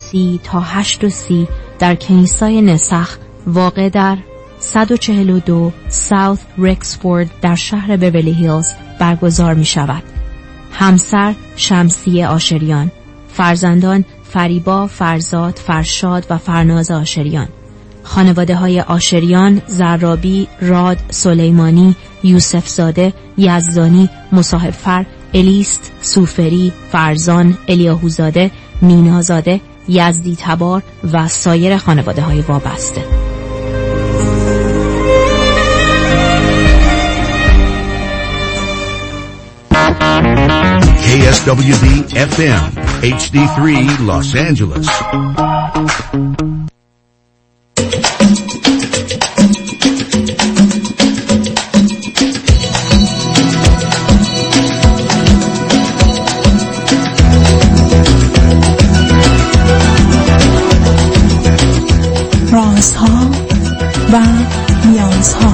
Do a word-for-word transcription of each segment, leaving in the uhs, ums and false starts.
سی تا هشت و سی در کنیسای نسخ واقع در صد و چهل و دو ساوت رکسفورد در شهر بیولی هیلز برگزار می شود. همسر شمسیه آشریان، فرزندان فریبا، فرزاد، فرشاد و فرناز آشریان. خانواده های آشریان، زرابی، راد، سلیمانی، یوسف زاده، یزدانی، مصاحبفر، الیست، سوفری، فرزان، الیاهوزاده، مینازاده، یزدی تبار و سایر خانواده های وابسته. K S W B F M H D three Los Angeles. رازها و نیازها.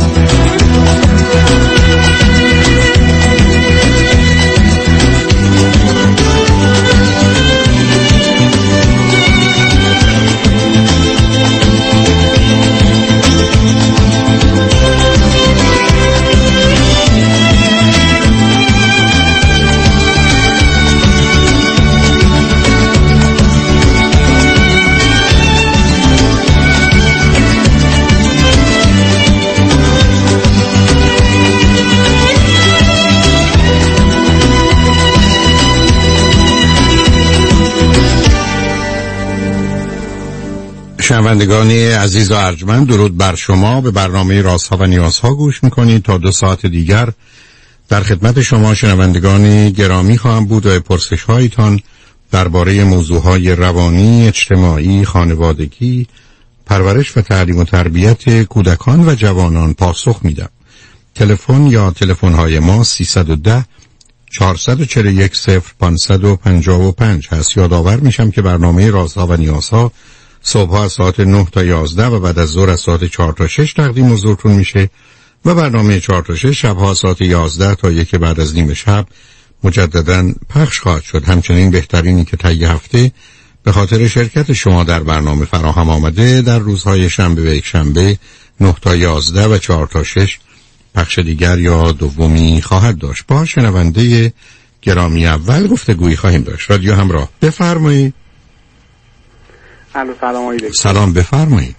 شنوندگان عزیز و ارجمند، درود بر شما. به برنامه رازها و نیازها گوش میکنید. تا دو ساعت دیگر در خدمت شما شنوندگان گرامی خواهم بود و پرسش هایتان درباره موضوعهای روانی، اجتماعی، خانوادگی، پرورش و تعلیم و تربیت کودکان و جوانان پاسخ میدم. تلفن یا تلفن های ما سیصد و ده چهارصد و چهل و یک صفر پانصد و پنجاه و پنج هست. یادآور میشم که برنامه رازها و نیازها صبح از ساعت نه تا یازده و بعد از ظهر از ساعت چهار تا شش تقدیم حضورتون میشه و برنامه چهار تا شش شبها ساعت یازده تا یک بعد از نیم شب مجددا پخش خواهد شد. همچنین بهترینی که طی هفته به خاطر شرکت شما در برنامه فراهم آمده در روزهای شنبه و یک شنبه نه تا یازده و چهار تا شش پخش دیگر یا دومی خواهد داشت. با شنونده گرامی اول گفتگویی خواهیم داشت. رادیو همراه، بفرمایید. الو، سلام علیکم. سلام، بفرمایید.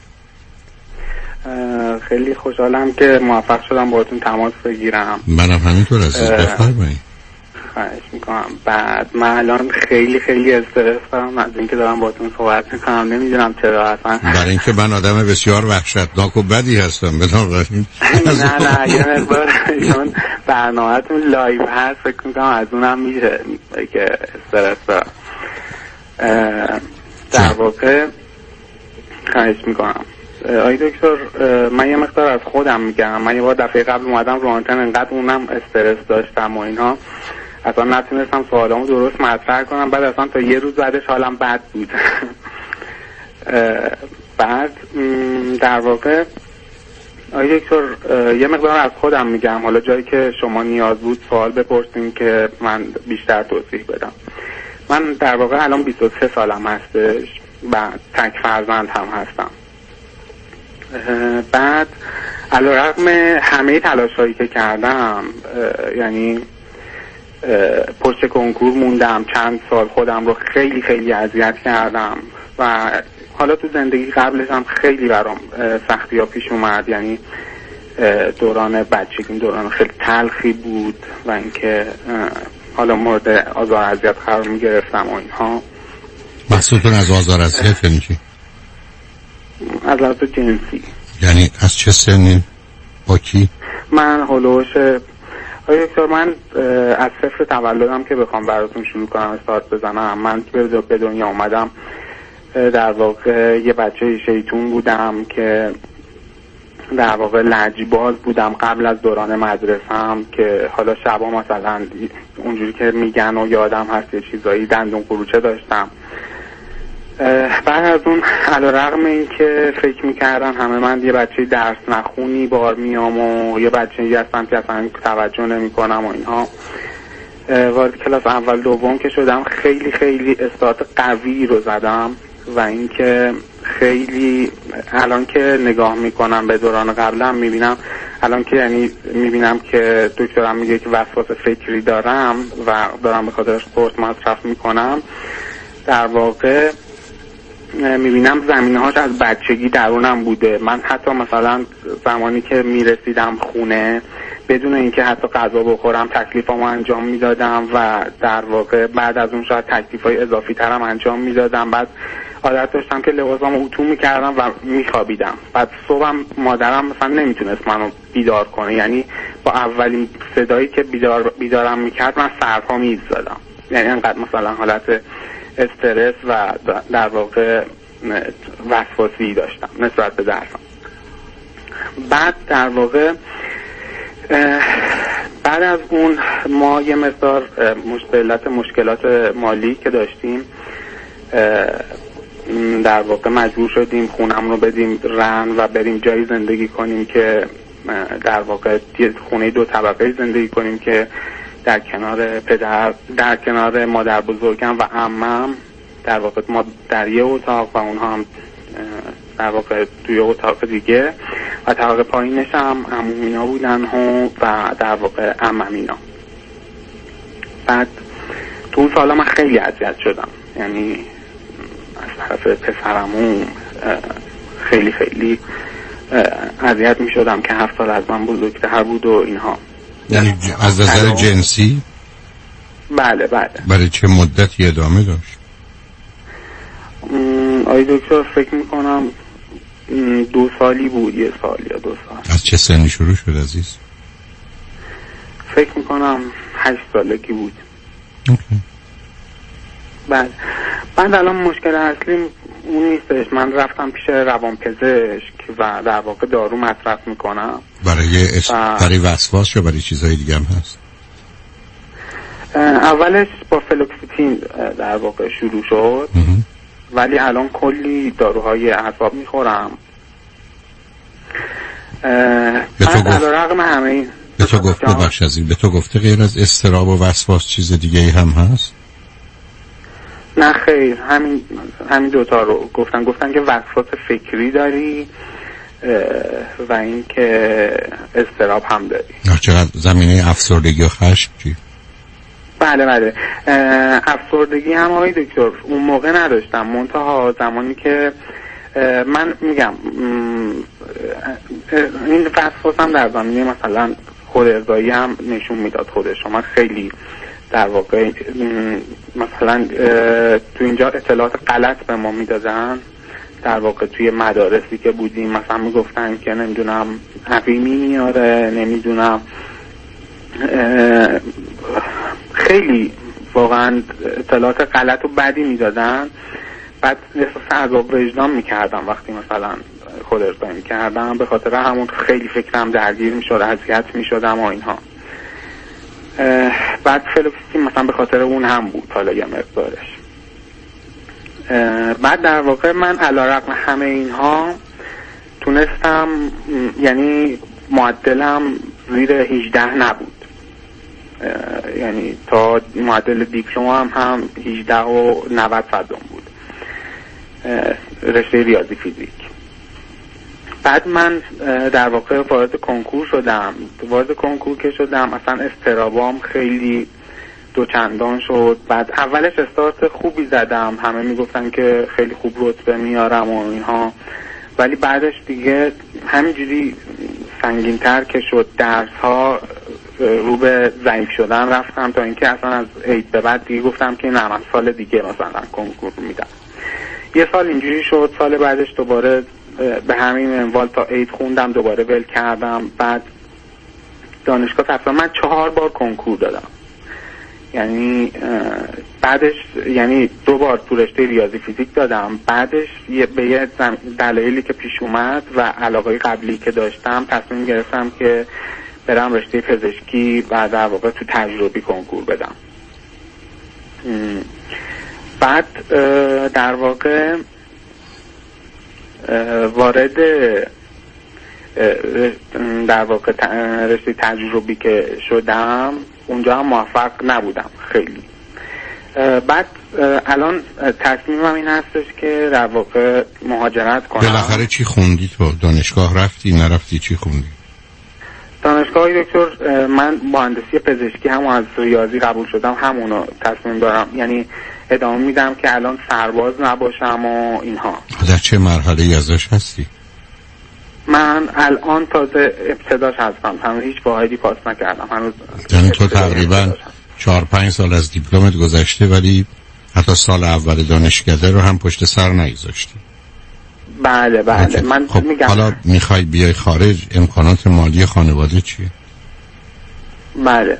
خیلی خوشحالم که موفق شدم باهاتون تماس بگیرم. منم همینطور عزیز، بفرمایید. خواهش میکنم. بعد من الان خیلی خیلی استرس دارم از اینکه دارم باهاتون صحبت میکنم، نمیدونم چرا اصلا. برای اینکه من آدم بسیار وحشتناک و بدی هستم. بنابراین نه نه یه مقدار چون برنامه‌تون لایو هست فکر میکنم از اونم میشه که استرس دارم. در واقع خواهش میکنم آقای دکتر، من یه مقدار از خودم میگم. من یه بار دفعه قبل اومدم رو آنتن، انقدر اونم استرس داشتم و اینها اصلا نتونستم سوالامو درست مطرح کنم. بعد اصلا تا یه روز بعدش حالم بد بود. بعد در واقع آقای دکتر یه مقدار از خودم میگم، حالا جایی که شما نیاز بود سوال بپرسین که من بیشتر توضیح بدم. من در واقع الان بیست و سه سالم هستش و تک فرزند هم هستم. بعد علیرغم همه تلاش هایی که کردم، یعنی پشت کنکور موندم چند سال، خودم رو خیلی خیلی اذیت کردم و حالا تو زندگی قبلش هم خیلی برام سختی ها پیش اومد. یعنی دوران بچگیم دوران خیلی تلخی بود و اینکه حالا مورد آزار اذیت قرار می گرفتم و اینها. مقصودتون از آزار اذیت یعنی چی؟ از لحاظ جنسی. یعنی از چه سنی؟ با کی؟ من هلوش آیا دکتر، من از صفر تولدم که بخوام براتون شروع کنم استارت بزنم، من به دنیا اومدم در واقع یه بچه شیطون بودم که در واقع لجباز بودم قبل از دوران مدرسه‌ام، که حالا شبا مثلا اونجوری که میگن و یادم هست یه چیزایی دندون قروچه داشتم. بعد از اون علیرغم این که فکر میکردن همه من یه بچه درس نخونی بار میام و یه بچه یه هستم که اصلا توجه نمی کنم و اینها، وارد کلاس اول دوم که شدم خیلی خیلی استارت قوی رو زدم و اینکه خیلی الان که نگاه میکنم به دوران قبلم میبینم الان که یعنی میبینم که دکترم میگه که وسواس فکری دارم و دارم به خاطرش قرص مصرف میکنم، در واقع میبینم زمینه‌هاش از بچگی درونم بوده. من حتی مثلا زمانی که میرسیدم خونه بدون اینکه حتی غذا بخورم تکلیفامو انجام میدادم و در واقع بعد از اون شاید تکلیفای اضافی ترم انجام میدادم. بعد عادت داشتم که لباسامو اتو میکردم و میخوابیدم. بعد صبحم مادرم مثلا نمیتونست منو بیدار کنه، یعنی با اولین صدایی که بیدار بیدارم میکرد من سرپا میزدم، یعنی انقدر مثلا حالت استرس و در واقع وسواسی داشتم نسبت به درسم. بعد در واقع بعد از اون ما یه مقدار مشکلات مشکلات مالی که داشتیم در واقع مجبور شدیم خونم رو بدیم رهن و بریم جایی زندگی کنیم که در واقع خونه دو طبقه زندگی کنیم که در کنار پدر در کنار مادر بزرگم و عمم. در واقع ما در یه اتاق و اونها هم در واقع توی اتاق دیگه و طبقه پایینش هم عمومینا بودن و در واقع عممینا. بعد تو اون سالا من خیلی اذیت شدم، یعنی از طرف پسرمون خیلی خیلی اذیت می شدم که هفت سال از من بزرگتر بود و اینها. یعنی از نظر جنسی؟ بله بله. برای چه مدتی ادامه داشت؟ آی دکتر فکر میکنم دو سالی بود، یه سال یا دو سال. از چه سنی شروع شد عزیز؟ فکر میکنم هشت سالگی بود. اوکی. بله. بعد الان مشکل اصلی اون نیستش. من رفتم پیش روانپزشک و در واقع دارو مصرف میکنم. برای اس... و... برای وسواس یا برای چیزهای دیگه هم هست؟ اولش با فلوکسیتین در واقع شروع شد ام. ولی الان کلی داروهای اعصاب میخورم. به تو گفت رغم همه این به تو گفت ببخش از این به تو گفته غیر از اضطراب و وسواس چیز دیگه ای هم هست؟ نه خیر، همین همین دوتا رو گفتن. گفتن که وسواس فکری داری و این که اضطراب هم داری. چقدر زمینه افسردگی و خشم چی؟ بله بله. افسردگی هم آقای دکتر اون موقع نداشتم، منتها زمانی که من میگم این وسواس هم در زمینه مثلا خود ارضایی هم نشون میداد خودش. من خیلی در واقع مثلا تو اینجا اطلاعات غلط به ما میدادن. در واقع توی مدارسی که بودیم مثلا میگفتن که نمیدونم حقیمی میاره، نمیدونم خیلی واقعا اطلاعات غلط و بدی میدادن. بعد احساس عذاب وجدان میکردم وقتی مثلا خود ارضایی میکردم، به خاطر همون خیلی فکرم درگیر میشد، اذیت میشدم و اینها. بعد فلوکسیتین مثلا به خاطر اون هم بود حالا یه مقدارش. بعد در واقع من علیرغم همه اینها تونستم، یعنی معدلم زیر هجده نبود، یعنی تا معدل دیپلم هم هم هجده و نود صدم بود، رشته ریاضی فیزیک. بعد من در واقع وارد کنکور شدم. وارد کنکور که شدم مثلا استرابام خیلی دوچندان شد. بعد اولش استارت خوبی زدم، همه میگفتن که خیلی خوب رتبه میارم و اینها، ولی بعدش دیگه همینجوری سنگین‌تر که شد درس ها رو به ضعیف شدن رفتم، تا اینکه اصلا از عید به بعد دیگه گفتم که نه من سال دیگه مثلا کنکور میدم. یه سال اینجوری شد. سال بعدش دوباره به همین منوال تا عید خوندم، دوباره ول کردم. بعد دانشگاه تقریبا من چهار بار کنکور دادم، یعنی بعدش یعنی دو بار تو رشته ریاضی فیزیک دادم. بعدش به یه دلایلی که پیش اومد و علاقه قبلی که داشتم تصمیم گرفتم که برم رشته پزشکی و در واقع تو تجربی کنکور بدم. بعد در واقع وارد در واقع رشته تجربی که شدم، اونجا هم موفق نبودم خیلی. بعد الان تصمیمم این هستش که در واقع مهاجرت کنم. بالاخره چی خوندی تو؟ دانشگاه رفتی نرفتی؟ چی خوندی؟ دانشگاه دکتر من مهندسی پزشکی هم از ریاضی قبول شدم، همونو تصمیم دارم، یعنی ادامه میدم که الان سرباز نباشم و اینها. در چه مرحله ازش هستی؟ من الان تازه ابتداش هستم، هنوز هیچ واحدی پاس نکردم هنوز. یعنی تو تقریبا چهار پنج سال از دیپلمت گذشته ولی حتی سال اول دانشکده رو هم پشت سر نگذاشتی. بله بله okay. من خب میگم حالا میخوای بیای خارج، امکانات مالی خانواده چیه؟ بله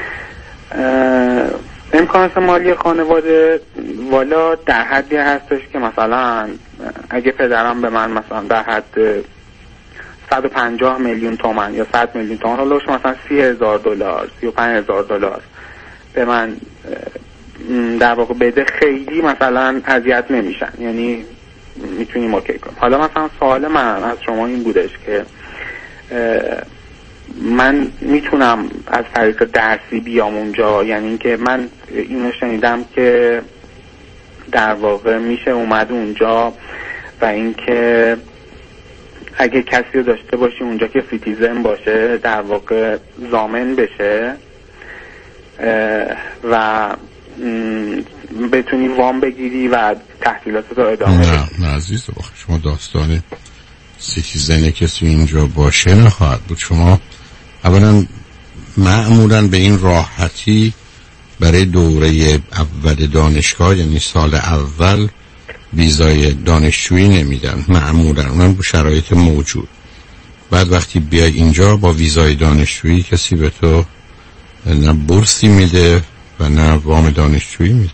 امکانات مالی خانواده والا در حدی هستش که مثلا اگه پدرم به من مثلا در حد صد و پنجاه میلیون تومان یا صد میلیون تومان، حالا مثلا سی هزار دلار سی و پنج هزار دلار به من در واقع بده، خیلی مثلا اذیت نمیشن، یعنی میتونیم اوکی کنیم. حالا مثلا سوال من از شما این بودش که من میتونم از طریق درسی بیام اونجا، یعنی اینکه من اینو شنیدم که در واقع میشه اومد اونجا و اینکه اگه کسی رو داشته باشی اونجا که سیتیزن باشه در واقع ضامن بشه و بتونی وام بگیری و تحصیلاتت رو ادامه بدی. نه نه عزیز، شما داستان سیتیزن کسی اینجا باشه نخواهد بود. شما اولا معمولا به این راحتی برای دوره اول دانشگاه، یعنی سال اول، ویزای دانشجویی نمیدن معمولا، اونم با شرایط موجود. بعد وقتی بیای اینجا با ویزای دانشجویی کسی به تو نه بورسی میده و نه وام دانشجویی میده.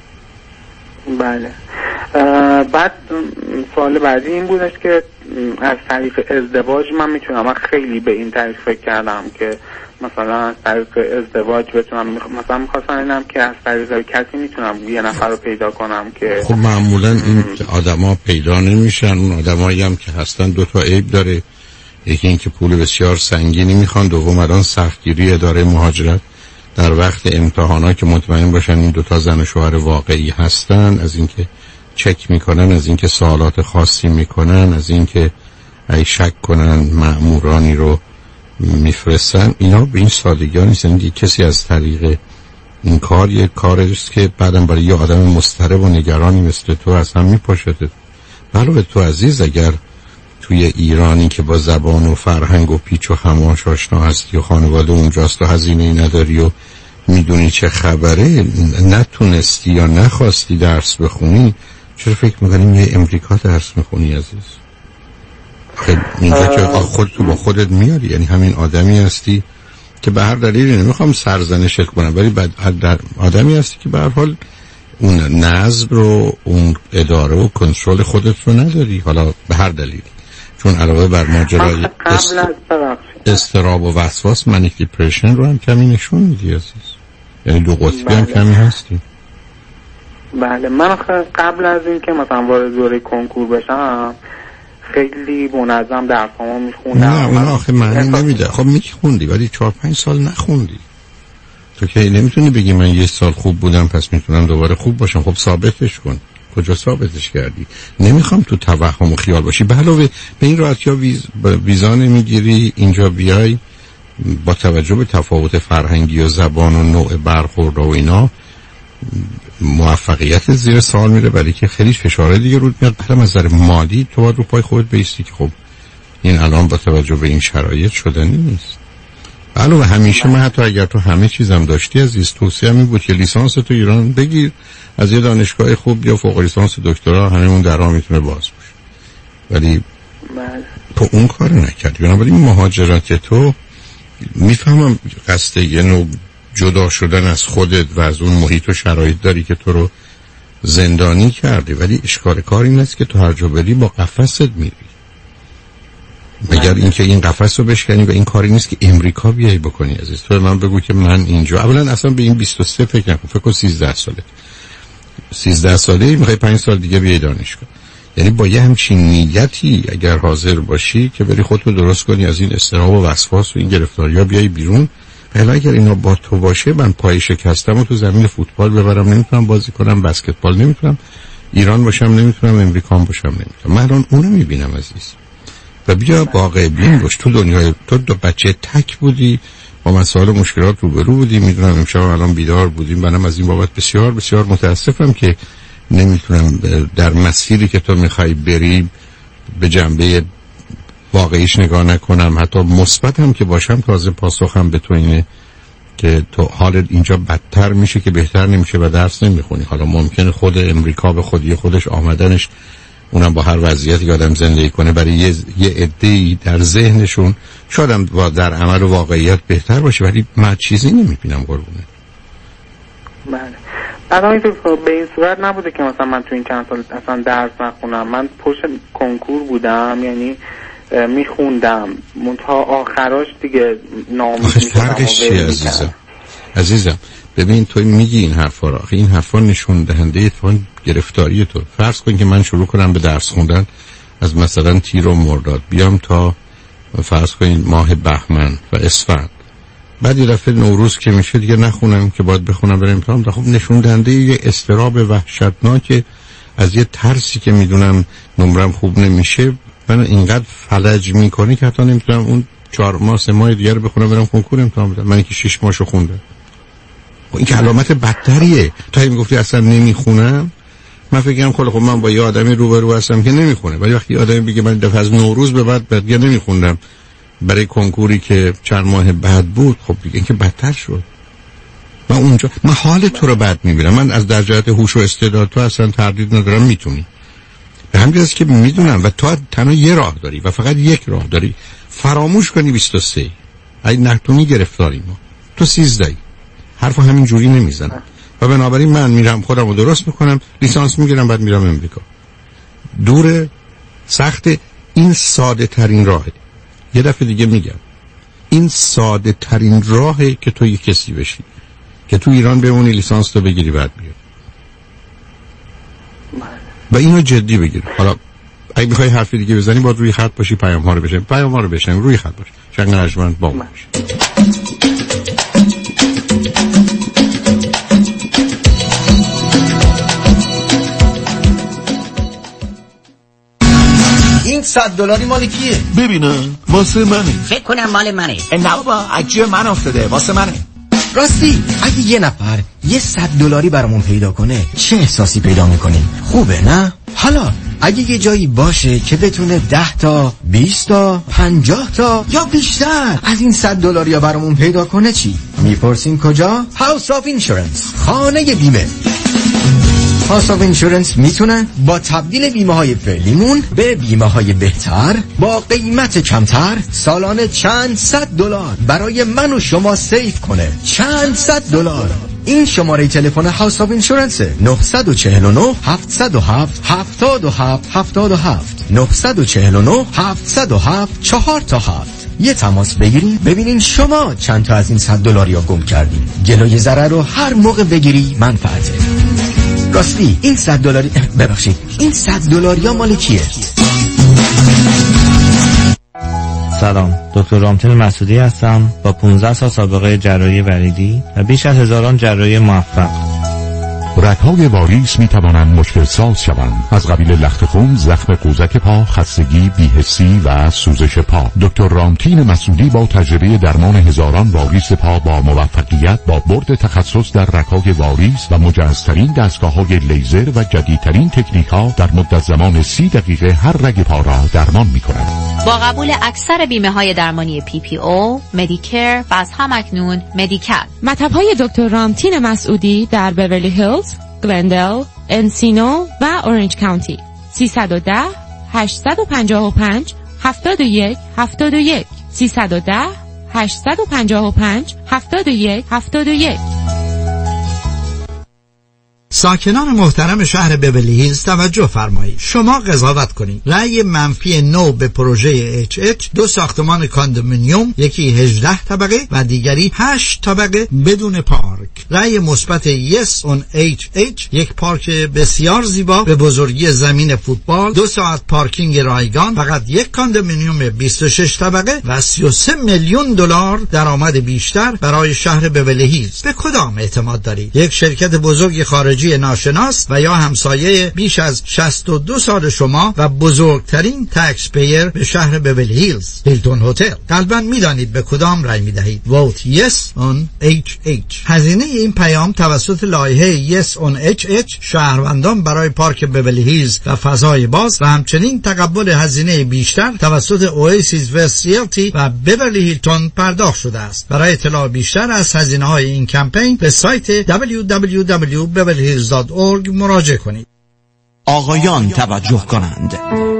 بله. بعد سوال بعدی این بودش که از طریق ازدواج من میتونم، من خیلی به این طریق فکر کردم که مثلا از طریق ازدواج بتونم، مثلا میخواستم اینم که از طریق کسی میتونم یه نفر رو پیدا کنم که خب معمولا این آدم ها پیدا نمیشن. اون آدم هایی هم که هستن دو تا عیب داره، یکی این که پول بسیار سنگینی میخوان، دوم الان سختگیری اداره مهاجرت در وقت امتحانا که مطمئن باشن این دوتا زن و شوهر واقعی هستن، از اینکه چک میکنن، از اینکه سوالات خاصی میکنن، از اینکه ای شک کنن مأمورانی رو میفرستن. اینا به این سادگی ها نیستن. کسی از طریق این کار یک کاری است که بعدم برای یه آدم مضطرب و نگرانی مثل تو از هم میپاشده. علاوه تو عزیز، اگر توی ایرانی که با زبان و فرهنگ و پیچ و خماش آشنا هستی و خانواده اونجاست و هزینه‌ای نداری و میدونی چه خبره، نتونستی یا نخواستی درس بخونی، چرا فکر میکنیم یه امریکا درس میخونی عزیز؟ خیلی اینجا که خود تو با خودت میاری، یعنی همین آدمی هستی که به هر دلیلی، نمیخوام سرزنشت کنم، ولی بعد آدمی هستی که به هر حال اون نظم رو، اون اداره و کنترل خودت رو نداری، حالا به هر دلیلی، چون علاوه بر ماجرای است... استراب و وسواس، منیک دیپرشن رو هم کمی نشون میدی عزیز، یعنی دو قطبی بله. هم کمی هستی. بله. من قبل از این که مثلا وارد دوره کنکور بشم خیلی منظم درسامو میخوندم. نه اون آخه معنی نمیده. خب میخوندی ولی چهار پنج سال نخوندی. تو که نمیتونی بگی من یه سال خوب بودم پس میتونم دوباره خوب باشم. خب ثابتش کن. کجا ثابتش کردی؟ نمیخوام تو توهم و خیال باشی. به علاوه به این راحتی ها ویز... ویزا نمیگیری اینجا بیای، با توجه به تفاوت فرهنگی و زبان و نوع برخورد و اینا موفقیت زیر سوال میره، برای که خیلی فشاره دیگه رود میاد. برای نظر مالی تو باید رو پای خودت بیستی که خب این الان با توجه به این شرایط شدنی نیست. علاوه همیشه من حتی اگر تو همه چیزم داشتی عزیز، توصیه می بود که لیسانس تو ایران بگیر، از یه دانشگاه خوب یا فوق لیسانس دکترا، هممون درا میتونه باز باشه. ولی تو اون کار نکردی. بنابراین مهاجرت تو میفهمم قصد یه نوع جدا شدن از خودت و از اون محیط و شرایط داری که تو رو زندانی کرده، ولی اشکال کار این است که تو هر جا بری با قفست میری. مگر اینکه این قفس رو بشکنی و این کاری نیست که امریکا بیای بکنی عزیز. تو من بگو که من اینجا، اولا اصلا به این بیست و سه فکر نکن، فکر کن سیزده ساله سیزده ساله میخوای پنج سال دیگه بیای دانشگاه. یعنی با یه همچین نیتی اگر حاضر باشی که بری خودتو درست کنی از این استراب و وسواس و این گرفتاری‌ها بیای بیرون، حالا اگر اینا با تو باشه، من پای شکستم و تو زمین فوتبال ببرم نمیتونم بازی کنم، بسکتبال نمیتونم، ایران باشم نمیتونم، امریکا باشم نمیتونم. من الان اونو میبینم عزیز. و بیا واقع بین باش. تو دنیای تو دو بچه تک بودی، با مسائل مشکلات روبرو بودی. میدونم امشب الان بیدار بودیم، منم از این بابت بسیار بسیار متاسفم که نمیتونم در مسیری که تو میخوای بری به جنبه واقعیش نگاه نکنم، حتی مثبت هم که باشم. تازه پاسخم به تو اینه که تو حالت اینجا بدتر میشه که بهتر نمیشه و درس نمیخونی. حالا ممکنه خود امریکا به خودی خودش آمدنش، اونم با هر وضعیتی آدم زندگی کنه، برای یه یه عده‌ای در ذهنشون شاید هم در عمل و واقعیت بهتر باشه، ولی من چیزی نمیبینم قربونه. بله. الان تو به این صورت نبوده که مثلا من تو این چند سال اصلا درس نخونم. من پشت کنکور بودم، یعنی میخوندم، منتها آخراش دیگه ناامید میشدم. فرقش چیه عزیزم؟ عزیزم ببین تو میگی این حرفا را، این حرفا نشون دهنده تو گرفتاری تو. فرض کن که من شروع کنم به درس خوندن از مثلا تیر و مرداد، بیام تا فرض کن ماه بهمن و اسفند، بعد یه دفعه نوروز که میشه دیگه نخونم که باید بخونم برم امتحان. خب نشون دهنده یه اضطراب وحشتناک از یه ترسی که میدونم نمرم خوب نمیشه من اینقدر فلج میکنه که حتی نمیتونم اون چهار ماه سه ماه دیگه رو بخونم برم کنکور امتحان بدم، من که شش ماهشو خوندم. این که علامت بدتریه. تا این گفتی اصلا نمیخونم، من فکر کنم خب من با یه آدمی روبرو هستم که نمیخونه، ولی وقتی آدمی بگه من دفعه از نوروز به بعد بعد دیگه نمیخوندم برای کنکوری که چند ماه بعد بود، خب دیگه این که بدتر شد. من اونجا من حال تو رو بد میبینم. من از در جهت هوش و استعداد تو اصلا تردید ندارم، میتونی. به همین جاست که میدونم و تو تنها یه راه داری و فقط یک راه داری، فراموش کنی بیست و سه. ای نتونی گرفتاری ما تو سیزده حرفو همین جوری نمیزنم و بنابراین من میرم خودم رو درست میکنم، لیسانس میگیرم، بعد میرم امریکا. دور سخت، این ساده ترین راهه. یه دفعه دیگه میگم این ساده ترین راهه که تو یک کسی بشی که تو ایران بمونی، لیسانس تو بگیری، بعد بیای و اینو جدی بگیر. حالا اگه میخوای حرفی دیگه بزنی باید روی خط باشی، پیام ها رو بشنوی، پیام ها رو بشنوی، روی خط باشی. چنگ نرجمند با من باشی. این صد دلاری مال کیه؟ ببینم واسه منه. فکر کنم مال منه. نه بابا اجی من افتاده، واسه منه. راستی اگه یه نفر یه صد دلاری برامون پیدا کنه چه احساسی پیدا میکنیم؟ خوبه نه؟ حالا اگه یه جایی باشه که بتونه ده تا، بیست تا، پنجاه تا یا بیشتر از این صد دلاری ها برامون پیدا کنه چی؟ میپرسین کجا؟ هاوس آف اینشورنس، خانه بیمه. هاوس آف اینشورنس میتونه با تبدیل بیمه های فعلیمون به بیمه های بهتر با قیمت کمتر سالانه چند صد دلار برای من و شما سیف کنه. چند صد دلار. این شماره تلفن هاوس آف اینشورنس نه چهار نه هفت صفر هفت هفت هفت هفت هفت نه چهار نه هفت صفر هفت چهار تا هفت. یه تماس بگیریم ببینین شما چند تا از این صد دلاری ها گم کردین. جلوی ضرر رو هر موقع بگیری منفعته. راستی این صد دلاری ببخشید این صد دلاری ها مال کیه؟ سلام، دکتر رامتین مسعودی هستم با پانزده سال سابقه جراحی وریدی و بیش از هزاران جراحی موفق. رگ‌های واریس می توانند مشکل ساز شوند، از قبیل لخت خون، زخم قوزک پا، خستگی، بی‌حسی و سوزش پا. دکتر رامتین مسعودی با تجربه درمان هزاران واریس پا با موفقیت با برد تخصص در رگ‌های واریس و مجهزترین دستگاه‌های لیزر و جدیدترین تکنیک‌ها در مدت زمان سی دقیقه هر رگ پا را درمان می‌کند. با قبول اکثر بیمه‌های درمانی پی پی او، مدیکر و از همکنون مدیکل. مطب‌های دکتر رامتین مسعودی در بیورلی هیلز، گلندل، انسینو و اورنج کانتی. سیصد و ده هشتصد و پنجاه و پنج هفتاد و یک هفتاد و یک سیصد و ده هشتصد و پنجاه و پنج هفتاد و یک هفتاد و یک. ساکنان محترم شهر بیولی هیلز توجه فرمایید. شما قضاوت کنید. رأی منفی نو به پروژه اچ اچ، دو ساختمان کاندومینیوم، یکی هجده طبقه و دیگری هشت طبقه بدون پارک. رأی مثبت یس اون اچ اچ، یک پارک بسیار زیبا به بزرگی زمین فوتبال، دو ساعت پارکینگ رایگان، فقط یک کاندومینیوم بیست و شش طبقه و سی و سه میلیون دلار درآمد بیشتر برای شهر بیولی هیلز. به کدام اعتماد دارید؟ یک شرکت بزرگ خارجی ناشناس و یا همسایه بیش از شصت و دو سال شما و بزرگترین تکس پیر به شهر بیولی هیلز، هیلتون هتل. قلباً میدانید به کدام رای میدهید. ووت یس اون اچ اچ. هزینه این پیام توسط لایحه یس اون اچ اچ شهروندان برای پارک بیولی هیلز و فضای باز و همچنین تقبل هزینه بیشتر توسط اواسیس وست ریالتی و بیولی هیلتون پرداخت شده است. برای اطلاع بیشتر از هزینه‌های این کمپین به سایت دبلیو دبلیو دبلیو دات بیولی هیلز دات اورگ مراجعه کنید. آقایان توجه کنند.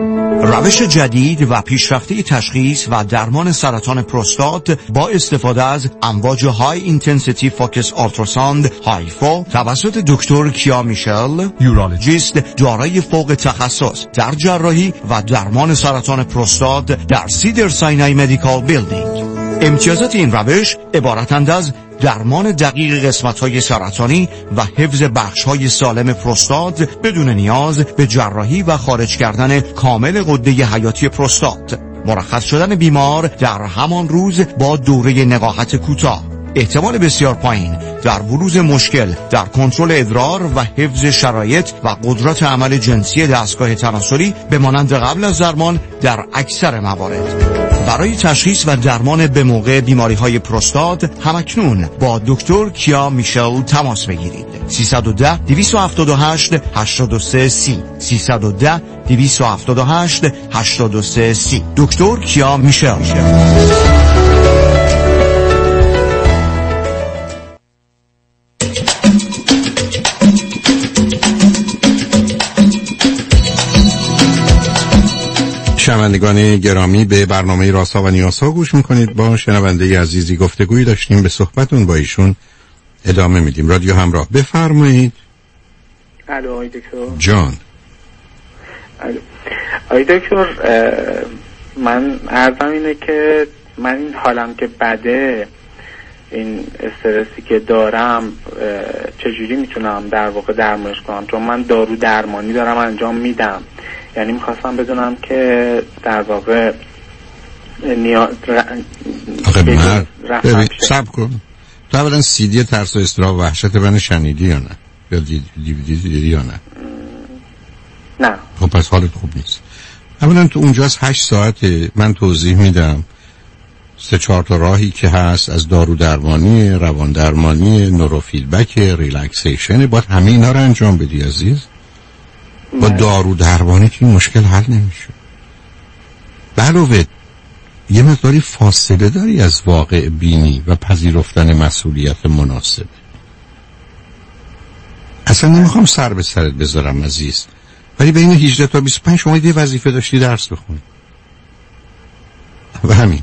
روش جدید و پیشرفته تشخیص و درمان سرطان پروستات با استفاده از امواج های اینتنسیتی فوکس آلتراساند هایفو توسط دکتر کیا میشل، یورولوژیست دارای فوق تخصص در جراحی و درمان سرطان پروستات در سیدر ساینای مدیکال بیلدینگ. امتیازات این روش عبارتند از درمان دقیق قسمت‌های سرطانی و حفظ بخش‌های سالم پروستات بدون نیاز به جراحی و خارج کردن کامل غده حیاتی پروستات. مرخص شدن بیمار در همان روز با دوره نقاهت کوتاه. احتمال بسیار پایین در بروز مشکل در کنترل ادرار و حفظ شرایط و قدرت عمل جنسی دستگاه تناسلی به مانند قبل از درمان در اکثر موارد. برای تشخیص و درمان به موقع بیماری‌های پروستات همکنون با دکتر کیا میشل تماس بگیرید. سیصد و ده دویست و هفتاد و هشت هشتاد و سه سی سیصد و ده دویست و هفتاد و هشت هشتاد و سه سی. دکتر کیا میشل. شنوندگان گرامی، به برنامه رازها و نیازها گوش میکنید. با شنونده عزیزی گفتگویی داشتیم، به صحبتون با ایشون ادامه میدیم. رادیو همراه، بفرمایید. الو آقای دکتر جان. الو آقای دکتر، من عرضم اینه که من این حالم که بده، این استرسی که دارم، چجوری میتونم در واقع درمانش کنم؟ چون من دارو درمانی دارم انجام میدم. یعنی میخواستم بدونم که در واقع نیاز آخه من ببین سب کن تو اولا سی دی ترس و اضطراب و وحشت من شنیدی یا نه؟ یا دیویدی دیدی یا نه؟ نه. خب پس حالت خوب نیست. اولا تو اونجاست هشت ساعت من توضیح میدم سه چهار تا راهی که هست، از دارو درمانی، روان درمانی، نورو فیدبک، ریلکسیشن. باید همه اینا رو انجام بدی عزیز. با دارو درمانی که این مشکل حل نمیشه. علاوه یه مقداری فاصله داری از واقع بینی و پذیرفتن مسئولیت مناسب. اصلا نمیخوام سر به سرت بذارم عزیز، ولی بین هجده تا بیست و پنج شما یه وظیفه داشتی درس بخونی و همین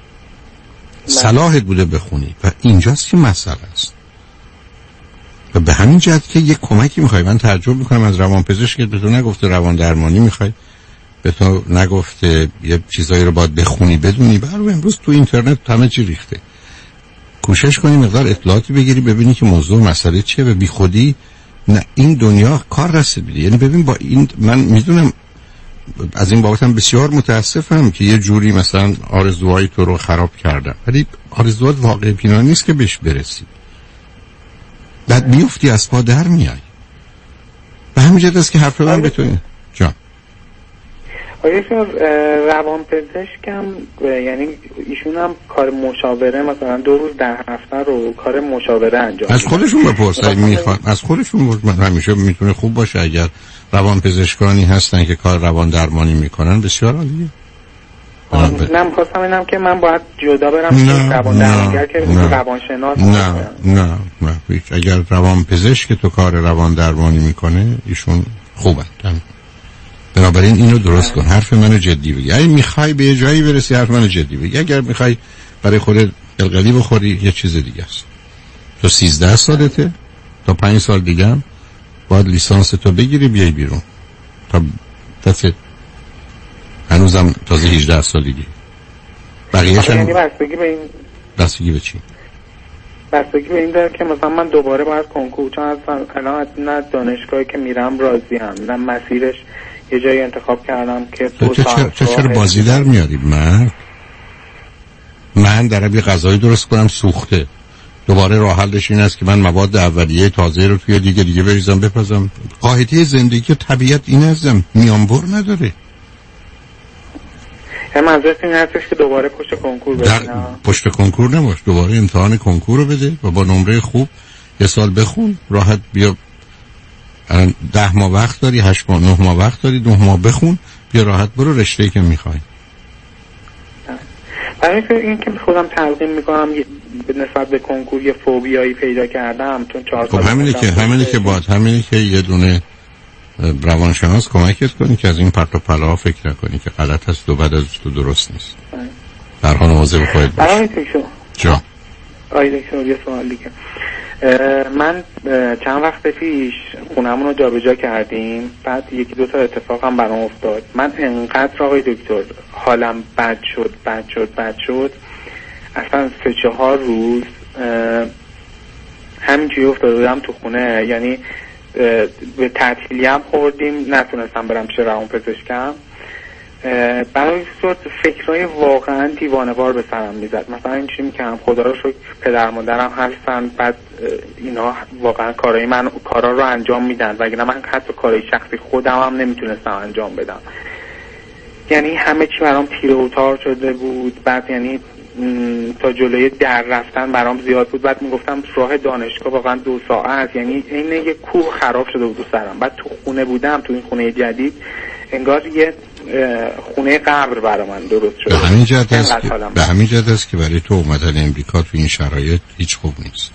صلاحت بوده بخونی و اینجاست که مسئله است. و به همین جهت که یک کمکی میخوای. من تعجب میکنم از روانپزشک که به تو نگفته روان درمانی میخوای، به تو نگفته یه چیزایی رو باید بخونی بدونی. برای امروز تو اینترنت همه چی ریخته. کوشش کنی مقدار اطلاعاتی بگیری، ببینی که موضوع مسئله چیه و بی خودی نه این دنیا کار رسیدی. یعنی ببین با این من میدونم از این بابت هم بسیار متاسفم که یه جوری مثلا آرزوهای تو رو خراب کردم، ولی آرزوات واقع بینانه نیست که بهش برسی. بعد میفتی از پا در میای. به همین جهت است که حرف من به تو این جان آیا روان پزشکم، یعنی ایشون هم کار مشاوره مثلا دو روز در هفته رو کار مشاوره انجام از خودشون بپرس اگه میخوان. از خودشون بپرس. همیشه میتونه خوب باشه اگر روان پزشکانی هستن که کار روان درمانی میکنن، بسیار عالیه. نه میخواستم اینم که من باید جدا برم نه روان درمانگر که روانشناس. نه نه نه هیچ. اگر روان پزشک تو کار روان درمانی میکنه ایشون خوبه. بنابراین اینو درست کن. حرف منو جدی بگی. اگه میخوای به یه جایی برسی حرف منو جدی بگی. اگر میخوای برای خودت قلقلی بخوری یه چیز دیگه است. تو سیزده سالته، تا پنج سال دیگه هم باید لیسانس تو بگیری بیای بیرون. تا دست هنوزم تازه هجده سالگی. بقیه‌اش یعنی بستگی به این بستگی به چی؟ بستگی به این داره که مثلا من دوباره باید کنکور، چون اصلا الان نه دانشگاهی که میرم راضی هم، نه مسیرش یه جایی انتخاب کردم که دو ساعت چه چرا بازی در میاری؟ من من درم یه غذایی درست کنم سوخته، دوباره راه حلش این است که من مواد اولیه تازه رو توی دیگه دیگه بریزم بپزم. قاعده زندگی طبیعت این ازم میانبر نداره. هم منظورت این هستش که دوباره پشت کنکور بزنم؟ پشت کنکور نباش، دوباره امتحان کنکور رو بده و با نمره خوب یه سال بخون، راحت بیا. ده ماه وقت داری، هشت ماه، نه ماه وقت داری، دو ماه بخون، بیا راحت برو رشته‌ای که میخوای. برای این که خودم تلقین میکنم نسبت به کنکور یه فوبیایی پیدا کردم چون چهار سال. خب همینه که همینه که باید همینه که یه دونه روانشناس کمکت کنی که از این پرت و پلاها فکر نکنی که غلط هست و بعد از تو درست نیست. در حال مواظب خودت باش. آقای دکتر جا آقای دکتر یه سوال دیگه. من چند وقت پیش خونمون رو جابجا کردیم، بعد یکی دو تا اتفاق هم برام افتاد. من انقدر آقای دکتر حالم بد شد بد شد بد شد اصلا سه چهار روز همینجوری افتاده بودم تو خونه، یعنی به تعطیلی هم خوردیم، نتونستم برم پیش روان پزشکم. برای صورت فکرهای واقعا دیوانه‌وار به سرم میزد. مثلا این چی میکنم، خدا رو شکر پدر مادرم هستن، بعد اینا واقعا کارهای من کارا رو انجام میدن، وگرنه من حتی کارهای شخصی خودم هم نمیتونستم انجام بدم. یعنی همه چی برام تیره و تار شده بود. بعد یعنی تا جلوی در رفتن برام زیاد بود. بعد میگفتم راه دانشگاه واقعا دو ساعت، یعنی این یه کوه خراب شده بود تو سرم. بعد تو خونه بودم، تو این خونه جدید انگار یه خونه قبر برای من درست شده. به همین جهت است که به همین جهت است که برای تو اومدن امریکا تو این شرایط هیچ خوب نیست.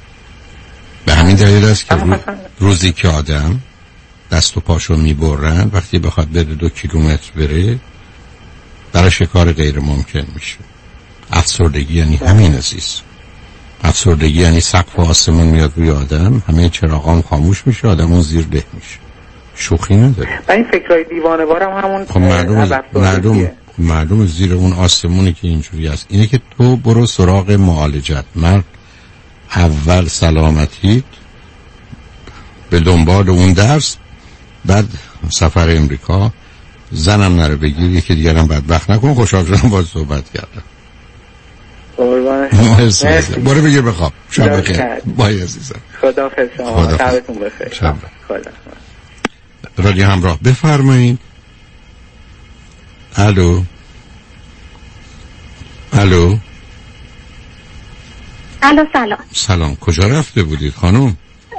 به همین دلیل است که رو... روزی که آدم دست و پاشو میبرن، وقتی بخواد بره دو کیلومتر بره براش کار غیر ممکن میشه. افسردگی یعنی همین عزیز. افسردگی یعنی سقف آسمون میاد روی آدم، همه چراغام خاموش میشه، آدم اون زیر ده میشه. شوخی نداره. و این فکرهای دیوانه‌وارم همون خب معلوم معلوم معلوم زیر اون آسمونی که اینجوری است اینه که تو برو سراغ معالجت. من اول سلامتی، به دنبال اون درس، بعد سفر امریکا، زنم نره بگیر، یکی دیگرم بعد وقت نکن. خوشحال شدم باید صحبت کردم. مرسی. برو بگیر بخواب. شب بخیر. بای عزیزم. خداحافظ شما. شبتون بخیر. شب. خدا. رادیو همراه بفرمایید. الو الو الو سلام. سلام. کجا رفته بودید خانم؟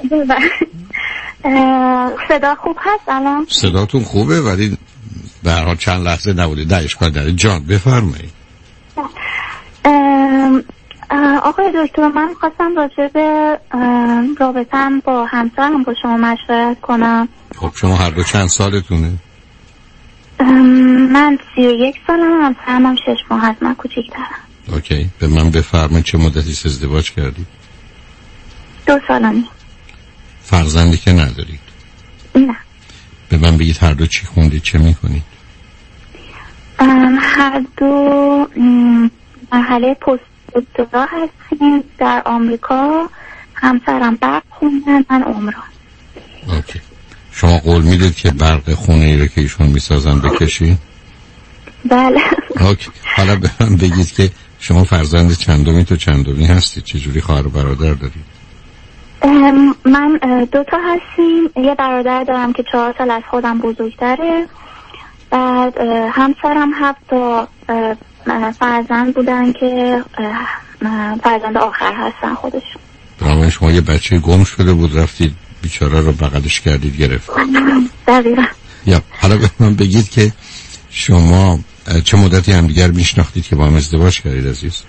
صدا خوب هست الان؟ صداتون خوبه ولی به هر حال چند لحظه نبودید. نه اشکال نداره. جان بفرمایید. آقای دکتر من خواستم راجع به رابطه‌ام با همسرم با شما مشورت کنم. خب شما هر دو چند سالتونه؟ من سی و یک سالم، همسرم هم شش ماه هست، من کوچیک‌ترم. اوکی. به من بفرمایید چه مدتی ازدواج کردید؟ دو سالانی. فرزندی که ندارید؟ نه. به من بگید هر دو چی خوندید، چه میکنید؟ هر دو مرحله پست دکترا هستیم در آمریکا. همسرم برق خوندن، من عمران. اوکی. شما قول میدید که برق خونه ای رو که ایشون میسازن بکشی؟ بله. اوکی. حالا به من بگید که شما فرزند چندمی تو چندمی هستید؟ چجوری خواهر و برادر دارید؟ من دو تا هستیم. یه برادر دارم که چهار سال از خودم بزرگتره. بعد همسرم هفت تا فرزند بودن که فرزند آخر هستن خودشون. برای شما یه بچه گم شده بود رفتید بیچاره رو بغلش کردید گرفت. دقیقا. یا حالا به من بگید که شما چه مدتی هم دیگر میشناختید که با هم ازدواج کردید عزیز؟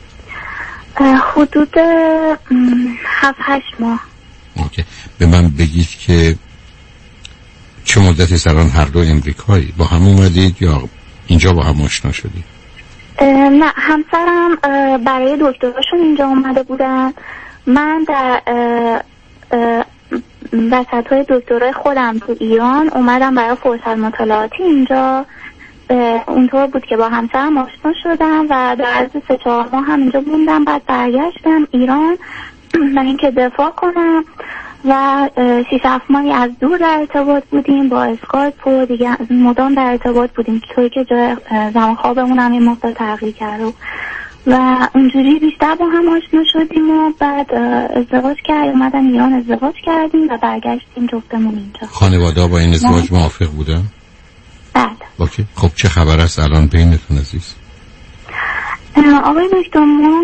حدود هفت هشت ماه. اوکی. به من بگید که چه مدتی سران هر دو امریکایی با هم اومدید یا اینجا با هم آشنا شدید؟ نه همسرم برای دکتراشون اینجا اومده بودن. من در وسط‌های دکترای خودم تو ایران اومدم برای فرصت مطالعاتی اینجا. اونطور بود که با همسرم آشنا شدم و در عرض سه چهار ماه هم اینجا موندم. بعد برگشتم ایران برای اینکه دفاع کنم و شیش هفت ماهی از دور در ارتباط بودیم با اسکایپ و دیگه مدام در ارتباط بودیم، طوری که جای زمان خوابمون هم این مقدار تغییر کرد و اونجوری بیشتر با هم آشنا شدیم و بعد ازدواج کردیم، اومدن ایران ازدواج کردیم و برگشتیم جفتمون اینجا. خانواده با این ازدواج موافق بودن؟ بله. اوکی. خب چه خبر است الان بینتون عزیز؟ آقای دکتر ما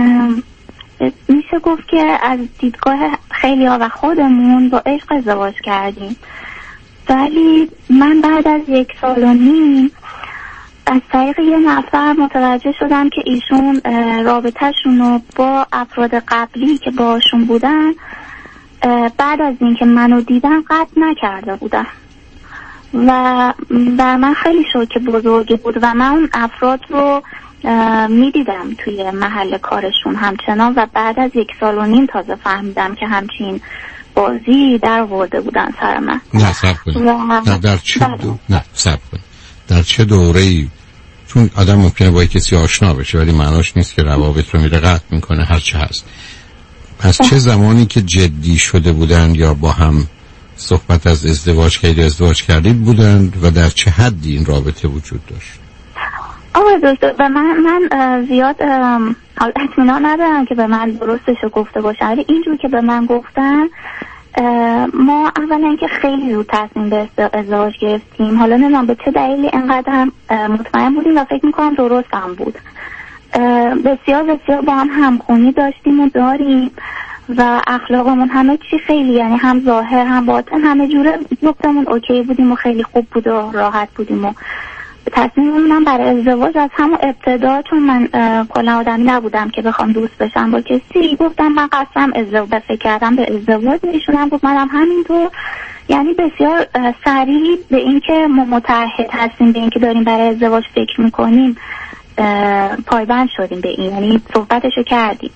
میشه گفت که از دیدگاه خیلی ها و خودمون با عشق ازدواج کردیم، ولی من بعد از یک سال و نیم از طریق یه نفر متوجه شدم که ایشون رابطه‌شون رو با افراد قبلی که باشون بودن بعد از اینکه منو دیدن قطع نکرده بودن و بر من خیلی شوک بزرگی بود و من اون افراد رو میدیدم توی محل کارشون همچنان و بعد از یک سال و نیم تازه فهمیدم که همچین بازی در ورده بودن سر من. نه صبر کنید. نه در چه دو... نه صبر کنید. در چه دوره‌ای؟ چون آدم ممکنه با کسی آشنا بشه ولی معناش نیست که روابط رو میره قطع میکنه هر چه هست. پس چه زمانی که جدی شده بودن یا با هم صحبت از ازدواج کردید ازدواج کردید بودند و در چه حدی این رابطه وجود داشت؟ آقای دکتر به من من زیاد حال اطمینان ندارم که به من درستشو گفته باشن، ولی اینجور که به من گفتن ما اولا که خیلی زود تصمیم به ازدواج گرفتیم. حالا نمیدونم به چه دلیلی اینقدر هم مطمئن بودیم و فکر میکنم درست هم بود. بسیار بسیار با هم همخونی داشتیم و داریم و اخلاقمون همه چی خیلی، یعنی هم ظاهر هم باطن همه جوره جفتمون اوکی بودیم و خیلی خوب بود و راحت بودیم و تصمیمم برای ازدواج از همون ابتدا، چون من کلا آدمی نبودم که بخوام دوست بشم با کسی، گفتم من قصدم ازدواج فکر کردم به ازدواج، ایشون هم گفت منم همینطور. یعنی بسیار سریع به اینکه ما متعهد هستیم به اینکه داریم برای ازدواج فکر میکنیم پایبند شدیم به این، یعنی صحبتشو کردیم.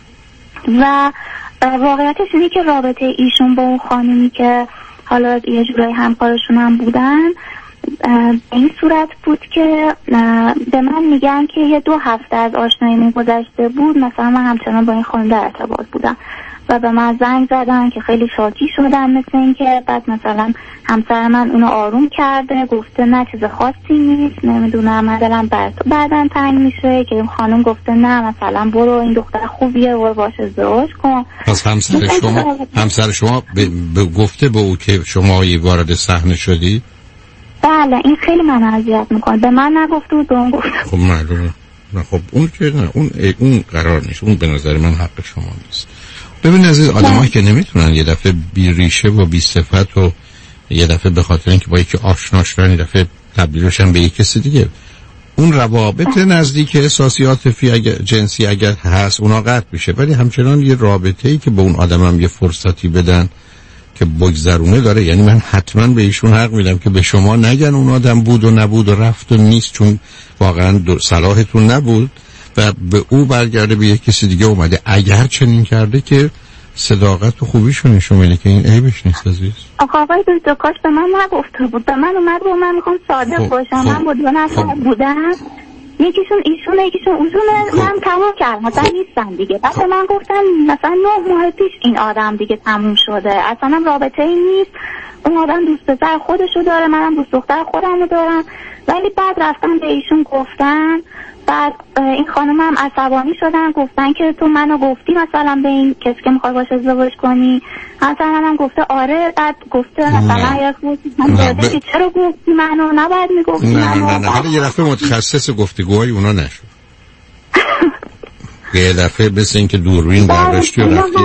و واقعیتش اینه که رابطه ایشون با اون خانمی که حالا یه جورای همکارشون هم بودن به این صورت بود که به من میگن که یه دو هفته از آشناییمون گذشته بود مثلا من همچنان با این خانم در ارتباط بودم و به من زنگ زدن که خیلی شاکی شدن، مثل این که بعد مثلا همسر من اونو آروم کرده، گفته نه چیز خاصی نیست، نمیدونم من دلم بر تو بعدن تنگ میشه، که این خانم گفته نه مثلا برو این دختر خوبیه برو باش ازدواج کن. پس همسر شما همسر شما ب... ب... گفته به او که شما وارد صحنه شدی؟ بله این خیلی من اذیت میکنه، به من نگفته بود به اون گفته. خب معلومه. نه خب اون که نه اون اون قرار نیست، اون به نظر من حق شما نیست. ببین عزیز، آدمایی که نمیتونن یه دفعه بی ریشه و بی صفت و یه دفعه به خاطر اینکه با یکی آشنا شدن یه دفعه تبدیل بشن به یک کسی دیگه، اون روابط نزدیک احساسیات فی اگر جنسی اگر هست اونا قطع میشه، ولی همچنان یه رابطه‌ای که با اون آدمم یه فرصتی بدن که بگذرونه داره. یعنی من حتما به ایشون حق میدم که به شما نگن اون آدم بود و نبود و رفت و نیست، چون واقعا صلاحتون نبود و به او برگرده به یک کسی دیگه اومده. اگر چنین کرده که صداقت و خوبیشو نشون میده که این عیبش نیست عزیز. آقای دکتر کاش به من نگفته بود، به من اومد و من میخوام صادق خب، باشم. خب، من با دو نفر خب. بودم، یکیشون ایشونه یکیشون اوزونه، خب. من تمام کردم مثلا خب. نیستم دیگه. بعد خب. من گفتم مثلا نه ماه پیش این آدم دیگه تموم شده، اصلا رابطه ای نیست، اون آدم دوست پسر خودشو داره منم دوست دختر خودمو دارم. ولی بعد رفتن به ایشون گفتن، بعد این خانم هم عصبانی شدن، گفتن که تو منو گفتی مثلا به این کسی که میخوای باشه ازدواج کنی. مثلا هم گفته آره، بعد گفته مثلا یا من داده که چرا گفتی منو، نباید میگفتی نه منو. نه نه حالا یه دفعه متخصص گفتگوهای اونا نشد. یه دفعه مثل این که دوربین برداشتی و رفتی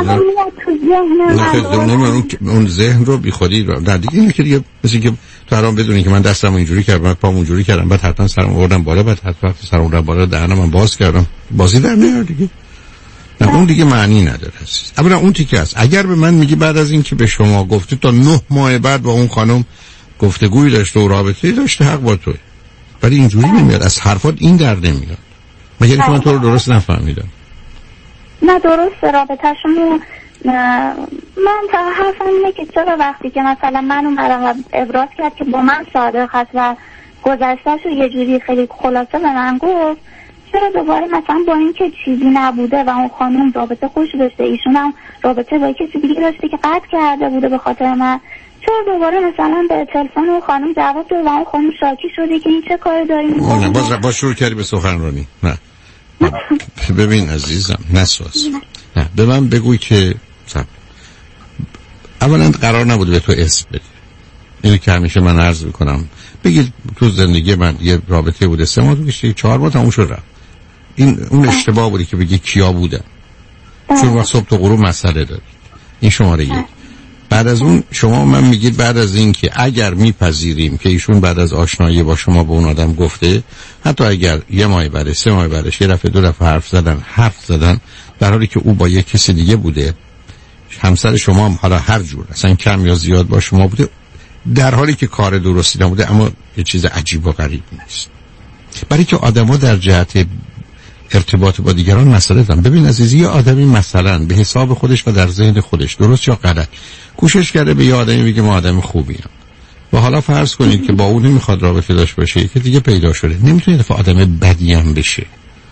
نه اون ذهن رو بی خودی رو در دیگه اینه که دیگه مثل این که تو هرام بدونی که من دستم اینجوری کردم بعد پام اونجوری کردم بعد حتما سرم آوردم بالا بعد حتما سرم آوردم بالا دهنم من باز کردم، بازی در میاد دیگه. نه اون دیگه معنی نداره عزیز. اولا اون تیکه است. اگر به من میگی بعد از این که به شما گفته تا نه ماه بعد با اون خانم گفتگویی داشته و رابطه‌ای داشته، حق با توئه. ولی اینجوری نمیاد، از حرفات این در نمیاد. مگر اینکه من تو رو درست نفهمیدم. نه درست رابطه‌شون من تا حرفم اینه که چرا وقتی که مثلا من اومدم ابراز کرد که با من صادق هست و گذشتهش رو یه جوری خیلی خلاصه به من گفت، چرا دوباره مثلا با این که چیزی نبوده و اون خانم رابطه خوش داشته، ایشون هم رابطه با کسی دیگه داشته که قطع کرده بوده به خاطر من، چرا دوباره مثلا به تلفن اون خانم جواب داد و اون خانم شاکی شده که این چه کاری داری می‌کنی؟ نه باز باز شروع کردی به سخنرانی. نه ببین عزیزم نسواس، نه به من بگوی که سب. اولا قرار نبوده به تو اسم بدی، اینو که همیشه من عرض میکنم، بگید تو زندگی من یه رابطه بوده سه ماه تو کشته چهار ماه تموم شد رفت. این اون اشتباه بودی که بگی کیا بودن، چون وقت صبح تا غروب مسئله دارید. این شماره یک. بعد از اون شما من میگید بعد از این که اگر میپذیریم که ایشون بعد از آشنایی با شما به اون آدم گفته، حتی اگر یه ماه بعد سه ماه بعدش یه دفعه دو دفعه حرف زدن حرف زدن در حالی که او با یک کسی دیگه بوده، همسر شما هم حالا هر جور اصلا کم یا زیاد با شما بوده، در حالی که کار درستی نبوده، اما یه چیز عجیب و غریب نیست. برای که آدم‌ها در جهت ارتباط با دیگران مسئله دارن. ببین عزیزی، یه آدمی مثلا به حساب خودش و در ذهن خودش درست یا غلط کوشش کرده به یه آدمی بگه ما آدم خوبیم و حالا فرض کنید که با اون نمیخواد رابطه داشته باشه که دیگه پیدا شده، نمیتونه دفعه آدم بدی هم بشه.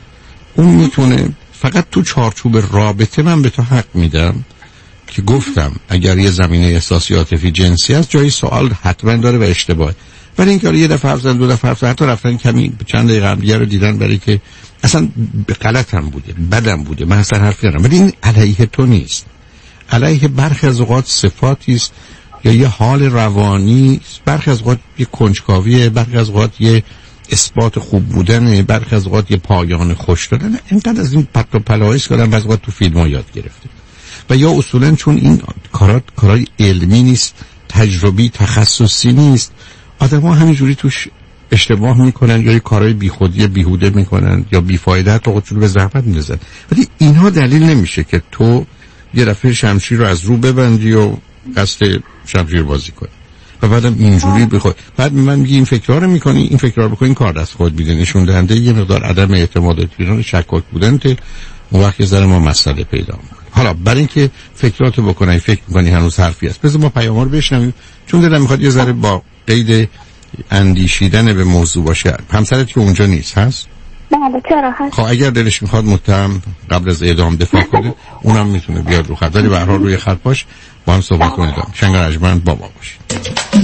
اون میتونه فقط تو چارچوب رابطه، من به تو حق میدم که گفتم اگر یه زمینه احساسی عاطفی جنسی است جای سوال حتما داره و اشتباهه. ولی اینکه یه دفعه حرف زدن دو دفعه حرف زدن حتی رفتن کمی چند دقیقه قبل رو دیدن برای که اصلا غلط هم بوده بدم بوده، من اصلا حرفی ندارم، ولی این علیه تو نیست، علیه برخی از اوقات صفاتی است یا یه حال روانی، برخی از اوقات یه کنجکاویه، برخی از اوقات یه اثبات خوب بودن، برخی از اوقات یه پایان خوش دادن. اینقدر از این پرت و پلاهیست کردن بعضی وقت تو فیلم‌ها یاد گرفته و یا اصولا چون این کارات کارای علمی نیست، تجربی تخصصی نیست، آدم‌ها همینجوری توش اشتباه میکنن یا یه کارهای بیخودی بیهوده میکنن یا بیفایده تو خودشون به زحمت میندازن. ولی اینها دلیل نمیشه که تو یه دفعه شمشیر رو از رو ببندی و قصد شمشیر بازی کنی و بعدم اینجوری بخوای بعد من میگی این فکرها رو میکنی، این فکرها رو بکنی، این کار دست خود میده، نشون دهنده یه مقدار عدم اعتماد اطمینان شکاک بودن ته اون وقت ذره ما مسئله پیدا میکنه. حالا برای اینکه فکراتو بکنی فکر میکنی هنوز حرفی است، بذار ما پیام‌ها رو بشنویم چون دلم میخواد یه ذره با قید اندیشیدن به موضوع باشه. همسرت که اونجا نیست هست؟ بله چرا هست. خب اگر دلش میخواد متهم قبل از اعدام دفاع کنه اونم میتونه بیاد رو خط، ولی به هر حال روی خط باش با هم صحبت کنید. شنگ رجمند بابا باشید.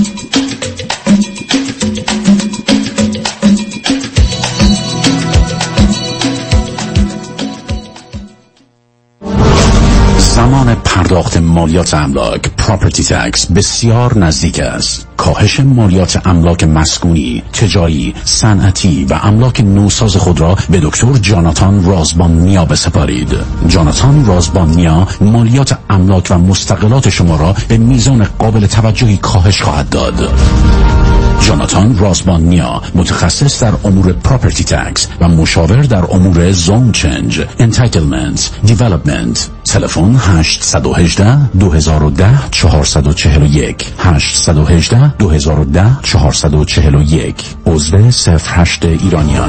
زمان پرداخت مالیات املاک پراپرتی تکس بسیار نزدیک است. کاهش مالیات املاک مسکونی، تجاری، صنعتی و املاک نوساز خود را به دکتر جاناتان رازبانیا بسپارید. جاناتان رازبانیا مالیات املاک و مستقلات شما را به میزان قابل توجهی کاهش خواهد داد. جاناتان رازبانیا متخصص در امور پراپرتی تکس و مشاور در امور زون چنج، انتایتلمنت، دیولپمنت. تلفن هشت یک هشت دو یک صفر چهار چهار یک هشت یک هشت دو یک صفر چهار چهار یک عضو صفر هشت ایرانیان.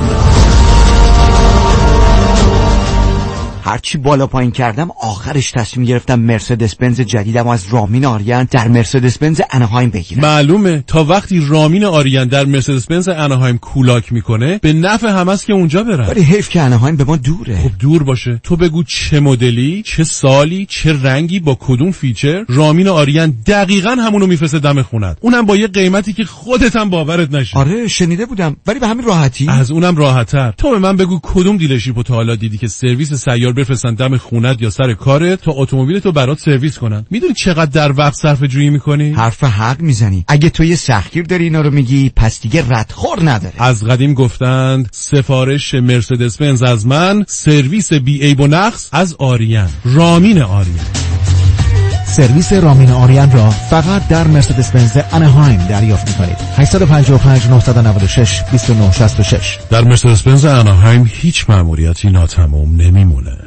هرچی بالا پایین کردم آخرش تصمیم گرفتم مرسدس بنز جدیدم از رامین آریان در مرسدس بنز اناهایم بگیرم. معلومه تا وقتی رامین آریان در مرسدس بنز اناهایم کولاک میکنه به نفع هم است که اونجا برن. ولی حیف که اناهایم به ما دوره. خب دور باشه، تو بگو چه مدلی، چه سالی، چه رنگی، با کدوم فیچر، رامین آریان دقیقاً همونو میفرسته دم خونت، اونم با یه قیمتی که خودت هم باورت نشه. آره شنیده بودم، ولی به همین راحتی. از اونم راحت‌تر. تو به من بگو کدوم دیلرشیپو تا حالا دیدی که سرویس سیار بفرستن دم خونت یا سر کارت تا اتومبیلتو برات سرویس کنن؟ میدونی چقدر در وقت صرف جویی میکنی؟ حرف حق میزنی. اگه تو یه سختگیر داری اینا رو میگی پس دیگه ردخور نداره. از قدیم گفتند سفارش مرسدس بنز از من، سرویس بی عیب و نقص از آریان. رامین آریان. سرویس رامین آریان را فقط در مرسدس بنز اناهایم دریافت می‌کنید. هشت پنج پنج نه نه شش دو نه شش شش. در مرسدس بنز اناهایم هیچ مأموریتی ناتمام نمیمونه.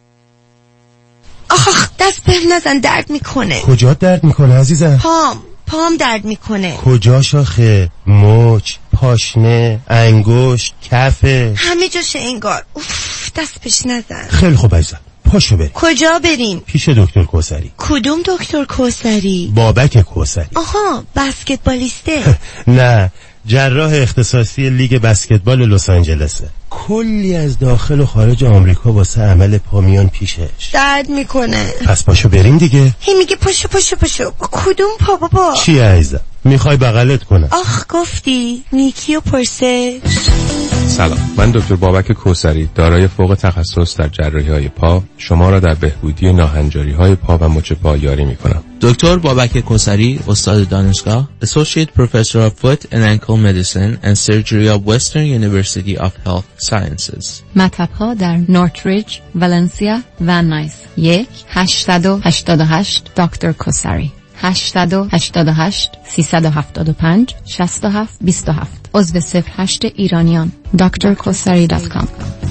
آخ دست بهم نزن، درد میکنه. کجا درد میکنه عزیزم؟ پام پام درد میکنه. کجا شاخه؟ مچ، پاشنه، انگشت، کفه، همه جاشه انگار. اوف دست بهش نزن. خیلی خوب عزیزم، پاشو بریم. کجا بریم؟ پیش دکتر کوثری. کدوم دکتر کوثری؟ بابک کوثری. آها، بسکتبالیسته. نه، جراح اختصاصی لیگ بسکتبال لس آنجلسه. کلی از داخل و خارج آمریکا واسه عمل پامیان پیشش. درد میکنه. پس پاشو بریم دیگه. هی میگه پاشو پاشو پاشو. کدوم پا بابا؟ چی عزیزم؟ میخوای بغلت کنم؟ آخ گفتی نیکی و پرسش. سلام، من دکتر بابک کوثری دارای فوق تخصص در جراحی‌های پا شما را در بهبودی ناهنجاری‌های پا و مچ پا یاری می‌کنم. دکتر بابک کوثری، استاد دانشگاه، Associate Professor of Foot and Ankle Medicine and Surgery of Western University of Health Sciences. مطب‌ها در نورتریج، ولنسیا و نایس. یک هشتصد و هشتاد و هشت دکتر کوثری. هشتصد و هشتاد و هشت سیصد و هفتاد و پنج شصت و هفت بیست و هفت. عضو صفر هشت ایرانیان. دکتر کوثری دات کام.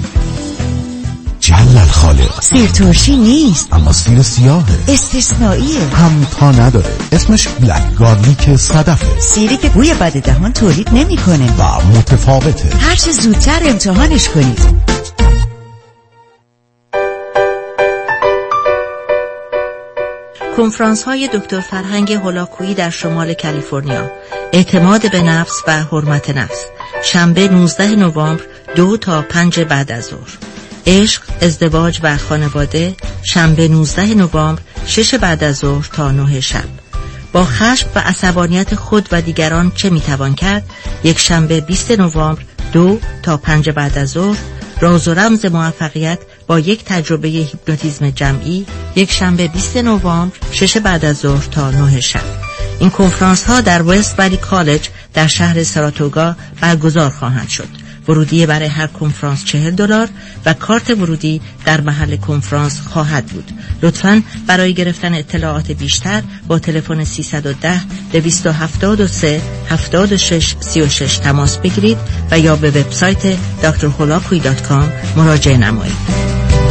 جل الخالق. سیر ترشی نیست اما سیر سیاهه، استثنائیه، هم تا نداره. اسمش بلک گارلیک صدفه، سیری که بوی بد دهان تولید نمیکنه و متفاوته. هر چه زودتر امتحانش کنید. کنفرانس های دکتر فرهنگ هولاکویی در شمال کالیفرنیا. اعتماد به نفس و حرمت نفس. شنبه نوزده نوامبر دو تا پنج بعد از ظهر. عشق، ازدواج و خانواده. شنبه نوزده نوامبر شش بعد از ظهر تا نه شب. با خشم و عصبانیت خود و دیگران چه میتوان کرد؟ یک شنبه بیست نوامبر دو تا پنج بعد از ظهر. راز و رمز موفقیت با یک تجربه هیپنوتیزم جمعی. یک شنبه بیست نوامبر شش بعد از ظهر تا نه شب. این کنفرانس ها در وست ولی کالج در شهر ساراتوگا برگزار خواهند شد. ورودی برای هر کنفرانس چهل دلار و کارت ورودی در محل کنفرانس خواهد بود. لطفاً برای گرفتن اطلاعات بیشتر با تلفن سیصد و ده دویست و هفتاد و سه هفتاد و شش سی و شش تماس بگیرید و یا به وبسایت دکتر هولاکویی دات کام مراجعه نمایید.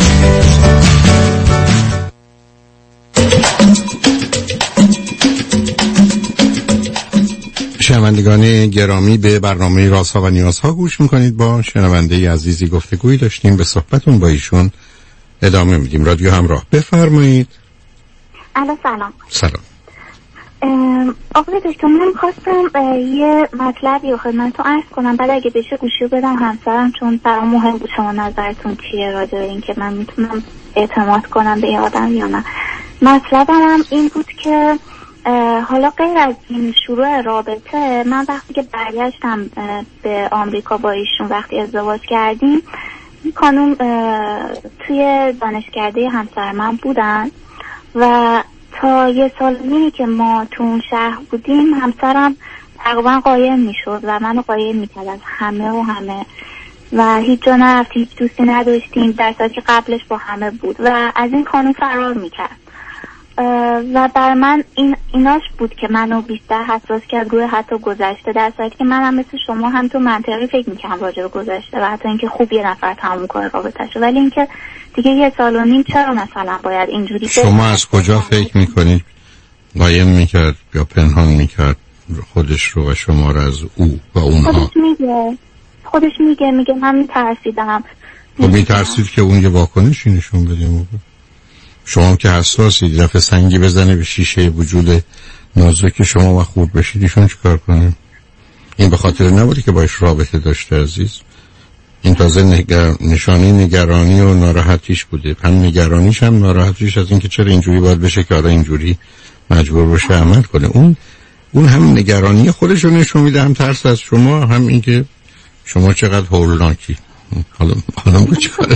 شنوندگان گرامی، به برنامه رازها و نیازها گوش میکنید. با شنونده عزیزی گفتگویی داشتیم، به صحبتون با ایشون ادامه میدیم. رادیو همراه، بفرمایید. الو سلام. سلام. آقای دکتر، من خواستم یه مطلبی رو خدمتتون عرض کنم، بعد اگه بشه گوشی بدم همسرم، چون برام مهم بود شما نظرتون چیه راجع به این که من میتونم اعتماد کنم به یه آدم یا نه. مطلبم هم این بود که حالا غیر از این شروع رابطه، من وقتی که برگشتم به آمریکا با ایشون، وقتی ازدواج کردیم، این خانم توی دانشکده همسر من بودن و تا یه سال نیمی که ما تو اون شهر بودیم همسرم تقریبا قایم میشد و منو قایم میکرد از همه و همه و هیچ جا نرفت، هیچ دوستی نداشتیم، در صورتی که قبلش با همه بود و از این خانم فرار میکرد و بر من این ایناش بود که منو بیشتر حساس کرد روی حتی گذشته، در صورتی که من هم مثل شما هم تو منطقی فکر میکنم راجع به گذشته و حتی اینکه خوب یه نفر تموم کنه رابطه‌شو، ولی اینکه دیگه یه سال و نیم چرا مثلا باید اینجوری؟ شما از کجا فکر میکنید قایم میکرد یا پنهان میکرد خودش رو و شما رو از او و اونها؟ خودش میگه خودش میگه میگه من میترسیدم. خب میترسید که اون یه واکنشی نشون بده. شما که حساسید، دفعه سنگی بزنه به شیشه وجود نازک شما و خورد بشید، ایشون چیکار کنه؟ این به خاطر نبوده که باش رابطه داشته عزیز. این تازه نگر... نشانی نگرانی و ناراحتیش بوده. هم نگرانیش هم ناراحتیش از اینکه چرا اینجوری باید بشه که آره اینجوری مجبور بشه عمل کنه. اون اون هم نگرانی خودش رو نشون میده، هم ترس از شما، هم اینکه شما چقدر هولناکی. حالا حالا با چیکار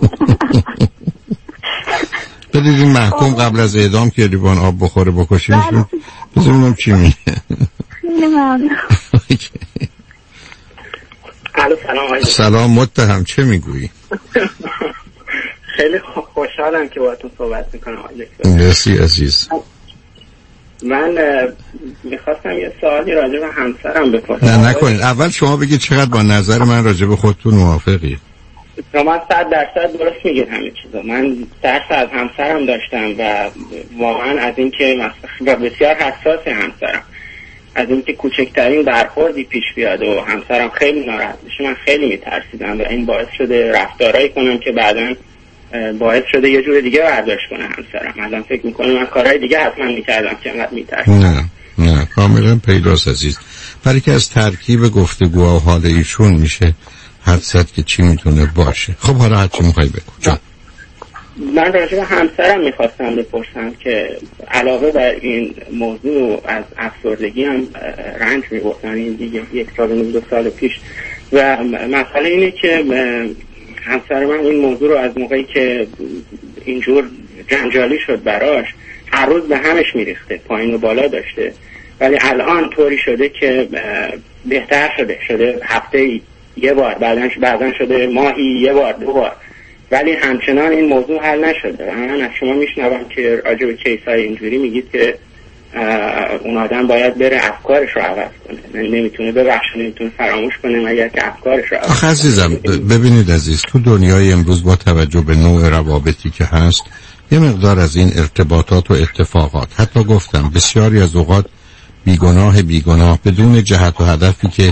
بدید این محکوم قبل از اعدام که لیوان آب بخوره بکشیمش. بذاریم چی میگه. خیلی ممنون. سلام. سلام متهم، چه میگویی؟ خیلی خوشحالم که با تو صحبت میکنم. مرسی عزیز. من میخواستم یه سوالی راجع به همسرم بپرسم. نه نکنید، اول شما بگید چقدر با نظر من راجع به خودتون موافقی؟ من صد درصد درست میگید همه چیزا. من درس از همسرم داشتم و واقعا از اینکه و بسیار حساس همسرم، از اینکه کوچکترین برخوردی پیش بیاد و همسرم خیلی ناراحت بشه من خیلی میترسیدم و این باعث شده رفتارایی کنم که بعداً باعث شده یه جور دیگه برداشت کنه همسرم. الان فکر میکنم من کارهای دیگه حتما میکردم که انقدر میترسم. نه نه کاملا پیداست عزیز. برای که از ترکیب گفتگوها و حال ایشون میشه حد زد که چی میتونه باشه. خب حالا هر چی میخوای بگو جان. من راجع به همسرم میخواستم بپرسم که علاوه بر این موضوع از افسردگی هم رنج میبردن این دیگه یک سال و دو سال پیش و مسئله اینه که همسر من این موضوع رو از موقعی که اینجور جنجالی شد براش هر روز به همش میریخته، پایین و بالا داشته، ولی الان طوری شده که بهتر شده شده هفته یه بار، بعدن بعدن شده ماهی یه بار دو بار، ولی همچنان این موضوع حل نشده. من از شما میشنوم که راجع به کیسای اینجوری میگید که اون آدم باید بره افکارش رو عوض کنه، نمیتونه ببخشه، نمیتونه فراموش کنه مگر که افکارش رو عوض کنه. آخه عزیزم ببینید عزیز، تو دنیای امروز با توجه به نوع روابطی که هست یه مقدار از این ارتباطات و اتفاقات، حتی گفتم بسیاری از اوقات بیگناه بیگناه بدون جهت و هدفی که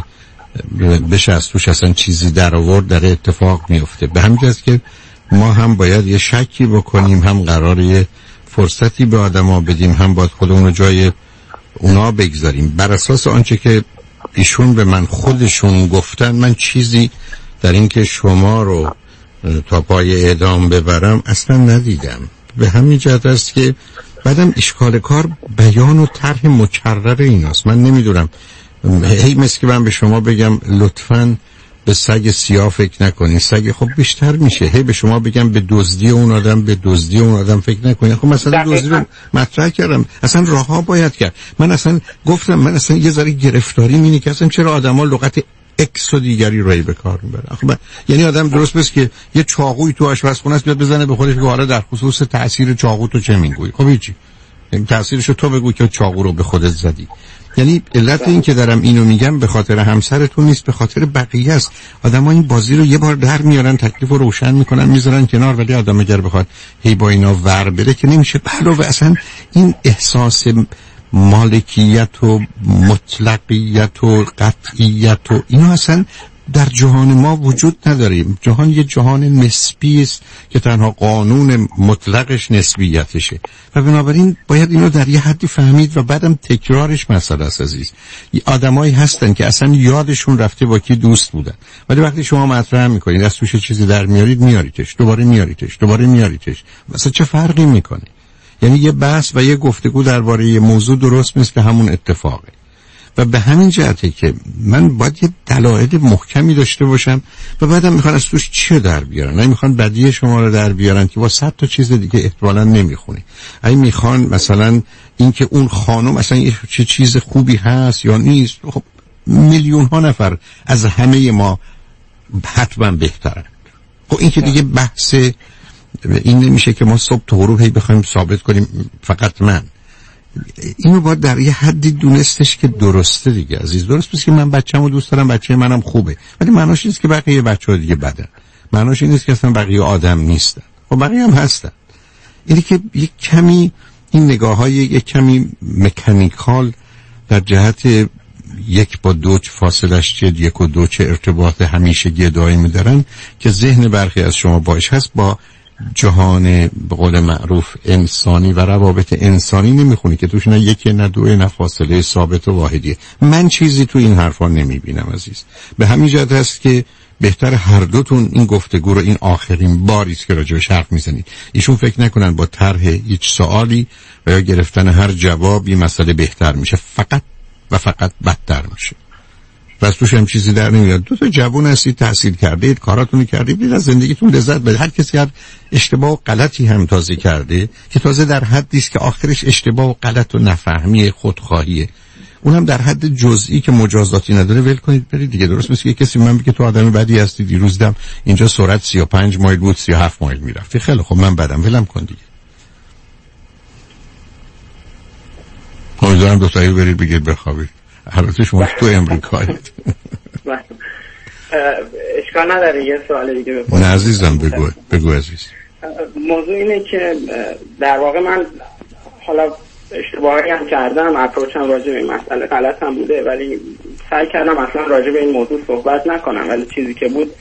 بشه از توش اصلا چیزی در آورد در اتفاق میفته. به همین جاست که ما هم باید یه شکی بکنیم، هم قراره یه فرصتی به آدما بدیم، هم باید خودمون رو جای اونا بگذاریم. بر اساس آنچه که ایشون به من خودشون گفتن، من چیزی در این که شما رو تا پای اعدام ببرم اصلا ندیدم. به همین جهت است که بعدم اشکال کار بیان و طرح مکرر ایناست. من نمیدونم، هی مثل که من به شما بگم لطفاً به سگ سیاه فکر نکنید، سگ خب بیشتر میشه. هی به شما بگم به دزدی اون آدم به دزدی اون آدم فکر نکنید. خب مثلا دزدی رو مطرح کردم، اصلا راهها باید کرد. من اصلا گفتم من اصلا یه ذره گرفتاری اینه که اصلا چرا آدما لغت اکس و دیگری رو به کار میبرن. خب یعنی آدم درست بس که یه چاقوی تو آشپزخونه است بیاد بزنه به خودش که حالا در خصوص تاثیر چاقو تو چه میگویی؟ خب هیچی، تاثیرشو تو بگو که چاقو رو به خودت زدی. یعنی علت این که دارم اینو میگم به خاطر همسرتون نیست، به خاطر بقیه است. آدم‌ها این بازی رو یه بار در میارن، تکلیف رو روشن میکنن، میذارن کنار، ولی آدم اگر بخواد هی با اینا ور بره که نمیشه. علاوه اصلا این احساس مالکیت و مطلقیت و قطعیت و اینا اصلا در جهان ما وجود نداریم. جهان یه جهان نسبی است که تنها قانون مطلقش نسبیتشه و بنابراین باید اینو در یه حدی فهمید و بعدم تکرارش مسئله است عزیز. آدمایی هستن که اصلا یادشون رفته با کی دوست بودن، ولی وقتی شما مطرح میکنید از توش چیزی در میارید، میاریدش، دوباره میاریدش، دوباره میاریدش، مثلا چه فرقی میکنه؟ یعنی یه بحث و یه گفتگو درباره یه موضوع درست مثل همون اتفاقه. و به همین جهته که من باید یه دلایل محکمی داشته باشم و بعدم میخوان از توش چی در بیارن. نه میخوان بدی شما رو در بیارن که با صد تا چیز دیگه احتمالاً نمیخونی. اگه میخوان مثلا اینکه اون خانم مثلا یه چه چیز خوبی هست یا نیست، خب میلیون ها نفر از همه ما حتما بهترن. خب این که دیگه بحث این نمیشه که ما صبح تا غروب هی بخوایم ثابت کنیم فقط من. اینو باید در یه حدی دونستش که درسته دیگه عزیز. درست پس که من بچه‌مو دوست دارم، بچه منم خوبه، ولی معناش نیست که بقیه بچه‌ها دیگه بدن. معناش این نیست که اصلا بقیه آدم نیستن. خب بقیه هم هستن. اینی که یک کمی این نگاه‌های یک کمی مکانیکال در جهت یک با دو فاصلش چه یک و دو چه ارتباط همیشگی دائمی دارن که ذهن برخی از شما باش هست با جهان به قول معروف انسانی و روابط انسانی نمیخونی که توش نه یکی نه دوه نه فاصله ثابت و واحدیه. من چیزی تو این حرفا نمیبینم عزیز. به همین جهت هست که بهتر هر دوتون این گفتگو رو، این آخرین باری است که راجعش حرف میزنید، ایشون فکر نکنن با طرح هیچ سوالی و یا گرفتن هر جوابی مسئله بهتر میشه، فقط و فقط بدتر میشه. بس توش هم چیزی در نمیاد. دو تا جوون هستید، تحصیل کردید، کاراتونو کردید، از زندگیتون لذت ببرید. هر کسی هر اشتباه و غلطی هم تازه کرده که تازه در حدی است که آخرش اشتباه و غلط و نفهمی خودخواهیه، اونم در حد جزئی که مجازاتی نداره، ول کنید برید دیگه. درست مثل که کسی من بگه تو آدم بدی هستی، دیروز دم اینجا سرعت سی و پنج مایل بود سی و هفت مایل میرفتی، خیلی خب من بدم، ولم کن دیگه. امیدوارم دو تایی برید بگید بخوابید. البته شما تو امریکایید. اشکال نداره یه سوال دیگه بپرسم. نه عزیزم بگو بگو عزیز. موضوع اینه که در واقع من حالا اشتباهی هم کردم، اپروچم راجع به این مسئله غلط هم بوده، ولی سعی کردم اصلا راجع به این موضوع صحبت نکنم، ولی چیزی که بود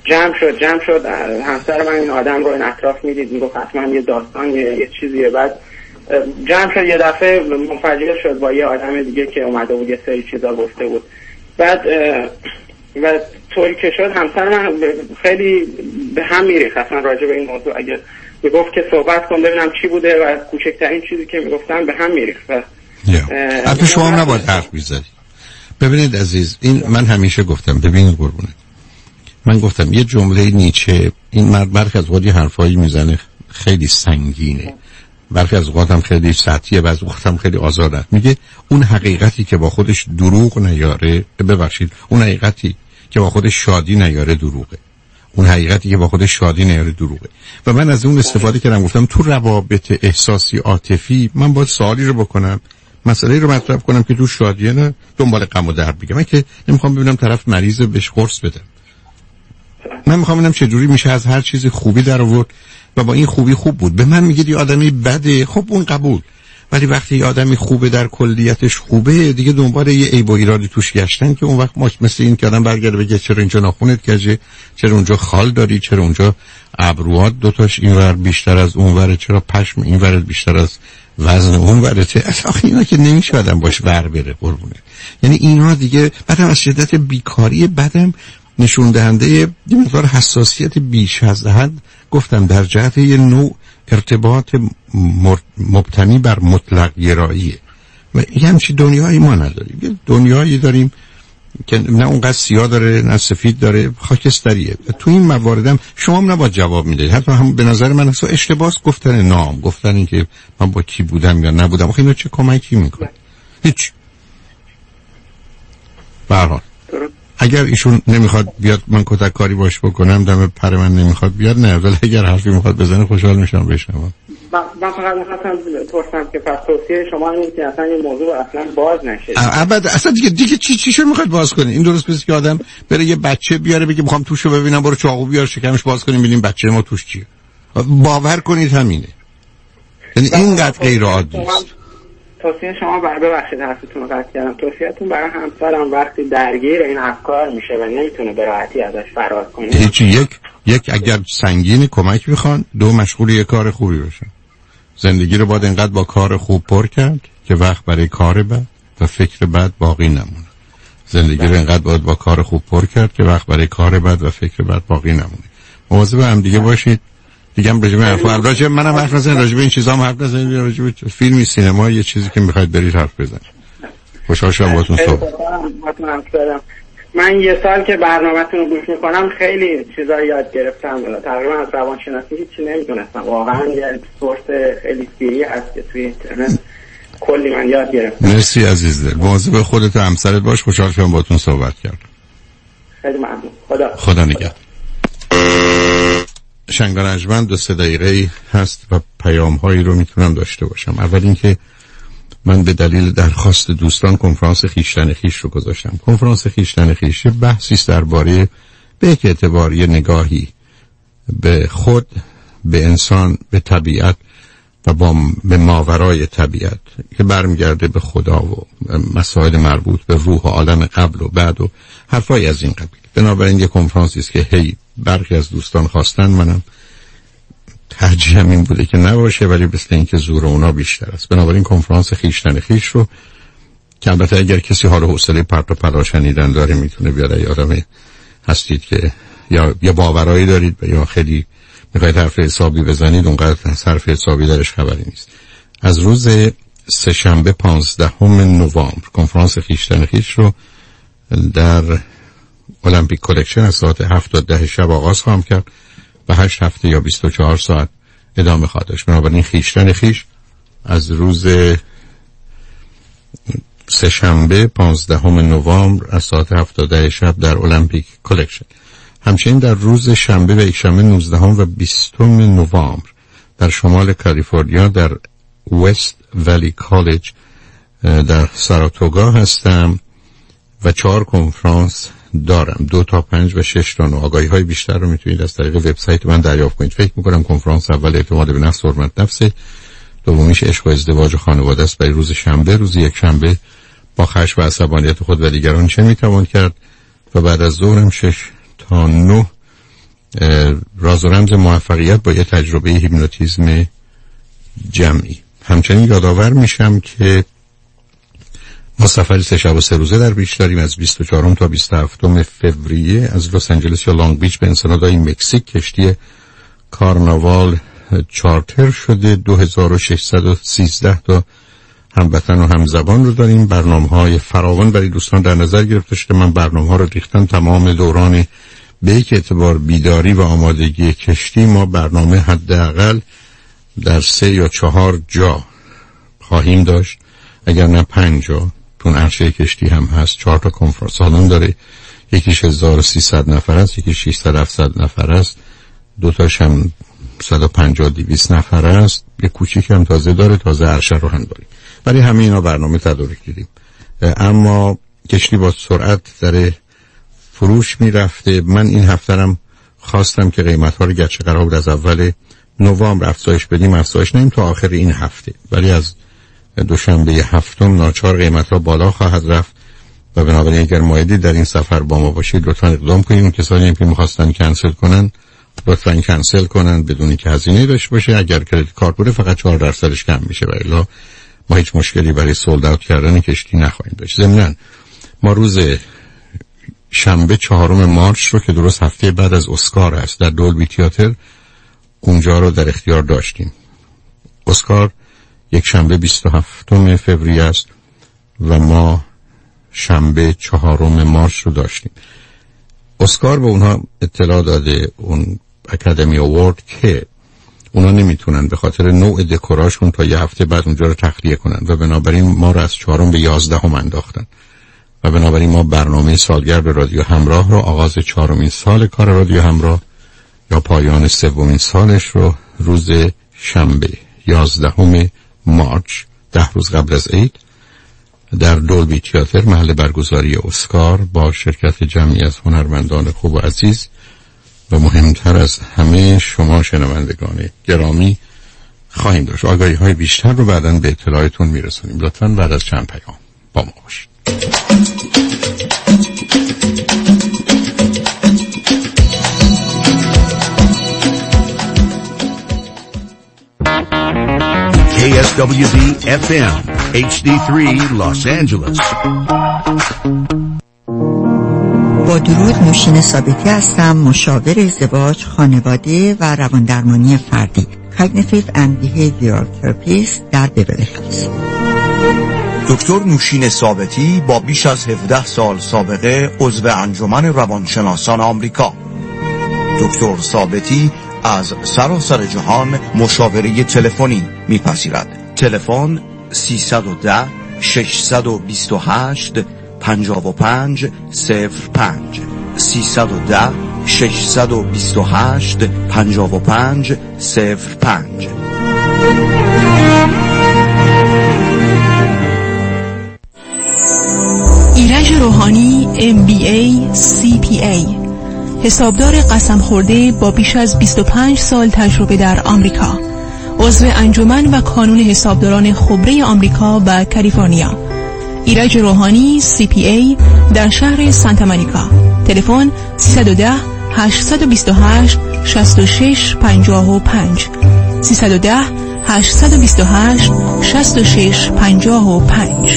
جمع شد جمع شد همسر من این آدم رو این اطراف میدید، میگفت حتما یه داستان یه, یه چیزیه. بعد جمع شد، یه دفعه منفجر شد با یه آدم دیگه که اومده بود یه سری چیزا گفته بود. بعد و طوری که شد همسر من خیلی به هم میریخت اصلا راجع به این موضوع. اگه میگفت که صحبت کن ببینم چی بوده و کوچکترین چیزی که میگفتن به هم میریخت. البته شما هم نباید حرف میزنید. ببینید عزیز، این من همیشه گفتم، ببینید قربونه، من گفتم یه جمله نیچه، این مرد برخی از اوقات حرفایی میزنه خیلی سنگینه، برخی از اوقات هم خیلی سطحیه، بعضی اوقات هم خیلی آزاده. میگه اون حقیقتی که با خودش دروغ نیاره، ببخشید اون حقیقتی که با خودش شادی نیاره دروغه، اون حقیقتی که با خودش شادی نیاره دروغه. و من از اون استفاده کردم، گفتم تو روابط احساسی عاطفی من باید سوالی رو بکنم، مسئله رو مطرح کنم که تو شادیه، نه دنبال غم و درد بگم. من که نمیخوام ببینم طرف مریضه بهش قرص بدم، من میخوام ببینم چه جوری میشه از هر چیز خوبی در آورد و با این خوبی خوب بود. به من میگه یه آدمی بده، خب اون قبول، ولی وقتی یه آدمی خوبه در کلیتش خوبه، دیگه دنبال یه عیب و ایرادی توش گشتن که اون وقت ما مثل این که آدم برگرده بگه چرا اینجا ناخونت کجه، چرا اونجا خال داری، چرا اونجا ابروات دوتاش اینور بیشتر از اونوره، چرا پشم اینور بیشتر از وزن اونورته. اصلا اینا که نمیشه آدم باش ور بره قربونه. یعنی اینا دیگه بعدم از شدت بیکاری، بعدم نشون دهنده یه مقدار حساسیت بیش از حد، گفتم در جهت یه نوع ارتباط مبتنی بر مطلق گراییه. و یه همچی دنیایی ما نداریم، یه دنیایی داریم که نه اونقدر سیاه داره نه سفید داره، خاکستریه. تو این مواردم شما هم نباید جواب میدید، حتی هم به نظر من اصلا اشتباس گفتن نام، گفتن این که من با کی بودم یا نبودم، آخه اینا چه کمکی میکنه؟ هیچ. به هر حال اگر ایشون نمیخواد بیاد من کتک کاری باش بکنم، دم پر من نمیخواد بیاد، نه، ولی اگر حرفی میخواد بزنه خوشحال میشم بشنوم. من فقط میخواستم پرسم که پس توصیه شما اینه که اصلا این موضوع اصلا باز نشه. ابد اصلا دیگه دیگه چی چیشو میخواد باز کنی؟ این درست نیست که آدم بره یه بچه بیاره بگه میخوام توشو ببینم، برو چاقو بیار شکمش باز کنیم ببینیم بچه ما توش چیه. باور کنید همینه. یعنی اینقدر غیر عادی است. توصیه شما برای ببخشید حرفتون رو قطع کردم، توصیه‌تون برای همسرم وقتی درگیر این افکار میشه و نمیتونه به راحتی ازش فرار کنه، هیچی، یک یک اگر سنگین کمک میخوان، دو مشغول یه کار خوبی بشن. زندگی رو باید انقدر با کار خوب پر کرد که وقت برای کار بد و فکر بد باقی نمونه. زندگی رو انقدر باید با کار خوب پر کرد که وقت برای کار بد و فکر بد باقی نمونه. مواظب هم دیگه باشید. دیگه هم راجع به حرفا راجع منم حرف نزنید، راجع به این چیزا هم حرف نزنید، راجع به فیلم سینما یه چیزی که میخواید برید حرف بزنید. خوشحال شدم باهاتون صحبت کردم. من یه سال که برنامه‌تون رو گوش میکنم خیلی چیزا یاد گرفتم، تقریبا از روانشناسی هیچی نمیدونستم، واقعا یه سورس خیلی فری هست که توی اینترنت کلی من یاد گرفتم. مرسی عزیز دل، مواظب خودت و همسرت باش. خوشحال شدم باهاتون صحبت کردم. خیلی ممنون. خدا خدا نگهدار. شنگرنجمند دو سه دقیقه هست و پیام هایی رو میتونم داشته باشم. اول اینکه من به دلیل درخواست دوستان کنفرانس خیشتن خیش رو گذاشتم. کنفرانس خیشتن خیش بحثی است درباره به یک اعتباری نگاهی به خود، به انسان، به طبیعت و با به ماورای طبیعت که برمیگرده به خدا و مسائل مربوط به روح و عالم قبل و بعد و حرفای از این قبیل. بنابراین یک کنفرانسی است که هی برخی از دوستان خواستن، منم ترجیحم این بوده که نباشه، ولی مثل این که زور اونا بیشتر است. بنابراین کنفرانس خیشتن خیش رو که البته اگر کسی حال و حوصله پرت و پلا شنیدن داره میتونه بیاد، یا آدم هستید که یا یا باورایی دارید و یا خیلی میخواید حرف حسابی بزنید، اونقدر حرف حسابی درش خبری نیست. از روز سه شنبه پانزدهم نوامبر کنفرانس خیشتن خیش رو در المپیک کلکشن از ساعت هفت تا ده شب آغاز خواهم کرد و هشت هفته یا بیست و چهار ساعت ادامه خواهد داشت. بنابراین خیشتن خیش از روز سه شنبه پانزدهم نوامبر از ساعت هفت تا ده شب در المپیک کلکشن. همچنین در روز شنبه و یکشنبه نوزدهم و بیستم نوامبر در شمال کالیفرنیا در وست ولی کالج در ساراتوگا هستم و چهار کنفرانس دارم، دو تا پنج و شش تا نو. آگاهی های بیشتر رو میتونید از طریق وبسایت من دریافت کنید. فکر میکنم کنفرانس اول اعتماد به نفس و حرمت نفسه، دومیش عشق و ازدواج و خانواده است. برای روز شنبه، روز یک شنبه با خشم و عصبانیت خود و دیگران چه میتوان کرد، و بعد از ظهرم شش تا نه راز و رمز موفقیت با یه تجربه هیپنوتیزم جمعی. همچنین یادآور میشم که ما سفری سه شب و سه روزه در بیش داریم. از بیست و چهارم تا بیست و هفتم فوریه از لس آنجلس یا لانگ بیچ به انسنادای مکزیک کشتی کارناوال چارتر شده. دو هزار و ششصد و سیزده تا هموطن و همزبان رو داریم. برنامه‌های فراوان برای دوستان در نظر گرفته شده. من برنامه‌ها رو ریختم تمام دوران به یک اعتبار بیداری و آمادگی کشتی. ما برنامه حداقل در سه یا چهار جا خواهیم داشت، اگر نه پنج جا. تون عرشه کشتی هم هست، چهار تا کنفرانس سالن داره، یکیش هزار و سیصد نفر است، یکیش ششصد هفتصد نفر است، دو تاش هم صد و پنجاه دویست نفر است، یک کوچیک هم تازه داره، تازه عرشه رو هم داره. برای همه اینا برنامه تدارک دیدیم. اما کشتی با سرعت در فروش میرفته. من این هفته‌ام خواستم که قیمت‌ها رو گرچه قرار بود از اول نوامبر افزایش بدیم، افزایش ندیم تا آخر این هفته، ولی از دوشنبه هفتم ناچار قیمت‌ها بالا خواهد رفت و بنابراین اگر مایلی در این سفر با ما باشید لطفاً اقدام کنید. اون کسانی که می‌خواستن کنسل کنن لطفاً کنسل کنن بدون که هزینه داشته باشه. اگر کردیت کارت بوده فقط چهار درصدش کم میشه، ولی الا ما هیچ مشکلی برای سولد اوت کردن کشتی نخواهیم داشت. ضمناً ما روز شنبه چهارم مارچ رو که درست هفته بعد از اسکار است در دولبی تئاتر اونجا رو در اختیار داشتیم. اسکار یک شنبه بیست و هفتم فوریه است و ما شنبه چهارم مارچ رو داشتیم. اسکار به اونها اطلاع داده، اون اکادمی اوارد، که اونا نمیتونن به خاطر نوع دکوراشون تا یه هفته بعد اونجا رو تخلیه کنن و بنابراین ما رو از چهارم به یازدهم انداختن و بنابراین ما برنامه سالگرد رادیو همراه رو آغاز چهارمین سال کار رادیو همراه یا پایان سومین سالش رو روز شنبه یازدهم مارچ، ده روز قبل از عید، در دولبی تئاتر محل برگزاری اسکار با شرکت جمعی از هنرمندان خوب و عزیز و مهمتر از همه شما شنوندگان گرامی خواهیم داشت. آگاهی های بیشتر رو بعداً به اطلاعتون میرسونیم. لطفاً بعد از چند پیام با ما باشید. کی اس دبلیو دی اف ام اچ دی سه Los Angeles. با درود، نوشین ثابتی هستم، مشاور ازدواج، خانواده و رواندرمانی فردی، Cognitive and Behavioral Therapist در بیولی هیلز. دکتر نوشین ثابتی با بیش از هفده سال سابقه عضو انجمن روانشناسان آمریکا. دکتر ثابتی از سراسر جهان مشاوره تلفنی میپذیرد. تلفن سیصد و ده ششصد و بیست و هشت پنجاه و پنج صفر پنج سیصد و ده ششصد و بیست و هشت پنجاه و پنج صفر پنج. ایرج روحانی ام بی ای سی پی ای، حسابدار قسم خورده با بیش از بیست و پنج سال تجربه در آمریکا، عضو انجمن و کانون حسابداران خبره آمریکا و کالیفرنیا. ایرج روحانی سی پی ای در شهر سانتا مونیکا. تلفن سیصد و ده هشتصد و بیست و هشت شصت و شش پنجاه و پنج سیصد و ده هشتصد و بیست و هشت شصت و شش پنجاه و پنج.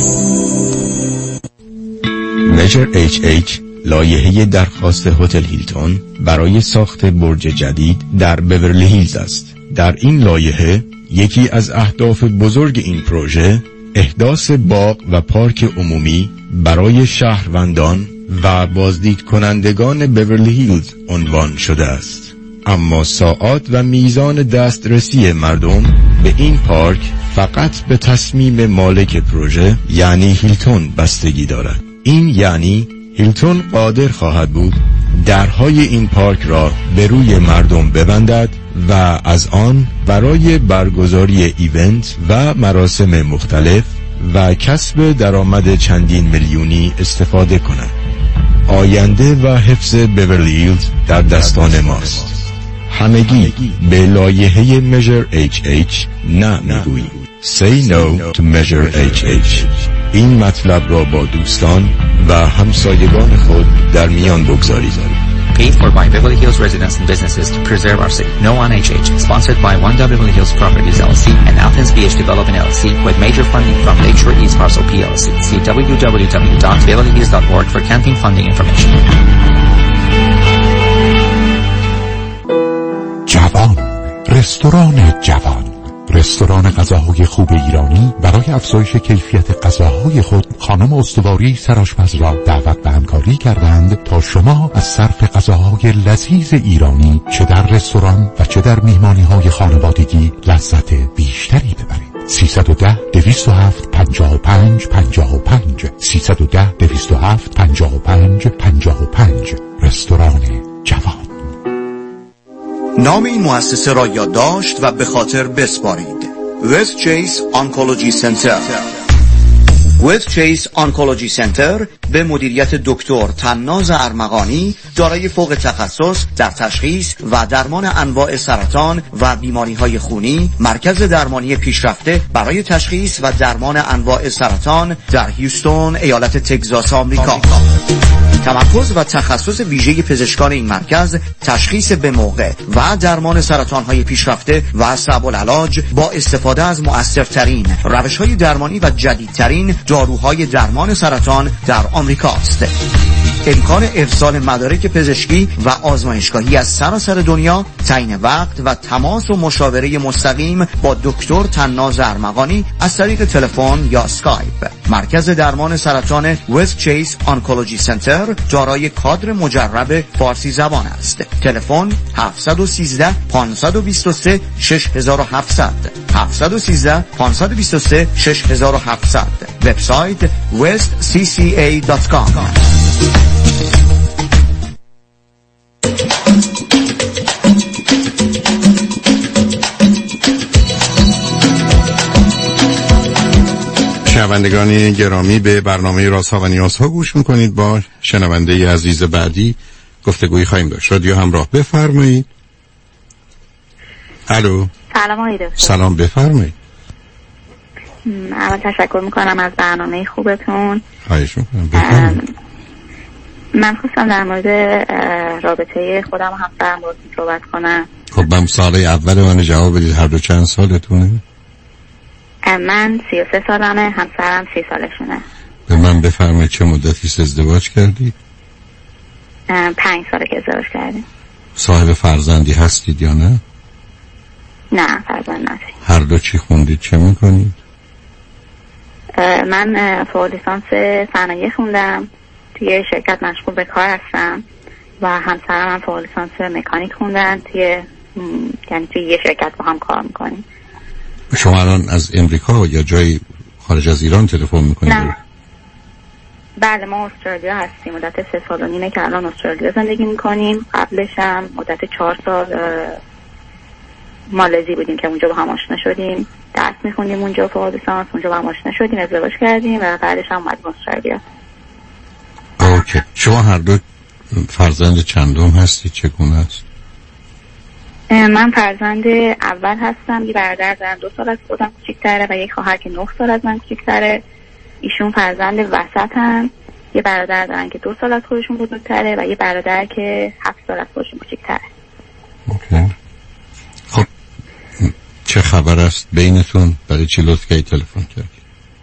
مژر اچ اچ لایحه درخواست هتل هیلتون برای ساخت برج جدید در بیورلی هیلز است. در این لایحه یکی از اهداف بزرگ این پروژه احداث باغ و پارک عمومی برای شهروندان و بازدید کنندگان بیورلی هیلز عنوان شده است. اما ساعات و میزان دسترسی مردم به این پارک فقط به تصمیم مالک پروژه یعنی هیلتون بستگی دارد. این یعنی هیلتون قادر خواهد بود درهای این پارک را به روی مردم ببندد و از آن برای برگزاری ایونت و مراسم مختلف و کسب درآمد چندین میلیونی استفاده کند. آینده و حفظ بیورلی هیلز در دستان ماست. همگی به لایحه مژر اچ اچ نه میگوییم. Say no to Measure اچ اچ. این مطلب را با دوستان و همسایگان خود در میان بگذارید. paid for by Beverly Hills residents and businesses to preserve our city. No on H H, sponsored by One Beverly Hills Properties L L C and Athens B H Development L L C with major funding from Lakeshore East Parcel P L C. See w w w dot beverly hills dot org for camping funding information. جوان، رستوران جوان، رستوران غذاهای خوب ایرانی برای افزایش کیفیت غذاهای خود خانم استواری سرآشپز را دعوت به همکاری کردند تا شما از صرف غذاهای لذیذ ایرانی چه در رستوران و چه در میهمانی‌های خانوادگی لذت بیشتری ببرید. سیصد و ده دویست و هفت پنجاه و پنج پنجاه و پنج سیصد و ده دویست و هفت پنجاه و پنج پنجاه و پنج رستوران جوان. نام این مؤسسه را یادداشت و به خاطر بسپارید. West Chase Oncology Center. West Chase Oncology Center به مدیریت دکتر طناز ارمغانی دارای فوق تخصص در تشخیص و درمان انواع سرطان و بیماری‌های خونی، مرکز درمانی پیشرفته برای تشخیص و درمان انواع سرطان در هیوستون، ایالت تگزاس، آمریکا. تمرکز و تخصص ویژه پزشکان این مرکز تشخیص به موقع و درمان سرطان‌های پیشرفته و صعب العلاج با استفاده از مؤثرترین روش‌های درمانی و جدیدترین داروهای درمان سرطان در آمریکاست. امکان ارسال مدارک پزشکی و آزمایشگاهی از سراسر دنیا، تعیین وقت و تماس و مشاوره مستقیم با دکتر طناز ارمغانی از طریق تلفن یا اسکایپ. مرکز درمان سرطان وست چیس آنکولوژی سنتر دارای کادر مجرب فارسی زبان است. تلفن هفت یک سه پنج دو سه شش هفت صفر صفر هفت یک سه پنج دو سه شش هفت صفر صفر. وبسایت west c c a dot com. شنوندگان گرامی، به برنامه رازها و نیازها گوش میکنید. با شنونده عزیز بعدی گفتگویی خواهیم داشت. رادیو همراه، بفرمایید. الو. سلام آقای دکتر. سلام، بفرمایید. اول تشکر میکنم از برنامه خوبتون. خواهش میکنم، بفرمایید. من خواستم در مورد رابطه خودم و همسرم باهاتون صحبت کنم. خب من سال اول من جواب بدید. هر دو چند سالتونه؟ من سی و سه سالمه، همسرم سی سالشونه. به من بفرمایید چه مدتی ازدواج کردید؟ پنج ساله که ازدواج کردیم. صاحب فرزندی هستید یا نه؟ نه، فرزند نداریم. هر دو چی خوندید، چه میکنید؟ من فوق لیسانس صنایع خوندم، توی شرکت مشغول به کار هستم و همسرم هم فوق لیسانس مکانیک خوندن، توی یعنی توی یه شرکت با هم کار میکنیم. شما الان از امریکا یا جای خارج از ایران تلفن میکنید؟ نه. بله، ما استرالیا هستیم. مدت سه سال و نیمه که الان استرالیا زندگی میکنیم. قبلش هم مدت چهار سال مالزی بودیم که اونجا با هم آشنا شدیم، درس میخوندیم اونجا، فوق لیسانس اونجا با هم آشنا شدیم، ازدواج کردیم و بعدش هم اومدیم استرالیا. اوکی. شما هر دو فرزند چندم هستید؟ چگونه است؟ من فرزند اول هستم. یه برادر دارم دو سال از خودم کوچیک‌تره و یک خواهر که نه سال از من کوچیک‌تره. ایشون فرزند وسطن. یه برادر دارن که دو سال از خودشون بزرگتره و یه برادر که هفت سال از خودشون کوچیک‌تره. اوکی. خب چه خبر است بینتون؟ برای چی لطف کردید تلفن کردید؟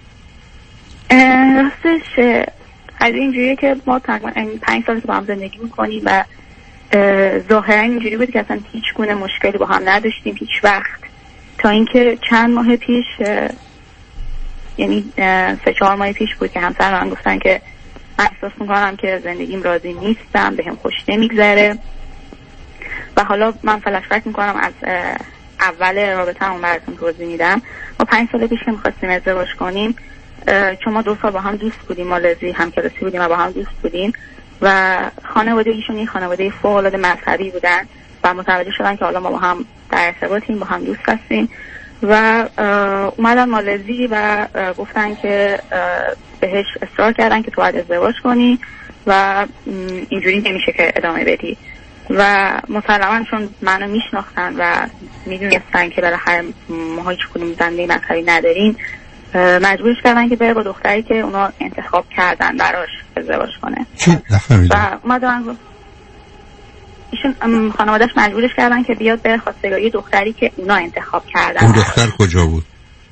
راستش از اینجوریه که ما تقریبا پنج سال با هم زندگی میکنیم و ظاهرا اینجوری بود که اصلا هیچ گونه مشکلی با هم نداشتیم هیچ وقت، تا اینکه چند ماه پیش، یعنی سه چهار ماه پیش بود که همسر من گفتن که من احساس میکنم که زندگیم راضی نیستم، بهم خوش نمیگذره. و حالا من فلشبک میکنم از اول رابطه همون براتون توضیح میدم. ما پنج سال پیش که میخواستیم ازدواج کنیم، چون ما دو سال با هم دوست بودیم، مالزی هم کلاسی بودیم و با هم دوست بودیم و خانواده ایشون یک خانواده فوق‌العاده مذهبی بودن و متوجه شدن که حالا ما با هم در ارتباطیم، با هم دوست هستیم و اومدن مالزی و گفتن که بهش اصرار کردن که تو باید ازدواج کنی و اینجوری نمیشه که ادامه بدی. و مسلماً چون منو میشناختن و میدونستن که بالاخره ما هیچ کدوم زنده مذهبی نداریم، مجبورش کردن که بره با دختری که اونا انتخاب کردن براش ازدواج کنه. چی؟ نفهمیدم. و اومدن ایشون خانواده‌اش مجبورش کردن که بیاد بره خواستگاری دختری که اونا انتخاب کردن. اون دختر کجا بود؟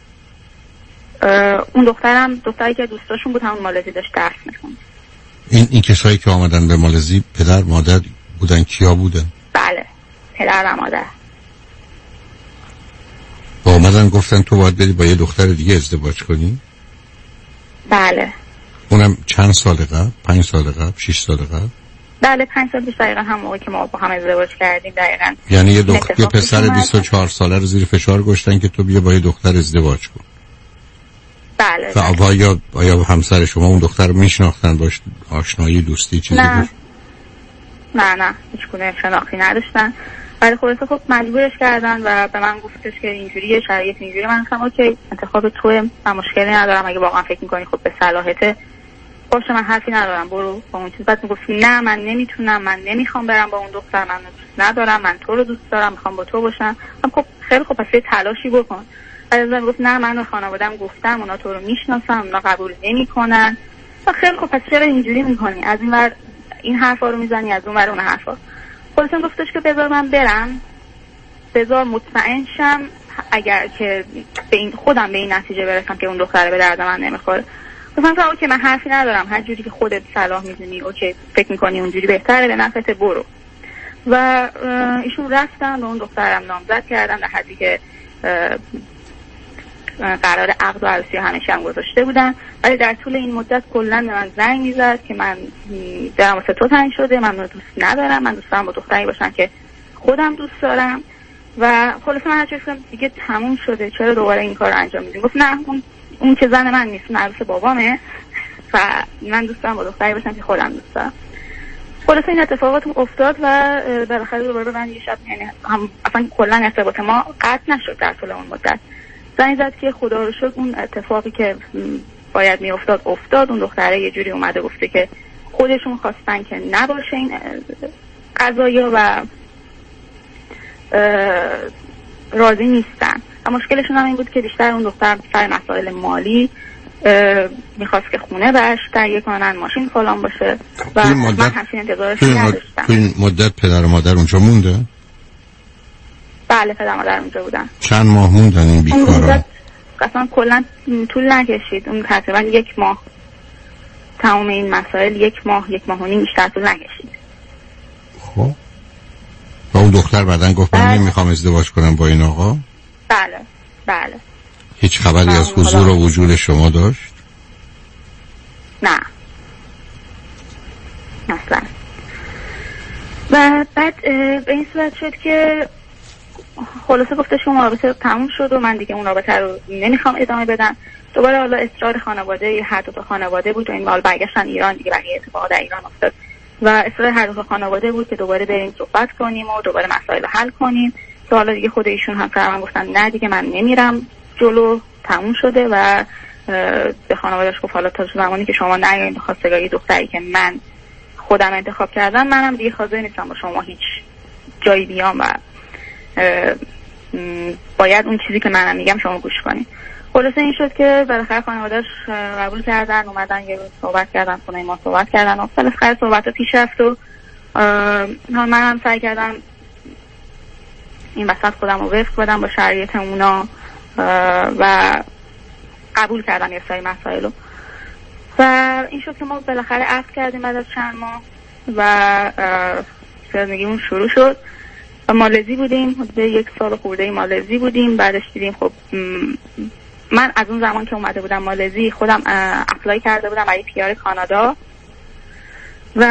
اون دخترم دختری که دوستاشون بود، همون مالزی داشت درس می‌خوند. این این کسایی که آمدن به مالزی پدر مادر بودن، کیا بودن؟ بله، پدر و مادر. با آمدن گفتن تو باید بری با یه دختر دیگه ازدواج کنی؟ بله. اونم چند سال قبل؟ پنج سال قبل؟ شش سال قبل؟ بله، پنج سال پیش دقیقا هم موقعی که ما با هم ازدواج کردیم دقیقا. یعنی یه دختر یه پسر بیست و چهار ساله رو زیر فشار گذاشتن که تو بیا با یه دختر ازدواج کن. بله. و آیا آیا همسر شما اون دختر رو میشناختن، باش آشنایی دوستی چیزی نه. داشت؟ نه نه هیچ گونه شناختی نداشتن. ولی خلاصه خب مجبورش کردن و به من گفتش که اینجوریه، شرایط اینجوریه. من گفتم اوکی، انتخاب توئه، من مشکلی ندارم، اگه واقعا فکر می‌کنی خب به صلاحته باشه، من حرفی ندارم، برو با اون چیز. بعد میگفت نه من نمیتونم، من نمیخوام برم با اون دختر، من دوست ندارم، من تو رو دوست دارم، میخوام با تو باشم. خب خیلی خب پس یه تلاشی بکن. بعد از گفت نه من به خانواده‌ام گفتم، اونا تو رو میشناسن، اونا قبول نمیکنن. خیلی خب پس چرا اینجوری میکنی؟ از این ور این حرفا رو میزنی، از اون ور اون حرفا. خودم گفتش که بذار من برم، بذار مطمئن شم اگر که به این خودم به این نتیجه برسم که اون دختره به درد من نمیخوره. گفتم که اوکی من حرفی ندارم، هر جوری که خودت صلاح میدونی، اوکی فکر میکنی اونجوری بهتره، به نفعت برو. و ایشون رفتن به اون دخترم نامزد کردن، در حدی که قرار عقد و عروسی همیشه هم گذاشته بودن. ولی در طول این مدت کلا به من زنگ میزد که من دلم واسه تو تنگ شده، من رو دوست ندارم، من دوست دارم با دختری باشم که خودم دوست دارم. و خلاصه من هرچی گفتم دیگه تموم شده، چرا دوباره این کار رو انجام میدیم؟ گفت نه اون اون که زن من نیست، اون عروس بابامه و من دوست دارم با دختری باشم که خودم دوست دارم. خلاصه این اتفاقات افتاد و بالاخره دوباره من یه شب، یعنی هم اصلا کلا ارتباط ما قطع نشد در طول اون مدت. زنگ زد که خدا رو شکر اون اتفاقی که باید می افتاد افتاد. اون دختره یه جوری اومده گفته که خودشون خواستن که نباشه این قضایا و راضی نیستن و مشکلشون هم این بود که بیشتر اون دختر سر مسائل مالی میخواست که خونه برش تهیه کنن، ماشین فلان باشه و من همچین انتظارش نداشتم. تو این مدت پدر و مادر اونجا مونده؟ بله پدر مادر اونجا بودن. چند ماه موندن این بیکارا؟ اصلا کلا طول نکشید، اون تقریبا یک ماه تمام این مسائل، یک ماه یک ماه و نیم بیشتر طول نکشید. خب و اون دختر بعدن گفت من نمیخوام ازدواج کنم با این آقا؟ بله بله. هیچ خبری از حضور و وجود شما داشت؟ نه اصلا. و بعد به این صورت شد که خلاصه گفتش که اون رابطه تموم شد و من دیگه اون رابطه رو نمیخوام ادامه بدم. دوباره حالا اصرار خانواده، هر دو تا خانواده بود و این مال برگشتن ایران دیگه، بقیه اتفاقات در ایران افتاد و اصرار هر دو تا خانواده بود که دوباره بریم صحبت کنیم و دوباره مسائل حل کنیم. که حالا دیگه خود ایشون هم فرمان گفتن نه دیگه من نمیرم جلو، تموم شده. و به خانواده‌اش گفت حالا تا زمانی که شما نیاین خواستگاری دختری که من خودم انتخاب کردم، منم دیگه حاضر نیستم با شما هیچ جایی بیام و باید اون چیزی که منم میگم شما گوش کنید. خلاصه این شد که بالاخره خانواده‌اش قبول کردن، اومدن یه روز صحبت کردن، خونه ما صحبت کردن و بالاخره صحبت پیش رفت و منم سعی کردم این وسط خودم رو وفق بدم با شرایط اونا و قبول کردم یه سری مسائل رو. و این شد که ما بالاخره عقد کردیم بعد از چند ماه و زندگیمون شروع شد. مالزی بودیم، حدود یک سال خورده مالزی بودیم. بعدش دیدیم خب من از اون زمان که اومده بودم مالزی خودم اپلای کرده بودم برای پیار کانادا و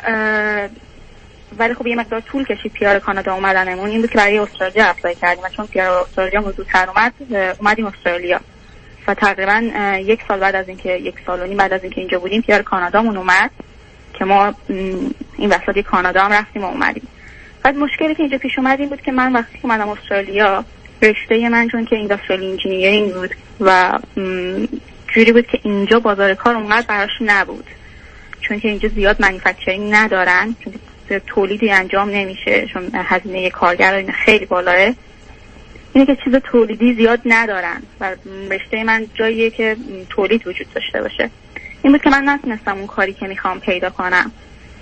ولی خب یه مقدار طول کشید پیار کانادا اومدنمون. این بود که برای استرالیا اپلای کردیم و چون پیار استرالیا زودتر اومد اومدیم استرالیا و تقریبا یک سال بعد از اینکه یک سال و نیم بعد از اینکه اینجا بودیم پیار کانادامون اومد که ما این وسط کانادا هم رفتیم و اومدیم. بعد مشکلی که اینجا پیش اومد این بود که من وقتی که اومدم استرالیا رشته من چون که اینداستریال انجینیرینگ بود و جوری بود که اینجا بازار کار اونقدر براش نبود، چون که اینجا زیاد مانیفکتچرینگ ندارن، چون تولیدی انجام نمیشه، چون هزینه کارگر خیلی بالاه. اینه که چیز تولیدی زیاد ندارن و رشته من جاییه که تولید وجود داشته باشه. این بود که من نتونستم اون کاری که میخوام پیدا کنم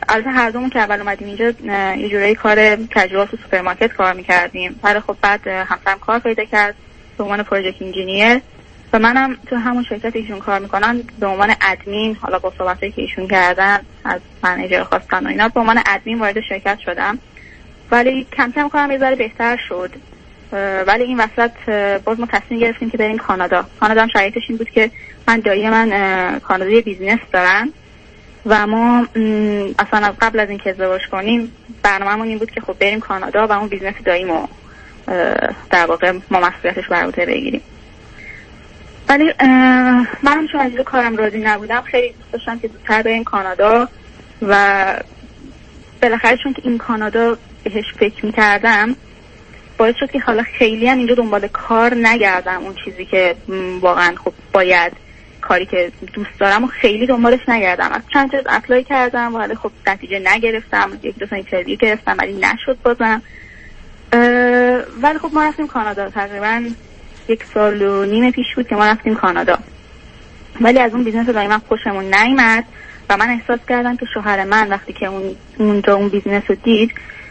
البته هر دومون که اول اومدیم اینجا یه جورایی کار کجوال تو سوپرمارکت کار میکردیم، ولی خب بعد همسرم کار پیدا کرد به عنوان پروژکت انجینیر و منم تو همون شرکت ایشون کار میکنن به عنوان ادمین، حالا با صحبتایی که ایشون کردن از منیجر خواستن و اینا به عنوان ادمین وارد شرکت شدم، ولی کم کم کارم یه ذره بهتر شد. ولی این وسط باز ما تصمیم گرفتیم که بریم کانادا. کانادا هم شرایطش این بود که من دایی من کانادایی بیزینس دارن و ما اصلا قبل از اینکه ازدواج کنیم برنامه‌مون این بود که خب بریم کانادا و اون بیزنس داییمو در واقع ما مسئولیتش بر عهده بگیریم. ولی منم چون از کارم راضی نبودم خیلی دوست داشتم که زودتر بریم کانادا و بالاخره چون که این کانادا بهش فکر می‌کردم باعث شد که حالا خیلی هم اینجا دنبال کار نگردم، اون چیزی که واقعا خب باید کاری که دوست دارم و خیلی دنبالش نگردم. از چند جز اپلای کردم ولی خب نتیجه نگرفتم، یک دو تا اینترویو گرفتم ولی نشد بازم. ولی خب ما رفتیم کانادا، تقریبا یک سال و نیم پیش بود که ما رفتیم کانادا، ولی از اون بیزنس دایما خوشمون نیامد و من احساس کردم که شوهر من وقتی که اون اونجا اون بیزنس رو دید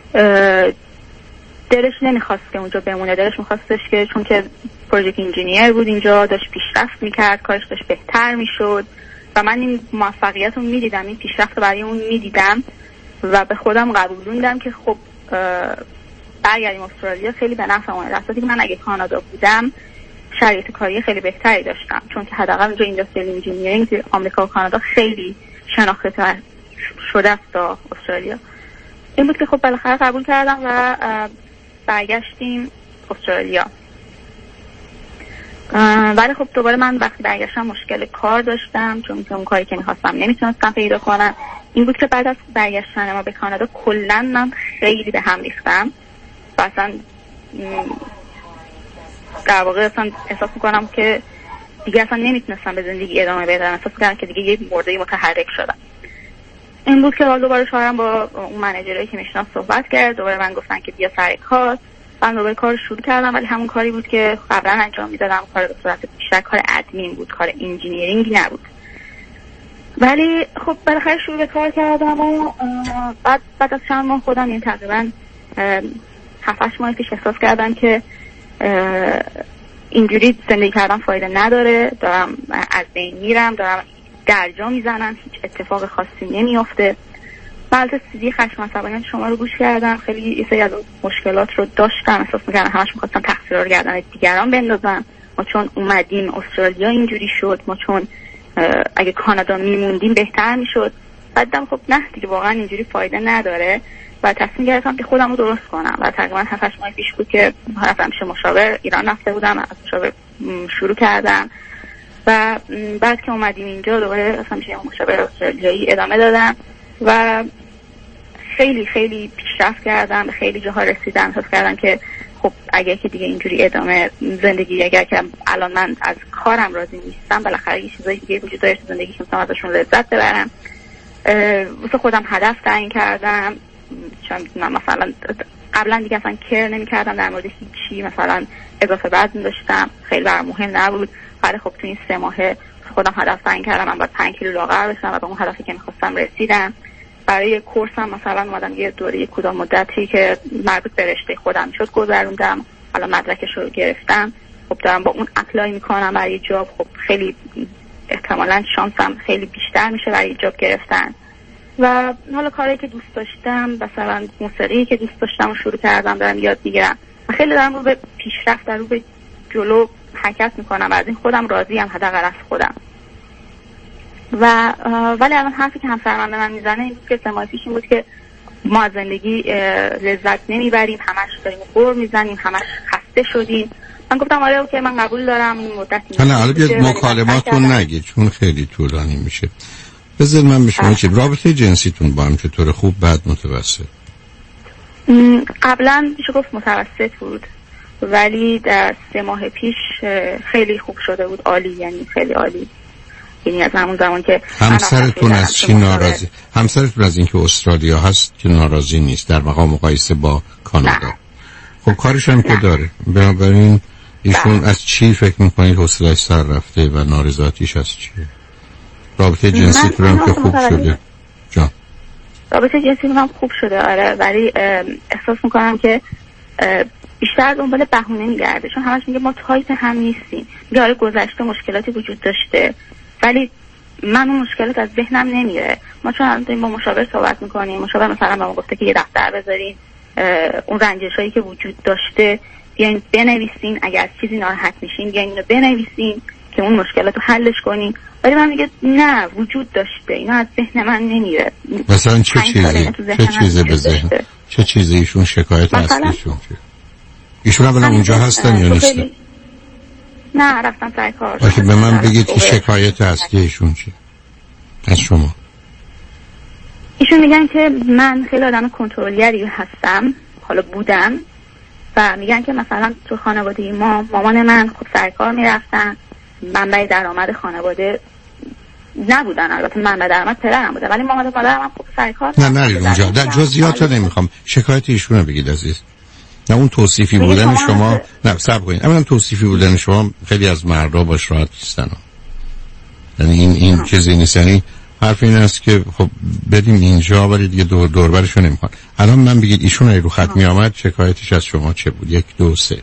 دلش نمیخواست که اونجا بمونه، دلش میخواستش که چون که پروژکت انجینیر بود اینجا داشت پیشرفت میکرد، کارش داشت بهتر میشد و من این موفقیت رو میدیدم، این پیشرفت رو برای اون میدیدم و به خودم قبولوندم که خب برگردیم استرالیا خیلی به نفعمونه، در صورتی که من اگه کانادا بودم شرایط کاری خیلی بهتری داشتم، چون که حداقل اونجا اینداستریال انجینیرینگ توی آمریکا و کانادا خیلی شناخته شده است تا استرالیا. این بود که خب بالاخره قبول کردم و برگشتیم استرالیا. ولی خب دوباره من وقتی برگشتم مشکل کار داشتم، چون که اون کاری که میخواستم نمیتونستم پیدا کنم. این بود که بعد از برگشتن ما به کانادا کلا من خیلی به هم ریختم و اصلا در واقع اصلا احساس میکنم که دیگه اصلا نمیتونستم به زندگی ادامه بدم، احساس میکنم که دیگه یه مرده متحرک شدم. این بود که حالا دوباره شوهرم با اون منیجرایی که میشنم صحبت کرد، دوباره من گفتن که بیا سر کار. من دوباره کار شروع کردم ولی همون کاری بود که قبلا انجام میدادم، کار به صورت بیشتر کار ادمین بود، کار انجینیرینگی نبود. ولی خب بالاخره شروع به کار کردم و بعد بعد از چند ماه خودم این تقریبا هفت هشت ماه پیش احساس کردم که اینجوری زندگی کردن فایده نداره، دارم از بین میرم، دارم درجا میزنم، هیچ اتفاق خاصی نمیافته. بعد سیدی خشم عصبانیت شما رو گوش کردم، خیلی یه سری از مشکلات رو داشتم، احساس می‌کردم همش می‌خواستم تقصیر رو گردن دیگران بندازم. ما چون اومدیم استرالیا اینجوری شد، ما چون اگه کانادا میموندیم بهتر میشد. بعدم خب نه دیگه واقعا اینجوری فایده نداره و تصمیم گرفتم که خودم رو درست کنم و تقریبا هفت هشت ماه پیش بود که رفتم پیش مشاور ایران رفته بودم، از مشاور شروع کردم و بعد که اومدیم اینجا دوباره اصلا میشه مشاور استرالیایی ادامه دادم و خیلی خیلی پیشرفت کردم، به خیلی جاها رسیدم. احساس کردم که خب اگه که دیگه اینجوری ادامه زندگی، اگر که الان من از کارم راضی نیستم، بالاخره یه چیزای دیگه وجود داره تو زندگی که میتونم ازشون لذت ببرم. واسه خودم هدف تعیین کردم، چون من مثلا قبلا دیگه اصلا کر نمی کردم در مورد هیچی، مثلا اضافه وزن داشتم خیلی برام مهم نبود، ولی خب تو این سه ماه خودم هدف تعیین کردم من باید پنج کیلو لاغر بشم و به اون هدفی که می‌خواستم رسیدم. برای کورسم مثلا اومدم یه دوره کدام مدتی که مربوط به رشته خودم شد گذروندم، الان مدرکش رو گرفتم، خب دارم با اون اپلای میکنم برای جاب. خب خیلی احتمالاً شانسم خیلی بیشتر میشه برای جاب گرفتن و حالا کاری که دوست داشتم، مثلا موسیقی که دوست داشتم شروع کردم دارم یاد میگیرم و خیلی دارم رو به پیشرفت رو به جلو حرکت میکنم و از این خودم راضیم، حداقل از خودم. و ولی الان حرفی که همسر من به من میزنه این بود که سه ماه پیش این بود که ما از زندگی لذت نمیبریم، همش داریم غر میزنیم، همش خسته شدیم. من گفتم آره اوکی من قبول دارم این مدتی. حالا حالا بیاد مکالماتون نگید چون خیلی طولانی میشه. بذار من به شما چه رابطه جنسیتون با هم چطور، خوب بعد متوسط؟ قبلا میشه گفت متوسط بود ولی در سه ماه پیش خیلی خوب شده بود، عالی، یعنی خیلی عالی. یعنی از همون زمان که همسرتون از چی ناراضی؟ همسرتون از اینکه استرالیا هست که ناراضی نیست در مقام مقایسه با کانادا؟ نه. خب کارش هم که داره، بنابراین ایشون نه. از چی فکر میکنید حوصله‌اش سر رفته و نارضایتیش از چیه؟ رابطه جنسیتون هم که خوب شده جان رابطه جنسی من خوب شده آره، ولی احساس میکنم که بیشتر دنبال بهونه میگرده، چون همش میگه ما تایپ هم نیستیم. میگه آره گذشته مشکلاتی وجود داشته ولی من اون مشکلات از ذهنم نمیره. ما چون الان با مشاور صحبت میکنیم، مشاور مثلا به ما گفته که یه دفتر بذارین اون رنجشایی که وجود داشته بیاین بنویسین، اگر از چیزی ناراحت میشین بیاین اینو بنویسین که اون مشکلات رو حلش کنین. ولی من میگه نه وجود داشته، اینا از ذهن من نمیره. مثلا چه چیزی چه چیزی به ذهن چه چیزی ایشون شکایت اصلیشون چیه؟ ایشون اولا اونجا هستن یا نیستن؟ نه رفتن سر کار. باشه به من بگید که شکایت اصلی ایشون چیه از شما؟ ایشون میگن که من خیلی آدم کنترلگری هستم، حالا بودم، و میگن که مثلا تو خانواده ما مامان من خب سر کار میرفتن، منبع درآمد خانواده نبودن، البته منبع درآمد پدرم بوده ولی مامان و مادرم خب سر کار نه نه اونجا در جزئیات رو نمیخوام، شکایت ایشون رو بگید عزیز. نه اون توصیفی بودن شما, شما... نه صبر کنید، اولا توصیفی بودن شما خیلی از مردا باش راحت نیستن، یعنی این این چیزی نیست. یعنی حرف این است که خب بریم اینجا ولی دیگه دور دور برشون نمیخوان. الان من بگید ایشون رو خط می آمد شکایتش از شما چه بود؟ یک دو سه.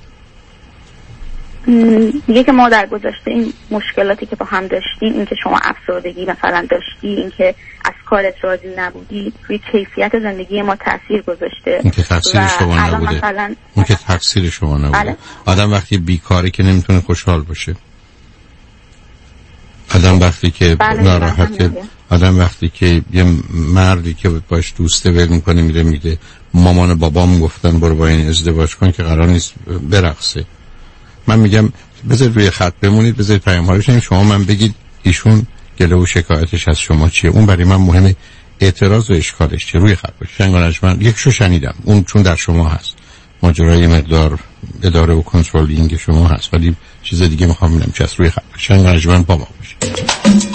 میگه که ما در گذشته این مشکلاتی که با هم داشتیم، این که شما افسردگی مثلا داشتی، این که از کارت راضی نبودی، روی کیفیت زندگی ما تاثیر گذاشته. این که تقصیر شما نبوده. مثلا... اون که تقصیر شما نبوده. بله. آدم وقتی بیکاره که نمیتونه خوشحال باشه. آدم وقتی که بله ناراحته، آدم وقتی که یه مردی که باش دوسته ول میکنه میره میگه مامان و بابام گفتن برو با این ازدواج کن که قرار نیست برقصه. من میگم بذارید روی خط بمونید، بذارید پیام‌ها رو بشنوید، شما من بگید ایشون گله و شکایتش از شما چیه. اون برای من مهمه، اعتراض و اشکالش چیه. روی خط باشید. شنگانش من یکشو شنیدم، اون چون در شما هست، ماجرای مقدار اداره و کنترلینگ شما هست، ولی چیز دیگه میخوام ببینم چه است. روی خط باشید. شنگانش من با ما باشید.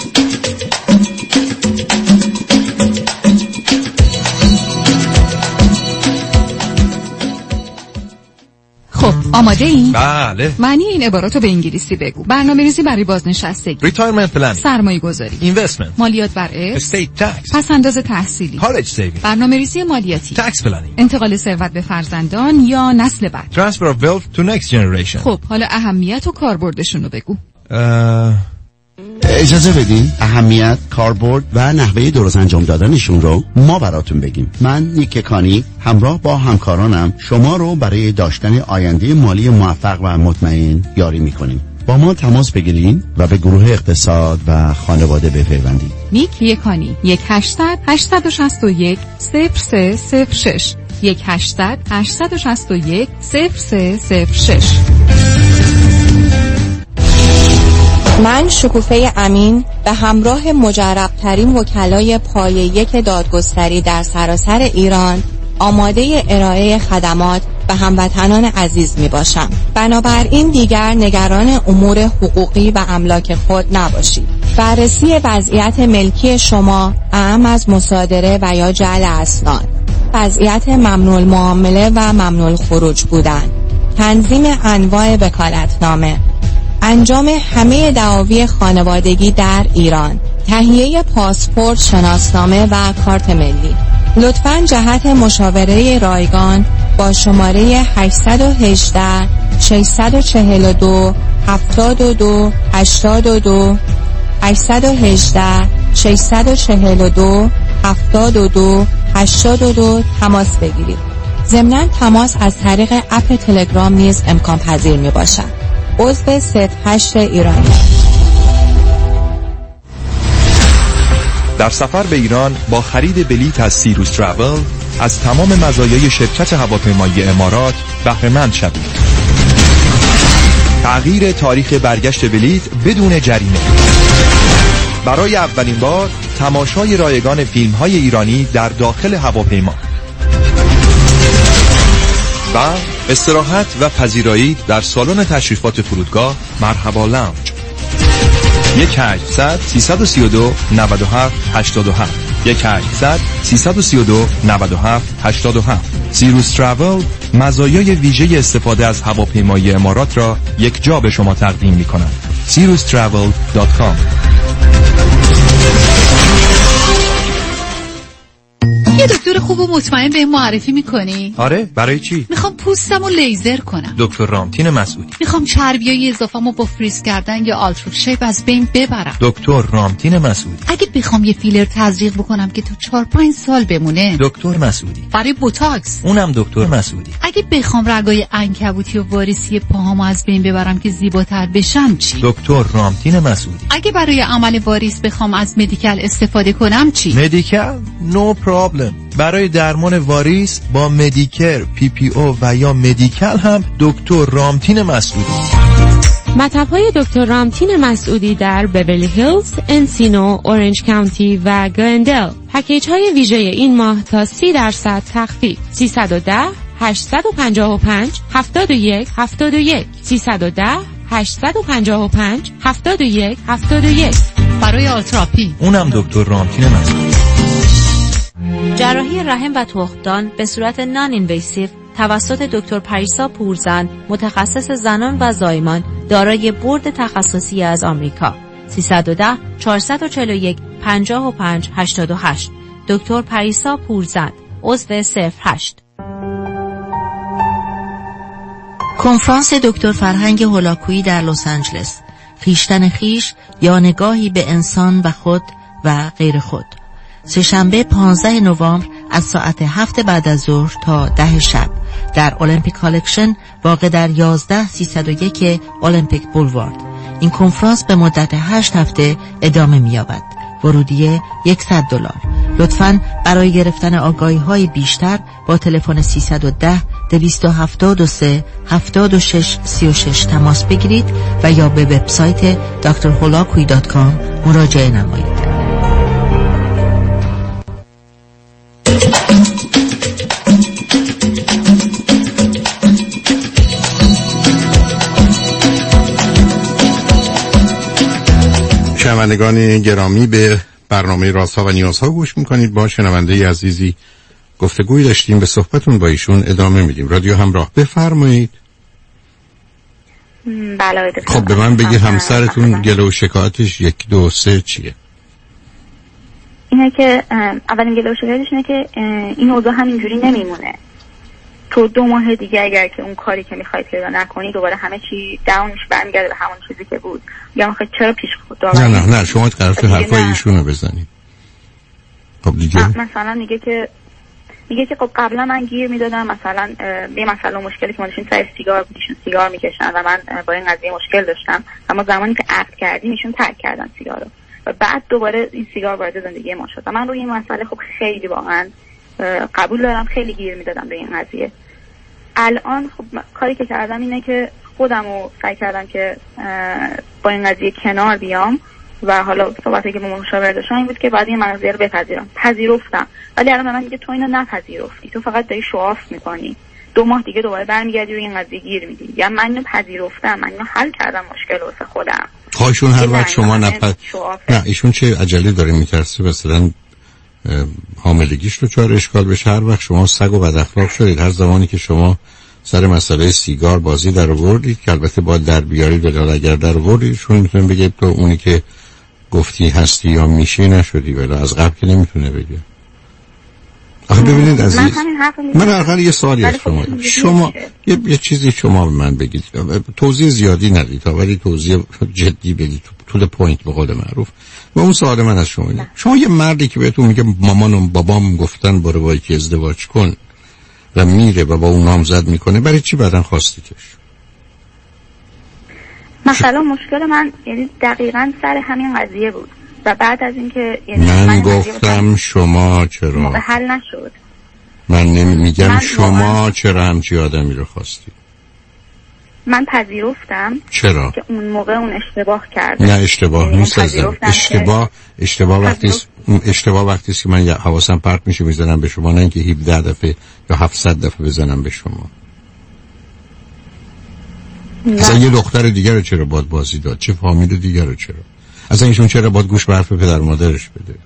خب آماده این؟ بله. معنی این عباراتو به انگلیسی بگو. برنامه‌ریزی برای بازنشستگی، ریتایرمنت پلن، سرمایه گذاری، اینوستمنت، مالیات بر ارث، استیت تکس، پس انداز تحصیلی، کالج سیوینگ، برنامه‌ریزی مالیاتی، تکس پلنینگ، انتقال ثروت به فرزندان یا نسل بعد، ترانسفر اف ویلث تو نکست جنریشن. خب حالا اهمیت و کاربردشون رو بگو. اه... اجازه بدین اهمیت، کاربرد و نحوه درست انجام دادنشون رو ما براتون بگیم. من نیک کانی همراه با همکارانم شما رو برای داشتن آینده مالی موفق و مطمئن یاری میکنیم. با ما تماس بگیرین و به گروه اقتصاد و خانواده بپیوندید. نیک یکانی یک هشتصد هشتصد و شصت و یک صفر سه صفر شش یک هشتصد هشتصد و شصت و یک صفر سه صفر شش. من شکوفه امین به همراه مجربترین وکلای پایه یک دادگستری در سراسر ایران آماده ارائه خدمات به هموطنان عزیز می باشم. بنابراین دیگر نگران امور حقوقی و املاک خود نباشید. بررسی وضعیت ملکی شما اعم از مصادره و یا جعل اسناد، وضعیت ممنوع المعامله و ممنوع الخروج بودن، تنظیم انواع وکالتنامه، انجام همه دعاوی خانوادگی در ایران، تهیه پاسپورت، شناسنامه و کارت ملی. لطفاً جهت مشاوره رایگان با شماره هشت یک هشت شش چهار دو هفتاد و دو هشتاد و دو هشت یک هشت شش چهار دو هفتاد و دو هشتاد و دو تماس بگیرید. ضمناً تماس از طریق اپ تلگرام نیز امکان پذیر می باشد. عضو صفر هشت ایرانی. در سفر به ایران با خرید بلیط از سیروس تراول از تمام مزایای شرکت هواپیمایی امارات بهره مند شوید. تغییر تاریخ برگشت بلیط بدون جریمه. برای اولین بار تماشای رایگان فیلم‌های ایرانی در داخل هواپیما و استراحت و پذیرایی در سالن تشریفات فرودگاه مرحبا لاونج. یک هشتصد سیصد و سی و دو نود و هفت هشتاد و هفت یک هشتصد سیصد و سی و دو نود و هفت هشتاد و هفت. سیروس تراول مزایای ویژه استفاده از هواپیمایی امارات را یک جا به شما تقدیم می‌کند. سیروس تراول دات کام. یه دکتر خوب و مطمئن به معرفی میکنی؟ آره، برای چی؟ میخوام پوستمو لیزر کنم. دکتر رامتین مسعودی. میخوام چربیای اضافه‌مو با فریز کردن یا آلترا شیپ از بین ببرم. دکتر رامتین مسعودی. اگه بخوام یه فیلر تزریق بکنم که تو چهار پنج سال بمونه. دکتر مسعودی. برای بوتاکس. اونم دکتر مسعودی. اگه بخوام رگای عنکبوتی و واریسی پاهامو از بین ببرم که زیباتر بشم چی؟ دکتر رامتین مسعودی. اگه برای عمل واریس بخوام از مدیکال استفاده کنم چی؟ مدیکال؟ نو پرابلم. برای درمان واریس با مدیکر، پی پی او و یا مدیکال هم دکتر رامتین مسعودی. مطب‌های دکتر رامتین مسعودی در بیولی هیلز، انسینو، اورنج کانتی و گلندل. پکیج های ویژه این ماه تا سی درصد تخفیف. سیصد و ده هشتصد و پنجاه و پنج هفتاد و یک هفتاد و یک سیصد و ده هشتصد و پنجاه و پنج هفتاد و یک هفتاد و یک. برای آلتراپی اونم دکتر رامتین مسعودی. جراحی رحم و تخمدان به صورت نان اینویسیو توسط دکتر پریسا پورزن، متخصص زنان و زایمان، دارای بورد تخصصی از آمریکا. سیصد و ده چهارصد و چهل و یک پنجاه و پنج هشتاد و هشت. دکتر پریسا پورزن، عضو صفر هشت. کنفرانس دکتر فرهنگ هولاکویی در لس آنجلس، خویشتن خویش یا نگاهی به انسان و خود و غیر خود. سه‌شنبه پانزده نوامبر از ساعت هفت بعد از ظهر تا ده شب در المپیک کالکشن واقع در یازده سیصد و یک المپیک بولوارد. این کنفرانس به مدت هشت هفته ادامه می‌یابد. ورودی صد دلار. لطفاً برای گرفتن آگاهی‌های بیشتر با تلفن سیصد و ده دویست و هفتاد و سه هفتاد و شش سی و شش تماس بگیرید و یا به وبسایت دکتر هولاکویی دات کام مراجعه نمایید. شنوندگان گرامی، به برنامه رازها و نیازها گوش میکنید. با شنونده عزیزی گفتگوی داشتیم، به صحبتون با ایشون ادامه میدیم. رادیو همراه، بفرمایید. بله. خب به من بگید همسرتون گله و شکایتش یک دو سه چیه؟ اینه که اولین گله و شکایتش اینه که این اوضاع همینجوری نمیمونه. تو دو ماه دیگه اگر که اون کاری که میخواید پیدا نکنی دوباره همه چی داونش برمیگرده به همون چیزی که بود. یا میخواید چرا پیش خود داوری؟ نه نه نه شما طرف حرفای ایشونو بزنید. خب دیگه مثلا میگه که میگه که خب قبلا من گیر میدادم، مثلا یه مسئله مشکلی که ما داشتیم سر سیگار بود، ایشون سیگار میکشن و من با این قضیه مشکل داشتم، اما زمانی که عقد کردیم ایشون ترک کردن سیگارو و بعد دوباره این سیگار وارد زندگی ما شد و من روی این مسئله خب خیلی واقعا قبول دارم، خیلی گیر میدادم به این قضیه. الان خب کاری که کردم اینه که خودمو سعی کردم که با این قضیه کنار بیام و حالا صحبتی که با مشاور داشتم این بود که بعد این قضیه رو بپذیرم. پذیرفتم، ولی الان من میگه تو اینو نپذیرفتی، تو فقط داری شواف میکنی، دو ماه دیگه دوباره برمیگردی و این قضیه گیر میدی. یا من اینو پذیرفتم، من اینو حل کردم مشکل واسه خودم. خواهشون هر وقت شما نپذ نه ایشون چه عجله داره، میترسه مثلا حاملگیش رو چهار اشکال بشه. هر وقت شما سگ و بد اخلاق شدید، هر زمانی که شما سر مسئله سیگار بازی در آوردید که البته باید در بیارید، ولی اگر در آوردید شون میتونه بگه تو اونی که گفتی هستی یا میشی نشدی، ولی از قبل که نمیتونه بگه. آخه ببینید عزیز، من هر یه سوالی از شما شما یه, یه چیزی شما به من بگید، توضیح زیادی ندید ولی توضیح جدی بدید، تو the point به قول معروف. و اون سوال من از شما اینه، شما یه مردی که بهتون میگه مامان و بابام گفتن برو با یکی ازدواج کن و میره و با اون نامزد میکنه، برای چی بعدن خواستیدش؟ مثلا مشکل من یعنی دقیقاً سر همین قضیه بود و بعد از اینکه یعنی من, من گفتم شما چرا موقع حل نشد. من نمیگم من شما چرا همچی آدمی رو خواستی. من پذیرفتم چرا که اون موقع اون اشتباه کرده. نه اشتباه نیست ازم. اشتباه اشتباه وقتی اشتباه وقتی است که من حواسم پرت میشه میزنم به شما، نه اینکه هفده دفعه یا هفتصد دفعه بزنم به شما. اصلا یه دختر دیگر رو چرا باید بازی داد؟ چه فامیل دیگر رو چرا؟ اصلا ایشون چرا باید گوش به حرف پدر مادرش بده؟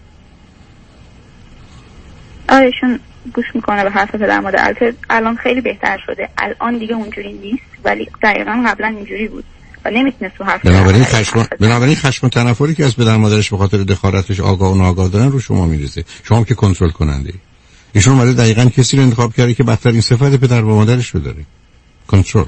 آره ایشون گوش میکنه به حرف پدر مادر. البته الان خیلی بهتر شده، الان دیگه اونجوری نیست، ولی دقیقاً قبلا اینجوری بود و نمیتونه تو حرف. بنابراین خشم بنابراین خشم و تنفری که از پدر مادرش به خاطر دخالتش آگاه و ناآگاه دارن رو شما میریزه. شما که کنترل کننده. ایشون اومده دقیقاً کسی رو انتخاب کرده که بدترین صفت پدر و مادرش رو داره. کنترل.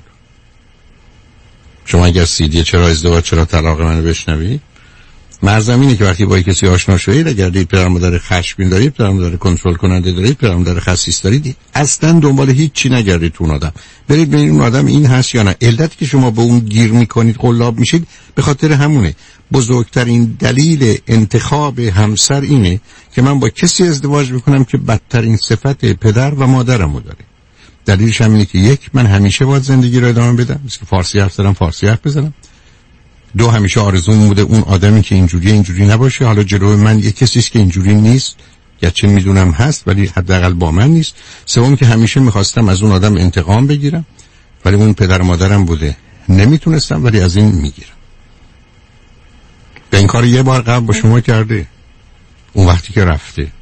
شما اگر سیدی چرا ازدواج چرا طلاق منو بشنوید، مرزم اینه که وقتی با کسی آشنا شدید، اگر دید پدر مادر خشمگین دارید، پدر مادر کنترل کننده دارید، پدر مادر خسیس دارید، اصلا دنبال هیچ چی نگردید تو اون آدم. برید ببینید اون آدم این هست یا نه. علتی که شما به اون گیر میکنید، قلاب میشید، به خاطر همونه. بزرگترین دلیل انتخاب همسر اینه که من با کسی ازدواج میکنم که بدترین صفت پدر و مادرمو داره. دلیلش هم اینه که یک، من همیشه باید زندگی رو ادامه بدم، مثل فارسی حرف زدم فارسی حرف بزنم. دو، همیشه آرزوم بوده اون آدمی که اینجوری اینجوری نباشه. حالا جلوی من یک کسی است که اینجوری نیست، گرچه میدونم هست ولی حداقل با من نیست. سوم، که همیشه میخواستم از اون آدم انتقام بگیرم ولی اون پدر و مادرم بوده، نمیتونستم ولی از این میگیرم. به این کار یه بار قبل با شما کرده، اون وقتی که رفته.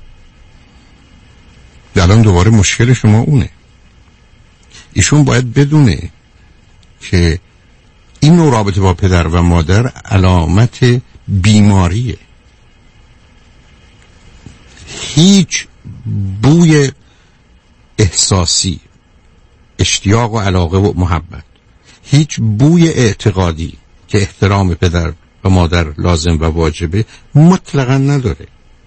الان دوباره مشکل شما اونه. ایشون باید بدونه که این نوع رابطه با پدر و مادر علامت بیماریه. هیچ بوی احساسی، اشتیاق و علاقه و محبت، هیچ بوی اعتقادی که احترام پدر و مادر لازم و واجبه مطلقا نداره.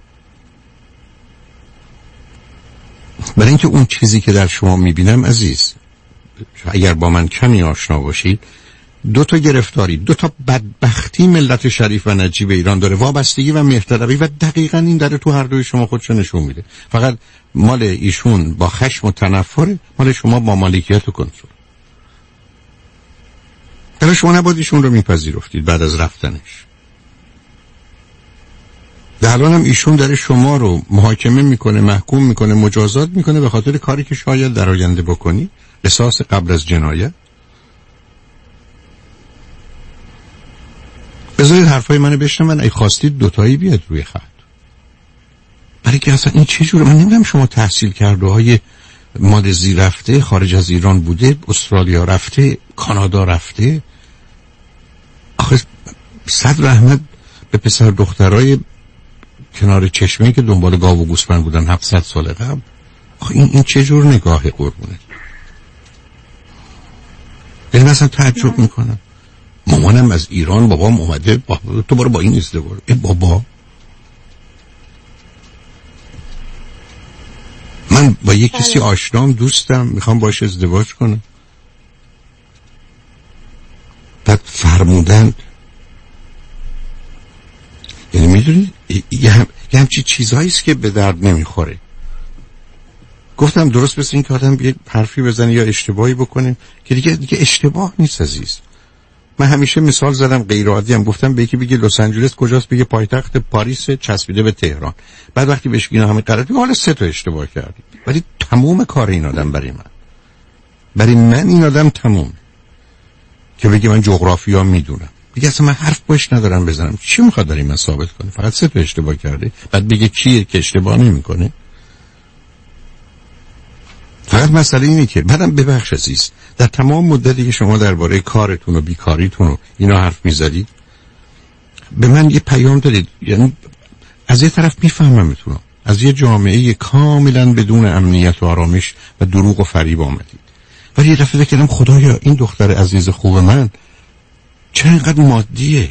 برای اینکه اون چیزی که در شما میبینم عزیز، اگر با من کمی آشنا باشید، دو تا گرفتاری، دو تا بدبختی ملت شریف و نجیب ایران داره، وابستگی و مهرطلبی، و دقیقاً این داره تو هر دوی شما خودشو نشون میده. فقط مال ایشون با خشم و تنفر، مال شما با مالکیت و کنترل. حالا شما نباید ایشون رو میپذیرفتید بعد از رفتنش. در حال هم ایشون داره شما رو محاکمه میکنه، محکوم میکنه، مجازات میکنه به خاطر کاری که شاید در آینده بکنی، قصاص قبل از جنایت. بذارید حرفای منو بشنون، ای خواستید دوتایی بیاد روی خط. برای که اصلا این چه جوره؟ من نمیدونم شما تحصیل کرده های مالزی رفته، خارج از ایران بوده، استرالیا رفته، کانادا رفته. آخه صد رحمت به پسر دخترای کنار چشمه که دنبال گاو و گوسفند بودن هفتصد سال قبل. آخه این این چه جور نگاهه قربونه؟ یعنی مثلا تعجب میکنم، مامانم از ایران، بابام اومده، بابا تو برو با این ازدواج. ای بابا، من با یک کسی آشنام، دوستم، میخوام باش ازدواج کنم، بعد فرمودن، یعنی میدونی یه, هم... یه همچی چیزهاییست که به درد نمیخوره. گفتم درست مثل این که آدم یه حرفی بزنه یا اشتباهی بکنه که دیگه دیگه اشتباه نیست عزیز. من همیشه مثال زدم غیر عادی هم، گفتم به یکی بگه لس آنجلس کجاست، بگه پایتخت پاریس چسبیده به تهران. بعد وقتی بهش اینا همه غلطی، حالا سه تا اشتباه کردی. ولی تمام کار این آدم برای من، برای من این آدم تموم، که بگه من جغرافیا میدونم. دیگه اصلا من حرف باش ندارم بزنم. چی میخواد برای من ثابت کنه؟ فقط سه تا اشتباه کرده. بعد بگه کیه که اشتباه نمیکنه؟ فقط مسئله اینه که بعدم ببخش عزیز، در تمام مدتی که شما درباره کارتون و بیکاریتون و اینا حرف میزدید، به من یه پیام دادید. یعنی از یه طرف میفهممتون، از یه جامعه کاملا بدون امنیت و آرامش و دروغ و فریب آمدید، ولی یه دفعه فکر کردم خدایا این دختر عزیز خوب من چرا اینقدر مادیه؟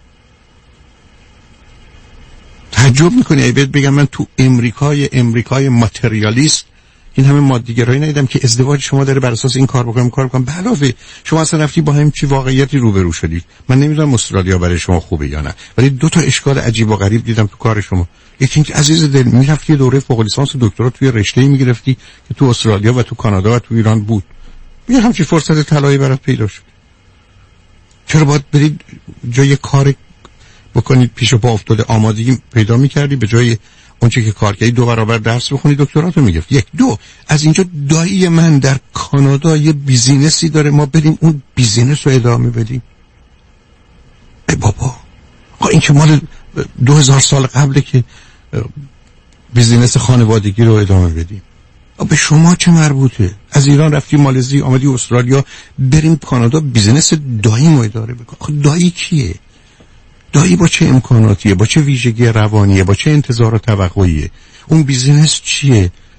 تعجب میکنی ای بهت بگم من تو امریکای امریکای ماتریالیست این همه مادیگرایی ندیدم که ازدواج شما داره بر اساس این کار بکنم کار بکنم. به علاوه شما اصلا رفتی با هم چی واقعیتی روبرو شدید. من نمیدونم استرالیا برای شما خوبه یا نه، ولی دو تا اشکال عجیب و غریب دیدم تو کار شما. یکی اینکه عزیز دل میرفتی دوره فوق لیسانس و دکترا توی رشته‌ای میگرفتی که تو استرالیا و تو کانادا و تو ایران بود. بیا همچین فرصت طلایی برات پیدا شد. چرا باید برید جای کار بکنید پیش پا افتاده آمادگی پیدا می‌کردی، به جای اون چیزی که کار کردی دو برابر درس بخونی دکتراتو میگرفت. یک دو از اینجا دایی من در کانادا یه بیزینسی داره، ما بریم اون بیزینس رو ادامه بدیم. ای بابا، این که مال دو هزار سال قبله که بیزینس خانوادگی رو ادامه بدیم. به شما چه مربوطه؟ از ایران رفتی مالزی، آمدی استرالیا، بریم کانادا بیزینس دایی رو اداره بکن. دایی کیه؟ دایی با چه امکاناتیه؟ با چه ویژگی روانیه؟ با چه انتظار و توقعیه؟ اون بیزینس چیه؟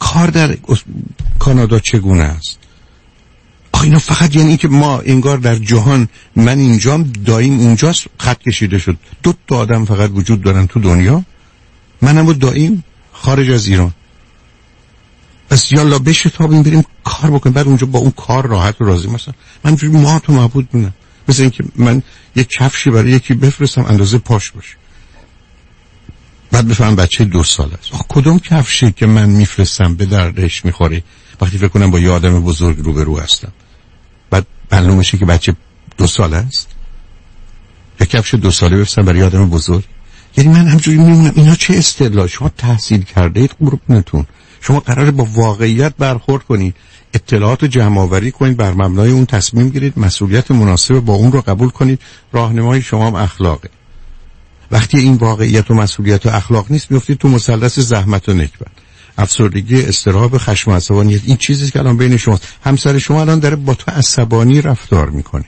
کار در کانادا چگونه است؟ آخه اینا فقط یعنی که ما انگار در جهان من اینجام داییم اونجاست خط کشیده شد. دو تا آدم فقط وجود دارن تو دنیا، منم و داییم خارج از ایران. پس یالا بشتابیم بریم کار بکنیم، بعد اونجا با اون کار راحت و راضی. مثلا من جوری ما تو معبود بودم، مثل اینکه من یک کفشی برای یکی بفرستم اندازه پاش باشه، بعد بفهم بچه دو ساله است. آخه کدوم کفشی که من میفرستم به دردش میخوره وقتی فکر کنم با یه آدم بزرگ روبرو هستم؟ بعد معلوم میشه که بچه دو ساله است. یک کفش دو ساله بفرستم برای آدم بزرگ؟ یعنی من همجوری میمونم. اینا چه اصطلاح؟ شما تحصیل کرده اید قربونتون، شما قراره با واقعیت برخورد کنید، اطلاعات جمع آوری کنید، بر مبنای اون تصمیم گیرید، مسئولیت مناسب با اون رو قبول کنید. راهنمای شما هم اخلاقه. وقتی این واقعیت و مسئولیت و اخلاق نیست میافتید تو مثلث زحمت و نکبت، افسردگی، اضطراب، خشم و عصبانیت. این چیزی که الان بین شماست. همسر شما الان داره با تو عصبانی رفتار میکنه،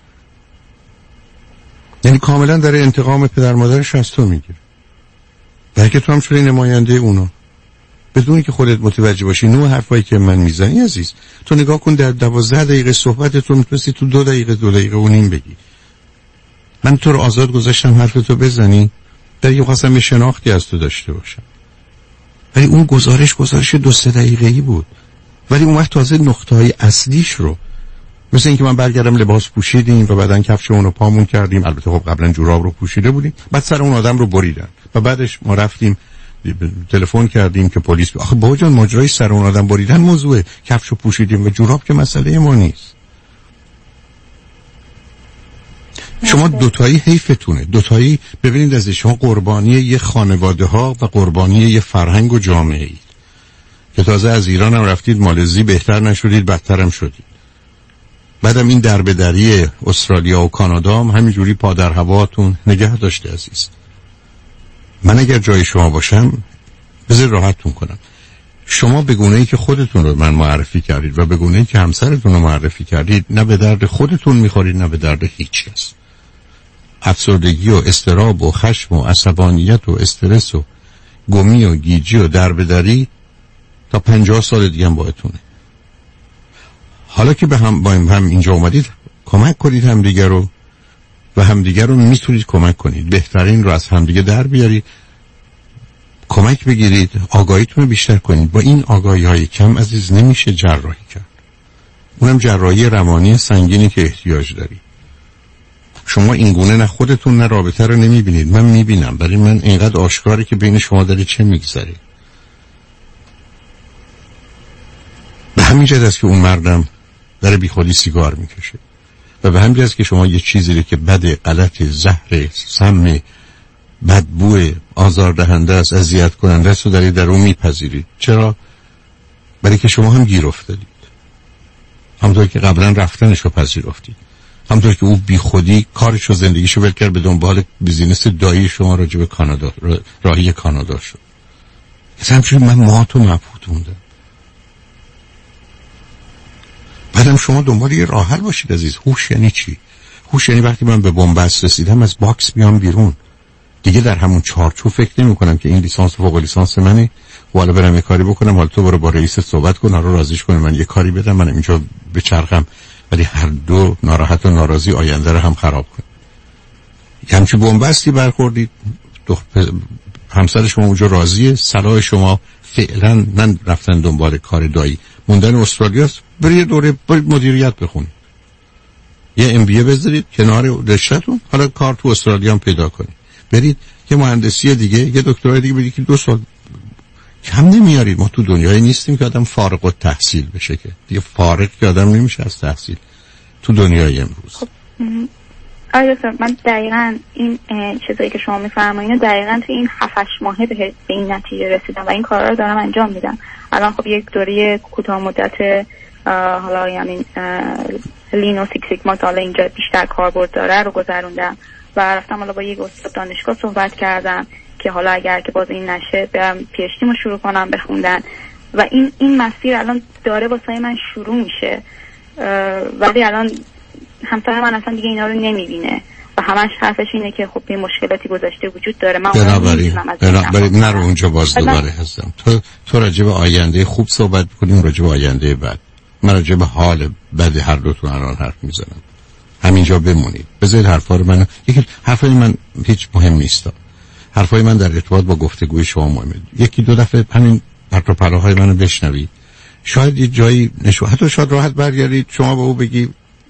یعنی کاملا داره انتقام پدر مادرش از تو میگیره، در که تو هم شده نماینده اونا بدونی که خودت متوجه باشی. نوع حرفایی که من میزنی عزیز، تو نگاه کن در دوازده دقیقه صحبت تو میتونستی تو دو دقیقه دو دقیقه و نیم بگی. من تو رو آزاد گذاشتم حرف تو بزنی، در یه خواستم یه شناختی از تو داشته باشم، ولی اون گزارش گزارش دو سه دقیقه‌ای بود. ولی اون وقت تازه نقطه‌های اصلیش رو، مثل اینکه من برگردم لباس پوشیدیم و بعدن کفشمون رو پامون کردیم، البته خب قبلا جوراب رو پوشیده بودیم، بعد سر اون آدم رو بریدن و بعدش ما رفتیم تلفن کردیم که پلیس ب... آخه بابا جان ماجرای سر اون آدم بریدن موضوعه، کفشو پوشیدیم و جوراب که مسئله ما نیست. شما دوتایی حیفتونه، دوتایی ببینید از شما قربانی یه خانواده ها و قربانی یه فرهنگ و جامعه اید که تازه از ایران هم رفتید مالزی، بهتر نشدید بدتر هم شدید. بعدم این دربدری استرالیا و کانادا هم همینجوری پا در هواتون نگه داشته عزیز. من اگر جای شما باشم بذار راحتتون کنم، شما به گونه‌ای که خودتون رو من معرفی کردید و به گونه‌ای که همسرتون رو معرفی کردید نه به درد خودتون میخورید نه به درد هیچ کس. افسردگی و اضطراب و خشم و عصبانیت و استرس و گمی و گیجی و دربدری تا پنجاه سال دیگه هم باهاتونه. حالا که به هم با هم اینجا اومدید کمک کنید همدیگه رو و همدیگه رو میتونید کمک کنید، بهترین رو از همدیگه در بیارید، کمک بگیرید، آگاهیتون رو بیشتر کنید. با این آگاهی های کم عزیز نمیشه جراحی کرد، اونم جراحی روانی سنگینی که احتیاج داری. شما این گونه نه خودتون نه رابطه رو نمیبینید، من میبینم، برای من اینقدر آشکاره که بین شما داره چه میگذره. به همین جهت است که اون مردم داره بی خودی سیگار میکشه و به همین جهت است که شما یه چیزی که بد، غلط، زهر، سم، بدبو، آزاردهنده است، اذیت کننده است و دارید در اون میپذیرید. چرا؟ برای که شما هم گیر افتادید، همونطور که قبلا رفتنش رو پذیرفتید، همونطور که او بی خودی کارش و زندگیشو ول کرد به دنبال بیزینس دایی شما راجع به کانادا، راهی کانادا شد. اصلا همچنین من مات و مبهوت موندم. بعدم شما دنبال یه راه حل باشید عزیز. هوش یعنی چی؟ هوش یعنی وقتی من به بن‌بست رسیدم از باکس بیام بیرون، دیگه در همون چارچوب فکر نمی کنم که این لیسانس فوق لیسانس منه و حالا برم یه کاری بکنم، حالا تو برو با رئیس صحبت کن، حالا راضیش کن من یه کاری بدم، من اینجا بچرخم، ولی هر دو ناراحت و ناراضی آینده رو هم خراب کن. همچین بن‌بستی برخوردید، همسر شما اونجا راضیه، صلاح شما فعلا من رفتن دنبال کار دایی موندن استرالیاست، برید یه دوره برید مدیریت بخونید، یه ام بی ای بذارید کنار رشته‌تون، حالا کار تو استرالیا هم پیدا کنید، برید یه مهندسی دیگه، یه دکترای دیگه بدید که دو سال کم نمیارید. ما تو دنیایی نیستیم که آدم فارغ التحصیل بشه، که دیگه فارغ که آدم نمیشه از تحصیل تو دنیای امروز. خب آیا من دقیقاً این چیزایی که شما میفرمایید دقیقاً تو این هفت هشت ماهه به این نتیجه رسیدم و این کارا رو دارم انجام میدم. الان خب یک دوره کوتاه مدت حالا یعنی لینو سیکس سیگما حالا اینجا بیشتر کاربرد داره رو گذروندم و رفتم حالا با یک استاد دانشگاه صحبت کردم که حالا اگر که باز این نشه برم پی اچ دی مو شروع کنم بخوندن و این این مسیر الان داره واسه من شروع میشه. ولی الان همسر من اصلا دیگه اینا رو نمیبینه و همش حرفش اینه که خب این مشکلاتی گذاشته وجود داره. من بنابراین بنابراین نرو اونجا باز دوباره هستم. تو تو راجع به آینده خوب صحبت کنیم، راجع به آینده بد. من راجع به حال بد هر دوتون الان حرف میزنم. همینجا بمونید. بذارید حرفا رو من یکی حرفای من هیچ مهم نیست. حرفای من در ارتباط با گفتگوی شما مهمه. یکی دو دفعه همین پرت و پلاهای منو بشنوید. شاید یه جایی نشو حتی شاید راحت برگردید شما به او بگی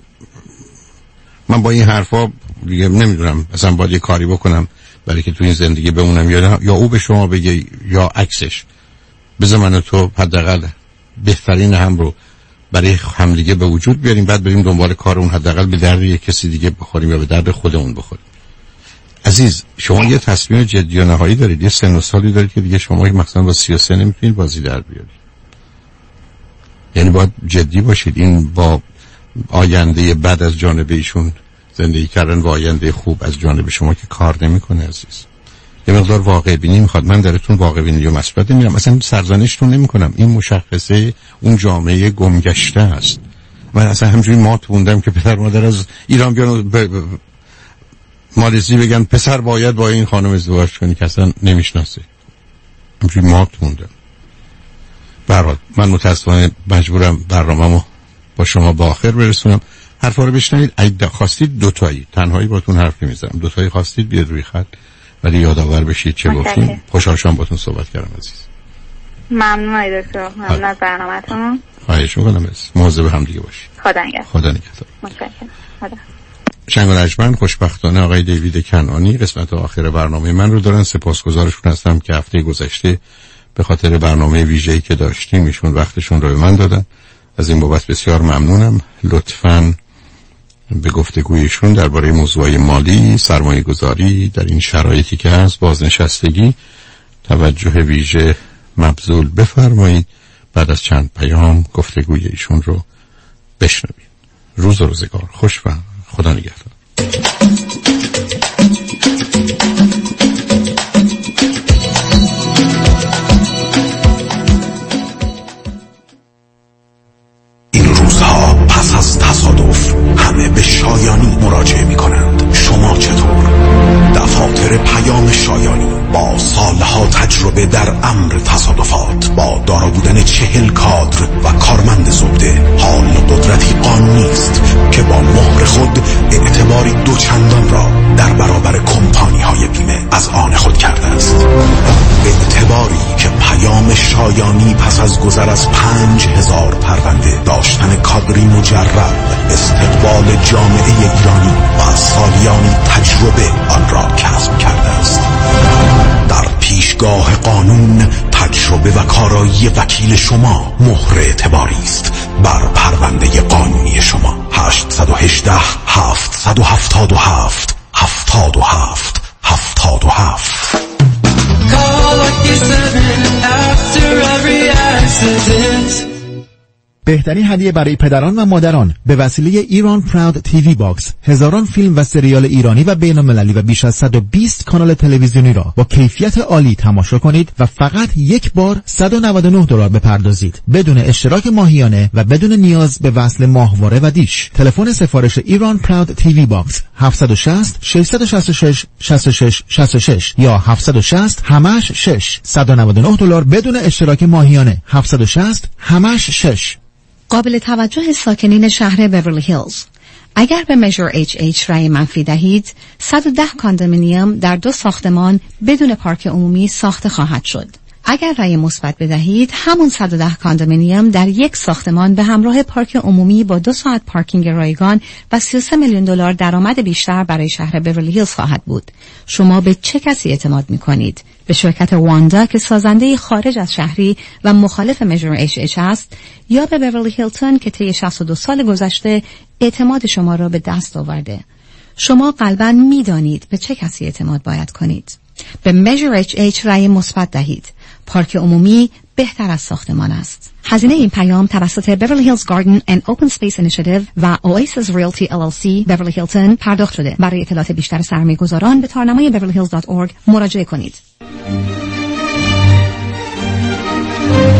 من با این حرفا دیگه نمیدونم مثلا باید یه کاری بکنم برای که تو این زندگی بمونم یا یا او به شما بگه یا عکسش. بذار من و تو حداقل بهترین هم رو برای همدیگه به وجود بیاریم، بعد بریم دنبال کار اون، حداقل به درد یک کسی دیگه بخوریم یا به درد خودمون بخوریم. عزیز شما یه تصمیم جدی و نهایی دارید، یه سن و سالی دارید که دیگه شما مثلا با سی و سه نمیتونید بازی در بیارید. یعنی باید جدی باشید. این با آینده بعد از جانب ایشون زندگی کردن و آینده خوب از جانب شما که کار نمیکنه عزیز. یه مقدار واقع بینی میخواد. من درتون واقع بینی و مثبت میرم، اصلا سرزنشتون نمیکنم. این مشخصه اون جامعه گمگشته است. من اصلا همجوری مات موندم که پدر مادر از ایران بیان ب... ب... مالزی بگن پسر باید با این خانم ازدواج کنی که اصلا نمیشناسه. همجوری مات موندم. برات من متاسفانه مجبورم برنامه‌مو با شما با آخر برسونم. حرفا رو بشنوید. اگه خواستید دوتایی تنهایی باتون حرف نمیزنم، دوتایی خواستید بیاد روی خط ولی یادآور بشید چه گفتیم. خوشحال شدم باتون صحبت کردم عزیز. ممنون دکتر. ممنون از برنامه‌تون. خواهش می‌کنم. مواظب هم دیگه باشید. خدا نگهدار. خدا نگهدار. متشکرم. خدا. شنگ و رجمن خوشبختانه آقای دیوید کنعانی قسمت آخر برنامه من رو دارن. سپاسگزارشون هستم که هفته گذشته به خاطر برنامه ویژه‌ای که داشتیم ایشون وقتشون رو به من دادن. از این بابت بسیار ممنونم. لطفاً به گفتگویشون درباره موضوعات مالی، سرمایه گذاری در این شرایطی که هست، بازنشستگی توجه ویژه مبذول بفرمایید. بعد از چند پیام گفتگوی ایشون رو بشنوید. روز و روزگار خوش و خدا نگهدار. این روزها پس از تصادف همه به شایانی مراجعه می کنند. شما چطور؟ دفاتر پیام شایانی با سالها تجربه در امر تصادفات، با دارا بودن چهل کادر و کارمند زبده، حال قدرتی قانونی است که با مهر خود اعتباری دوچندان را در برابر کمپانی های بیمه از آن خود کرده است. اعتباری که پیام شایانی پس از گذر از پنج هزار پرونده، داشتن کادری مجرب، استقبال جامعه ایرانی و سالیانی تجربه آن را کسب کرده است. در پیشگاه قانون تجربه و کارایی وکیل شما مهر اعتباری است بر پرونده قانونی شما. هشت یک هشت هفت هفت هفت هفت هفت هفت هفت. بهترین هدیه برای پدران و مادران به وسیله ایران پراود تیوی باکس، هزاران فیلم و سریال ایرانی و بین‌المللی و بیش از صد و بیست کانال تلویزیونی را با کیفیت عالی تماشا کنید و فقط یک بار صد و نود و نه دلار بپردازید بدون اشتراک ماهیانه و بدون نیاز به وصل ماهواره و دیش. تلفن سفارش ایران پراود تیوی باکس هفت شش صفر شش شش شش شش شش شش شش یا هفت شش صفر همش شش صد و نود و نه دلار بدون اشتراک ماهیانه. هفت شش صفر همش شش. قابل توجه ساکنین شهر بیورلی هیلز، اگر به میجر اچ اچ رای منفی دهید، صد و ده کاندومینیوم در دو ساختمان بدون پارک عمومی ساخته خواهد شد. اگر رای مثبت بدهید، همون صد و ده کاندومینیوم در یک ساختمان به همراه پارک عمومی با دو ساعت پارکینگ رایگان و سی و سه میلیون دلار درآمد بیشتر برای شهر بیورلی هیلز خواهد بود. شما به چه کسی اعتماد می‌کنید؟ به شرکت واندا که سازنده خارج از شهری و مخالف میجر اچ اچ است، یا به بیورلی هیلتون که طی شصت و دو سال گذشته اعتماد شما را به دست آورده؟ شما قلباً می‌دانید به چه کسی اعتماد باید کنید. به میجر اچ اچ رای مثبت دهید. پارک عمومی بهتر از ساختمان است. هزینه این پیام توسط بیورلی هیلز گاردن اند اوپن اسپیس اینیشیتیو و اواسیس ریالتی ال ال سی بیورلی هیلتون پرداخت شده. برای اطلاعات بیشتر سرمایه‌گذاران به تارنمای بیورلی هیلز دات اورگ مراجعه کنید.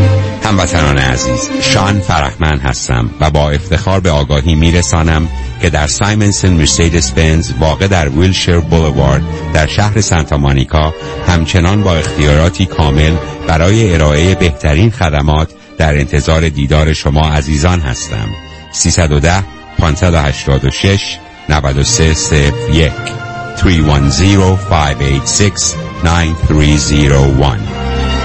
هموطنان عزیز، شان فرحمن هستم و با افتخار به آگاهی میرسانم که در سایمنسن مرسیدس بنز واقع در ویلشیر بولوارد در شهر سانتا مونیکا همچنان با اختیاراتی کامل برای ارائه بهترین خدمات در انتظار دیدار شما عزیزان هستم. سیصد و ده پانصد و هشتاد و شش نود و سه صفر یک سه یک صفر پنج هشت شش نه سه صفر یک.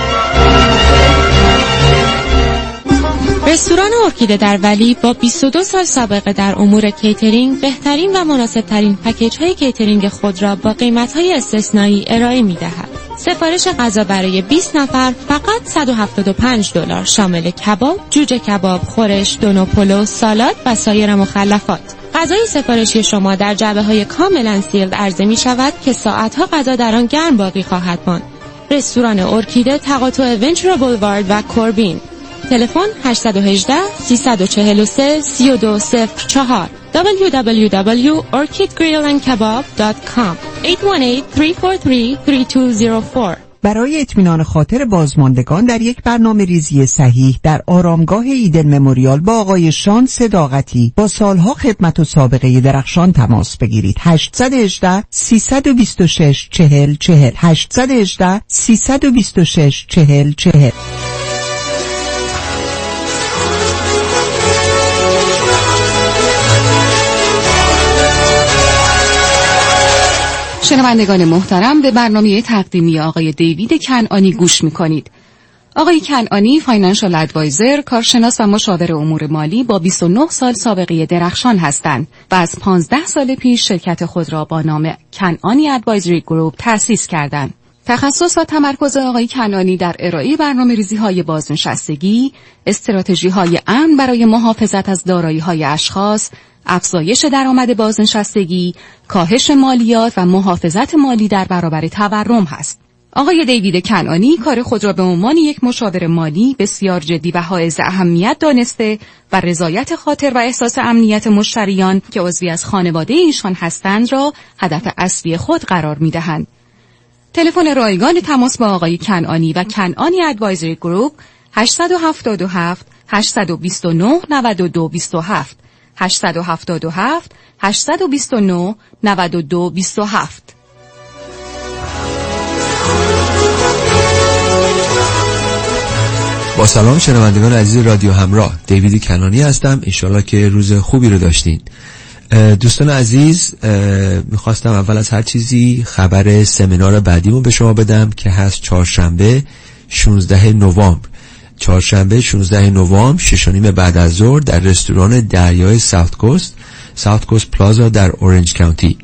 رستوران ارکیده در ولی با بیست و دو سال سابقه در امور کیترینگ بهترین و مناسبترین پکیج های کیترینگ خود را با قیمت های استثنایی ارائه می دهد. سفارش غذا برای بیست نفر فقط صد و هفتاد و پنج دلار شامل کباب، جوجه کباب، خورش، دونو پلو، سالاد و سایر مخلفات. غذای سفارشی شما در جعبه های کاملا سیلد عرضه می شود که ساعتها غذا در آن گرم باقی خواهد ماند. رستوران ارکیده تقاطع ونچورا بولوارد و کوربین. تلفن هشت یک هشت سه چهار سه سه دو صفر چهار دبلیو دبلیو دبلیو دات orchid grill and kebab دات کام هشت یک هشت سه چهار سه سه دو صفر چهار. برای اطمینان خاطر بازماندگان در یک برنامه ریزی صحیح در آرامگاه ایدن مموریال با آقای شان صداقتی با سالها خدمت و سابقه درخشان تماس بگیرید. هشت یک هشت سه دو شش چهار چهار هشت یک هشت سه دو شش چهار چهار. شنوندگان محترم، به برنامه تقدیمی آقای دیوید کنعانی گوش می‌کنید. آقای کنعانی فاینانشال ادوایزر، کارشناس و مشاور امور مالی با بیست و نه سال سابقه درخشان هستند و از پانزده سال پیش شرکت خود را با نام کنعانی ادوایزری گروپ تأسیس کردند. تخصص و تمرکز آقای کنعانی در ارائه برنامه‌ریزی‌های بازنشستگی، استراتژی‌های امن برای محافظت از دارایی‌های اشخاص، افزایش درآمد بازنشستگی، کاهش مالیات و محافظت مالی در برابر تورم هست. آقای دیوید کنعانی کار خود را به عنوان یک مشاور مالی بسیار جدی و حائز اهمیت دانسته و رضایت خاطر و احساس امنیت مشتریان که عضوی از خانواده ایشان هستند را هدف اصلی خود قرار می‌دهند. تلفن رایگان تماس با آقای کنعانی و کنعانی ادوایزری گروپ هشت هفت هفت هشت دو نه نه دو دو هفت هشت هفت هفت هشت دو نه نه دو دو هفت. با سلام شنوندگان عزیز رادیو همراه، دیوید کنعانی هستم. انشالله که روز خوبی رو داشتین. دوستان عزیز، میخواستم اول از هر چیزی خبر سمینار بعدیمو به شما بدم که هست چهارشنبه شانزده نوامبر چهارشنبه شانزده نوامبر شش و نیم بعد از ظهر در رستوران دریای ساوت کوست ساوت کوست پلازا در اورنج کانتی.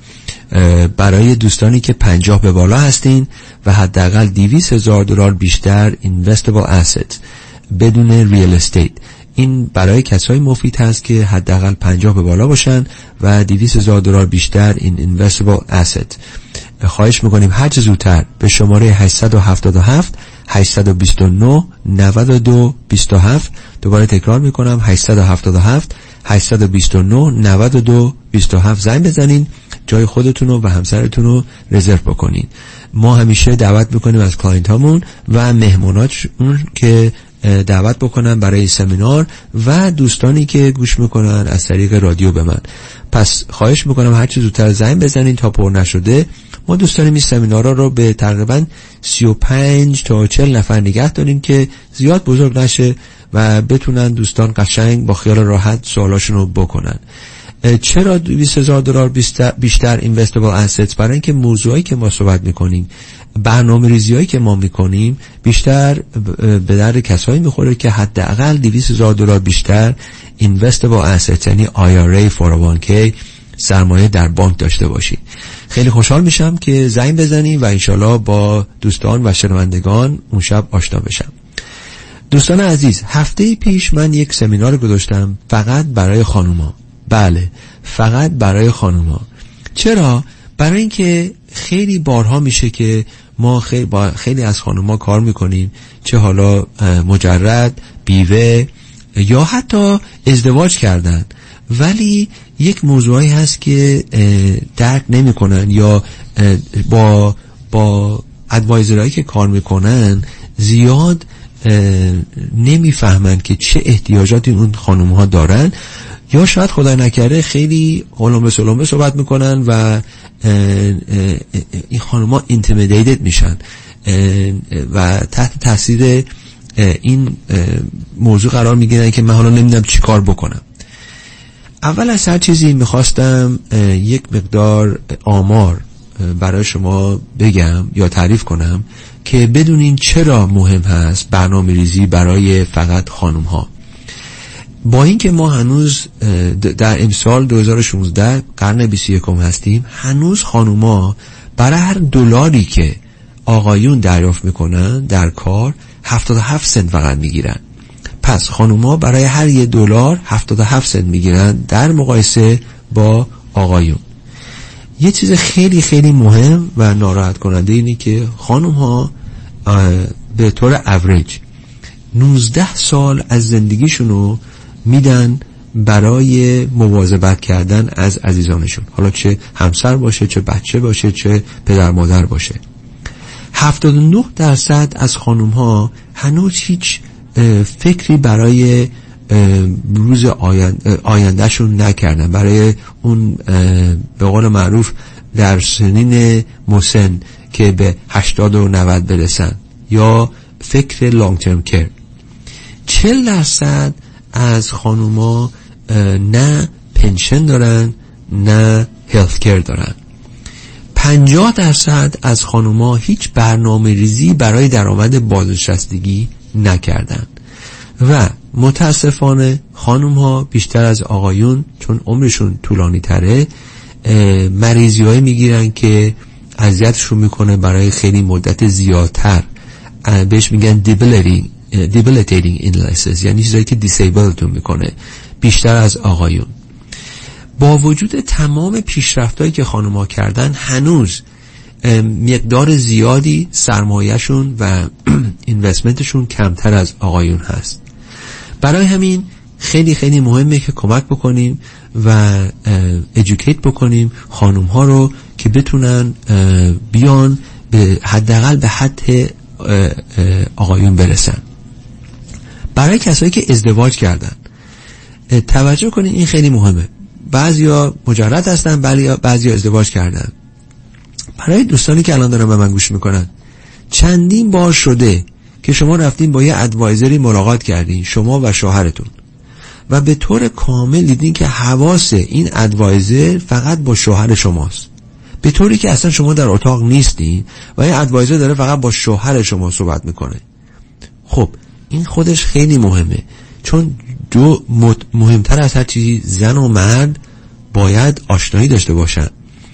برای دوستانی که پنجاه به بالا هستین و حداقل دویست هزار دلار بیشتر اینوستبل اسست بدون ریل استیت، این برای کسایی مفید هست که حداقل پنجاه به بالا باشن و دویست هزار دلار بیشتر این اینوستبل اسست. خواهش میکنیم هر چه زودتر به شماره هشت هفت هفت هشت دو نه نه دو دو هفت، دوباره تکرار میکنم هشت هفت هفت هشت دو نه نه دو دو هفت زنگ بزنین، جای خودتون و همسرتون رو رزرو بکنین. ما همیشه دعوت میکنیم از کلاینت هامون و مهموناتشون که دعوت بکنن برای سمینار و دوستانی که گوش میکنن از طریق رادیو به من. پس خواهش میکنم هر چه زودتر زنگ بزنین تا پر نشده. ما دوست داریم این سمینارها رو به تقریبا سی و پنج تا چهل نفر نگه داریم که زیاد بزرگ نشه و بتونن دوستان قشنگ با خیال راحت سوالاشون رو بکنن. چرا دویست هزار دلار بیشتر اینوستبل اسست؟ برای اینکه موضوعی که ما صحبت میکنیم، برنامه ریزیایی که ما میکنیم بیشتر به درد کسایی میخوره که حداقل دویست هزار دلار بیشتر اینوستبل اسست یعنی آی آر ای، فور او وان کی، سرمایه در بانک داشته باشید. خیلی خوشحال میشم که زنگ بزنیم و انشالله با دوستان و شنوندگان اون شب آشنا بشم. دوستان عزیز، هفته پیش من یک سمینار گذاشتم فقط برای خانوما. بله، فقط برای خانوما. چرا؟ برای اینکه خیلی بارها میشه که ما خیلی, با خیلی از خانوما کار میکنیم، چه حالا مجرد، بیوه یا حتی ازدواج کردن، ولی یک موضوعی هست که درک نمیکنن یا با با ادوایزرایی که کار میکنن زیاد نمیفهمن که چه احتیاجاتی اون خانم ها دارن، یا شاید خدای نکرده خیلی قلمبه سلمبه صحبت میکنن و این خانم ها اینتیمیدیتد میشن و تحت تاثیر این موضوع قرار میگیرن که من حالا نمیدونم چی کار بکنم. اول از هر چیزی میخواستم یک مقدار آمار برای شما بگم یا تعریف کنم که بدونین چرا مهم هست برنامه ریزی برای فقط خانم ها. با اینکه ما هنوز در امسال دو هزار و شانزده قرن بیست و یکم هستیم، هنوز خانم ها برای هر دلاری که آقایون دریافت میکنن در کار هفتاد و هفت سنت فقط میگیرن. پس خانوما برای هر یه دلار هفتاد و هفت سنت میگیرن در مقایسه با آقایون. یه چیز خیلی خیلی مهم و ناراحت کننده اینه که خانوم‌ها به طور اوریج نوزده سال از زندگیشونو میدن برای مواظبت کردن از عزیزانشون، حالا چه همسر باشه، چه بچه باشه، چه پدر مادر باشه. هفتاد و نه درصد از خانوم‌ها هنوز هیچ فکری برای روز آیندهشون نکردن، برای اون به قول معروف در سنین مسن که به هشتاد و نود برسن، یا فکر لانگ ترم کیر. چهل درصد از خانوما نه پنشن دارن نه هلث کیر دارن. پنجاه درصد از خانوما هیچ برنامه ریزی برای درآمد بازنشستگی نکردن و متاسفانه خانم ها بیشتر از آقایون چون عمرشون طولانی تره مریضی های میگیرن که اذیتشون میکنه برای خیلی مدت زیادتر، بهش میگن debilitating, debilitating illnesses، یعنی چیزایی که دیسیبلتون میکنه بیشتر از آقایون. با وجود تمام پیشرفتایی که خانم ها کردن هنوز مقدار زیادی سرمایه‌شون و اینوستمنتشون کمتر از آقایون هست. برای همین خیلی خیلی مهمه که کمک بکنیم و ادوکییت بکنیم خانوم ها رو که بتونن بیان به حداقل به حد آقایون برسن. برای کسایی که ازدواج کردن توجه کنین، این خیلی مهمه. بعضیا مجرد هستن، بعضیا ازدواج کردن. برای دوستانی که الان دارن به من گوش میکنن، چندین بار شده که شما رفتین با یه ادوایزری ملاقات کردین، شما و شوهرتون، و به طور کامل دیدین که حواس این ادوایزر فقط با شوهر شماست، به طوری که اصلا شما در اتاق نیستین و این ادوایزر داره فقط با شوهر شما صحبت میکنه. خب این خودش خیلی مهمه، چون دو مهمتر از هر چیزی زن و مرد باید آشنایی داشته باشن.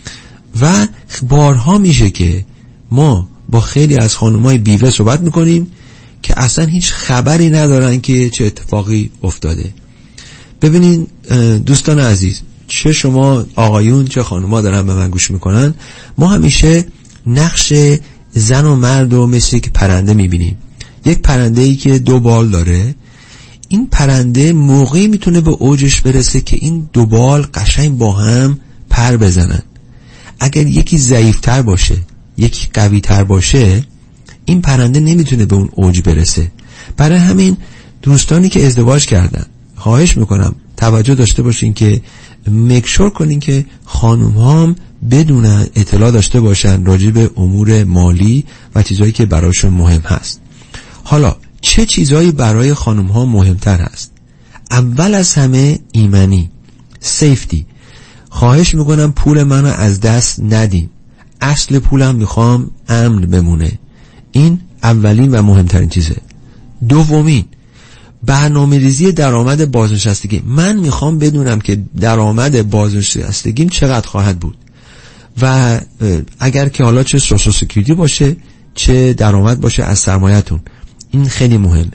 و بارها میشه که ما با خیلی از خانمای بیوه صحبت میکنیم که اصلا هیچ خبری ندارن که چه اتفاقی افتاده. ببینین دوستان عزیز، چه شما آقایون چه خانم‌ها دارن به من گوش میکنن، ما همیشه نقش زن و مرد رو مثل که پرنده میبینیم. یک پرنده ای که دو بال داره، این پرنده موقعی میتونه به اوجش برسه که این دو بال قشنگ با هم پر بزنن. اگر یکی ضعیفتر باشه یکی قوی‌تر باشه، این پرنده نمیتونه به اون اوج برسه. برای همین دوستانی که ازدواج کردن خواهش میکنم توجه داشته باشین که مکشور کنین که خانم هم بدونن، اطلاع داشته باشن راجع به امور مالی و چیزایی که براشون مهم هست. حالا چه چیزایی برای خانم ها مهمتر هست؟ اول از همه ایمنی، سیفتی. خواهش میکنم پول منو از دست ندین، اصل پولم میخوام امن بمونه. این اولین و مهمترین چیزه. دومین، برنامه ریزی درآمد بازنشستگی. من میخوام بدونم که درآمد بازنشستگیم چقدر خواهد بود و اگر که حالا چه سوشال سکیوریتی باشه چه درآمد باشه از سرمایه‌تون، این خیلی مهمه.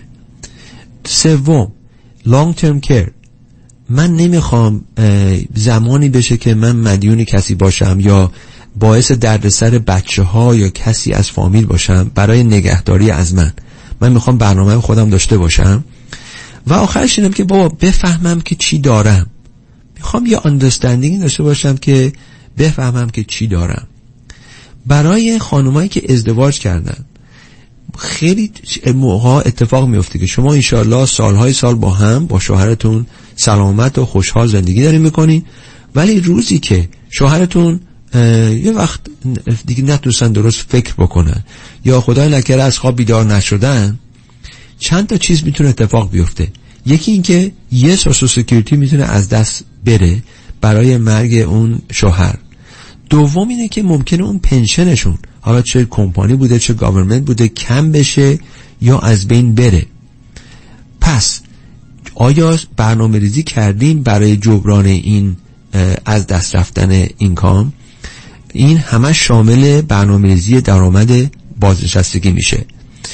سوم، لانگ ترم کیر. من نمیخوام زمانی بشه که من مدیون کسی باشم یا باعث دردسر بچه ها یا کسی از فامیل باشم برای نگهداری از من. من میخوام برنامه خودم داشته باشم و آخرش اینم که بابا بفهمم که چی دارم. میخوام یه اندرستندینگ داشته باشم که بفهمم که چی دارم. برای خانمایی که ازدواج کردن خیلی موقع اتفاق میفته که شما انشالله سالهای سال با هم با شوهرتون سلامت و خوشحال زندگی دارین میکنین، ولی روزی که شوهرتون یه وقت دیگه نتونستن درست فکر بکنن یا خدای نکرده از خواب بیدار نشدن، چند تا چیز میتونه اتفاق بیفته. یکی این که یه سوشال سکیوریتی میتونه از دست بره برای مرگ اون شوهر. دوم اینه که ممکنه اون پنشنشون، حالا چه کمپانی بوده چه گاورمنت بوده، کم بشه یا از بین بره. پس آیا برنامه ریزی کردیم برای جبران این از دست رفتن اینکام؟ این همه شامل برنامه ریزی درآمد بازنشستگی میشه.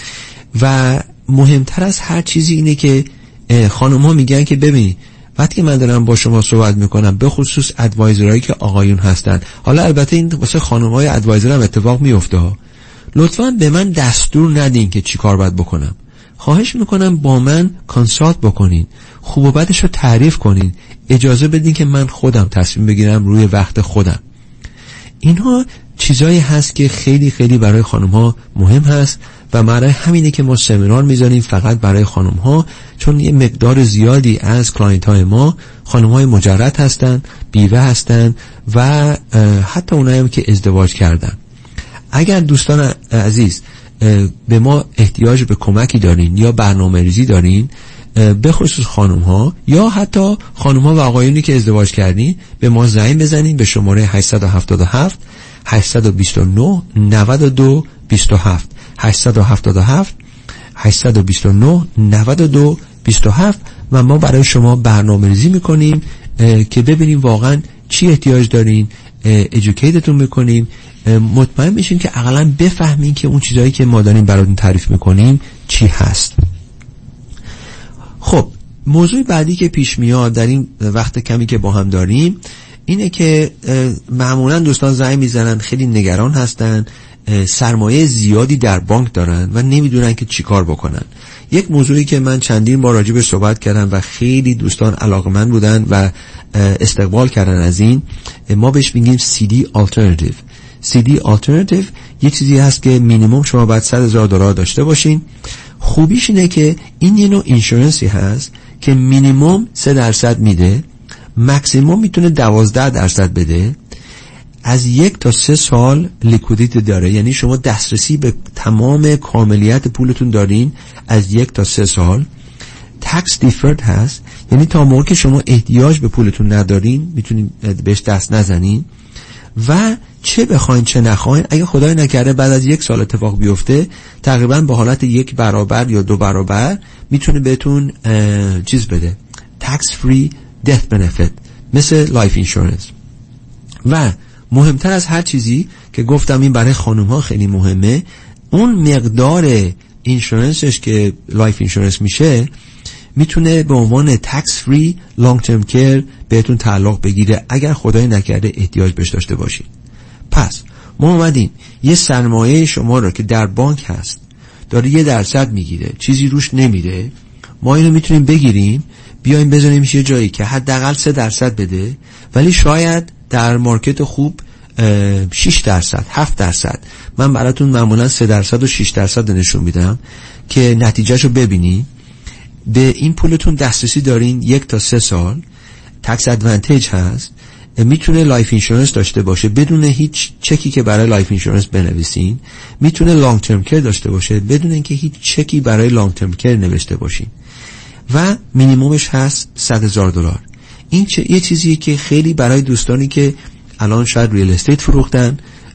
و مهمتر از هر چیزی اینه که خانم ها میگن که ببین وقتی که من دارم با شما صحبت میکنم، به خصوص ادوایزرهایی که آقایون هستن، حالا البته این واسه خانم های ادوایزر هم اتفاق میفته ها، لطفاً به من دستور ندین که چی کار باید بکنم. خواهش میکنم با من کانسالت بکنین، خوب و بدش رو تعریف کنین، اجازه بدین که من خودم تصمیم بگیرم روی وقت خودم. اینها چیزایی هست که خیلی خیلی برای خانم ها مهم هست و برای همینه که ما سمینار میذاریم فقط برای خانم ها، چون یه مقدار زیادی از کلاینت های ما خانم های مجرد هستن، بیوه هستن و حتی اونایی هم که ازدواج کردن. اگر دوستان عزیز به ما احتیاج به کمکی دارین یا برنامه ریزی دارین، به خصوص خانم ها یا حتی خانم ها و آقایونی که ازدواج کردین، به ما زنگ بزنین به شماره هشت هفت هفت هشت دو نه نه دو دو هفت هشت هفت هفت هشت دو نه نه دو دو هفت و ما برای شما برنامه ریزی میکنیم که ببینیم واقعا چی احتیاج دارین، ادوکیتتون میکنیم، مطمئن بشین که اقلا بفهمین که اون چیزایی که ما داریم براتون تعریف میکنیم چی هست. خب موضوع بعدی که پیش میاد در این وقت کمی که با هم داریم اینه که معمولا دوستان زنگ میزنن، خیلی نگران هستن، سرمایه زیادی در بانک دارن و نمیدونن که چی کار بکنن. یک موضوعی که من چندین بار راجع بهش صحبت کردم و خیلی دوستان علاقمند بودن و استقبال کردن از این، ما بهش میگیم سی دی Alternative. سی دی Alternative یه چیزی هست که مینیمم شما باید صد هزار دلار داشته باشین. خوبیش اینه که این یه نوع اینشورنسی هست که مینیمم سه درصد میده، مکسیموم میتونه دوازده درصد بده، از یک تا سه سال لیکویدیتی داره، یعنی شما دسترسی به تمام کاملیت پولتون دارین از یک تا سه سال. تکس دیفرد هست، یعنی تا موقعی که شما احتیاج به پولتون ندارین میتونین بهش دست نزنین و چه بخواین چه نخواین، اگه خدای نکرده بعد از یک سال اتفاق بیفته تقریبا به حالت یک برابر یا دو برابر میتونه بهتون چیز بده، tax free death benefit، مثل لایف اینشورنس. و مهمتر از هر چیزی که گفتم این برای خانم ها خیلی مهمه، اون مقدار اینشورنسش که لایف اینشورنس میشه میتونه به عنوان tax free long term care بهتون تعلق بگیره اگر خدای نکرده احتیاج بهش داشته باشید. پس ما اومدیم یه سرمایه شما رو که در بانک هست داره یه درصد میگیره، چیزی روش نمیده، ما اینو میتونیم بگیریم بیایم بزنیم یه جایی که حداقل سه درصد بده، ولی شاید در مارکت خوب شش درصد هفت درصد. من براتون معمولا سه درصد و شش درصد نشون میدم که نتیجهشو ببینی. به این پولتون دسترسی دارین یک تا سه سال، تکس ادوانتیج هست، میتونه لایف اینشورنس داشته باشه بدون هیچ چکی که برای لایف اینشورنس بنویسین، میتونه لانگ ترم کیر داشته باشه بدون اینکه هیچ چکی برای لانگ ترم کیر نوشته باشین و مینیمومش هست صد هزار دلار. این چه یه چیزیه که خیلی برای دوستانی که الان شاید ریل استیت فروختن،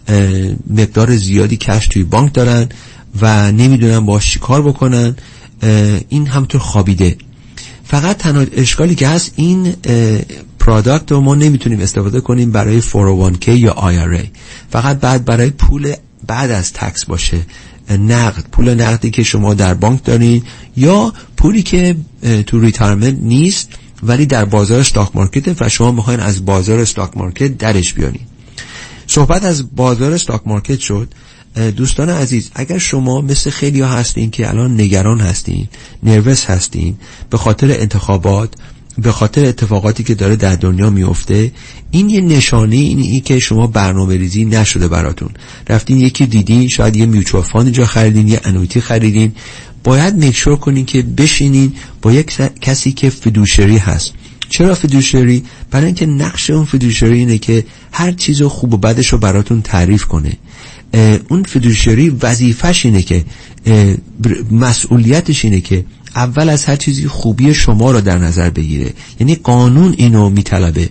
مقدار زیادی کش توی بانک دارن و نمیدونن باهاش چی کار بکنن، این همطور خوابیده. فقط تنها اشکالی که هست این پروداکت رو ما نمیتونیم استفاده کنیم برای فور او وان کی یا آی آر ای، فقط بعد برای پول بعد از تکس باشه، نقد، پول نقدی که شما در بانک دارین یا پولی که تو ریتایرمنت نیست ولی در بازار استاک مارکت و شما میخواین از بازار استاک مارکت درش بیارین. صحبت از بازار استاک مارکت شد. دوستان عزیز، اگر شما مثل خیلی ها هستین که الان نگران هستین، نروس هستین به خاطر انتخابات به خاطر اتفاقاتی که داره در دنیا میفته، این یه نشانه اینه که شما برنامه ریزی نشده براتون. رفتین یکی دیدین، شاید یه میوچوال فاند جا خریدین، یه انویتی خریدین، باید میکشور کنین که بشینین با یک کسی که فیدوشری هست. چرا فیدوشری؟ برای اینکه نقش اون فیدوشری اینه که هر چیز خوب و بدش رو براتون تعریف کنه. اون فیدوشری وظیفش اینه که مسئولیتش اینه که اول از هر چیزی خوبی شما رو در نظر بگیره، یعنی قانون اینو میطلبه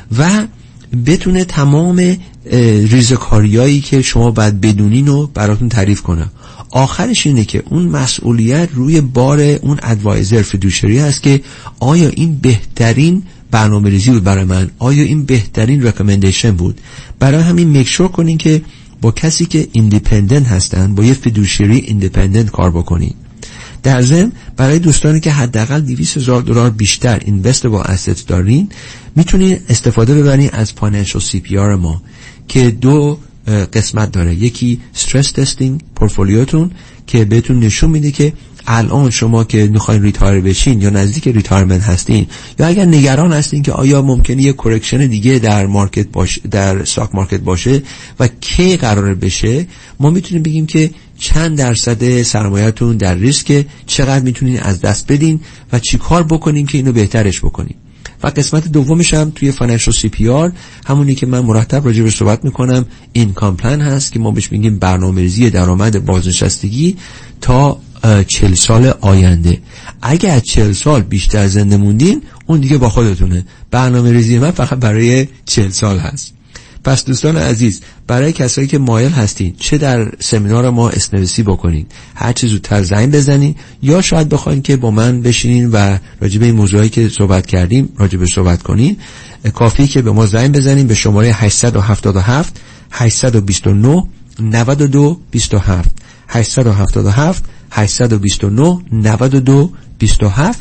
و بتونه تمام ریزکاریایی که شما باید بدونین رو براتون تعریف کنه. آخرش اینه که اون مسئولیت روی بار اون ادوایزر فیدوشری هست که آیا این بهترین برنامه ریزی بود برای من، آیا این بهترین رکامندیشن بود. برای همین میکشور کنین که با کسی که ایندیپندنت هستن، با یه فیدوشری ایندیپندنت کار بکنین. در ضمن برای دوستانی که حداقل دویست هزار دلار بیشتر اینوست با اسست دارین، میتونین استفاده ببرین از فاینانشال سی پی آر ما که دو قسمت داره. یکی استرس تستینگ پورتفولیوتون که بهتون نشون میده که الان شما که میخواین ریتایر بشین یا نزدیک ریتایرمنت هستین، یا اگر نگران هستین که آیا ممکنه یه کرکشن دیگه در مارکت باشه، در استاک مارکت باشه و کی قراره بشه، ما میتونیم بگیم که چند درصد سرمایه‌تون در ریسک، چقدر میتونین از دست بدین و چی کار بکنین که اینو بهترش بکنین. و قسمت دومش هم توی فاینانشال سی پی آر همونی که من مرتب راجع بهش صحبت میکنم، اینکام پلن هست که ما بهش میگیم برنامه‌ریزی درآمد بازنشستگی تا چهل سال آینده. اگه از چهل سال بیشتر زنده موندین، اون دیگه با خودتونه. برنامه‌ریزی من فقط برای چهل سال هست. پس دوستان عزیز، برای کسایی که مایل هستین چه در سمینار ما اسنویسی بکنین، هر چه زودتر زنگ بزنین، یا شاید بخواین که با من بشینین و راجع به این موضوعی که صحبت کردیم راجع به صحبت کنین، کافی که به ما زنگ بزنین به شماره هشت هفت هفت هشت دو نه نه دو دو هفت هشت هفت هفت هشت دو نه نه دو دو هفت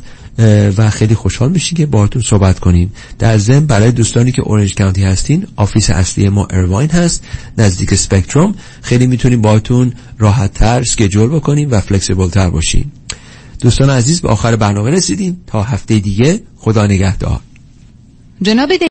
و خیلی خوشحال میشیم که باهاتون صحبت کنیم. در ضمن برای دوستانی که اورنج کانتی هستین، آفیس اصلی ما ارواین هست نزدیک اسپکتروم، خیلی میتونیم باهاتون راحت تر اسکیجول بکنیم و فلکسیبل تر باشیم. دوستان عزیز، به آخر برنامه رسیدیم. تا هفته دیگه، خدا نگهدار. جناب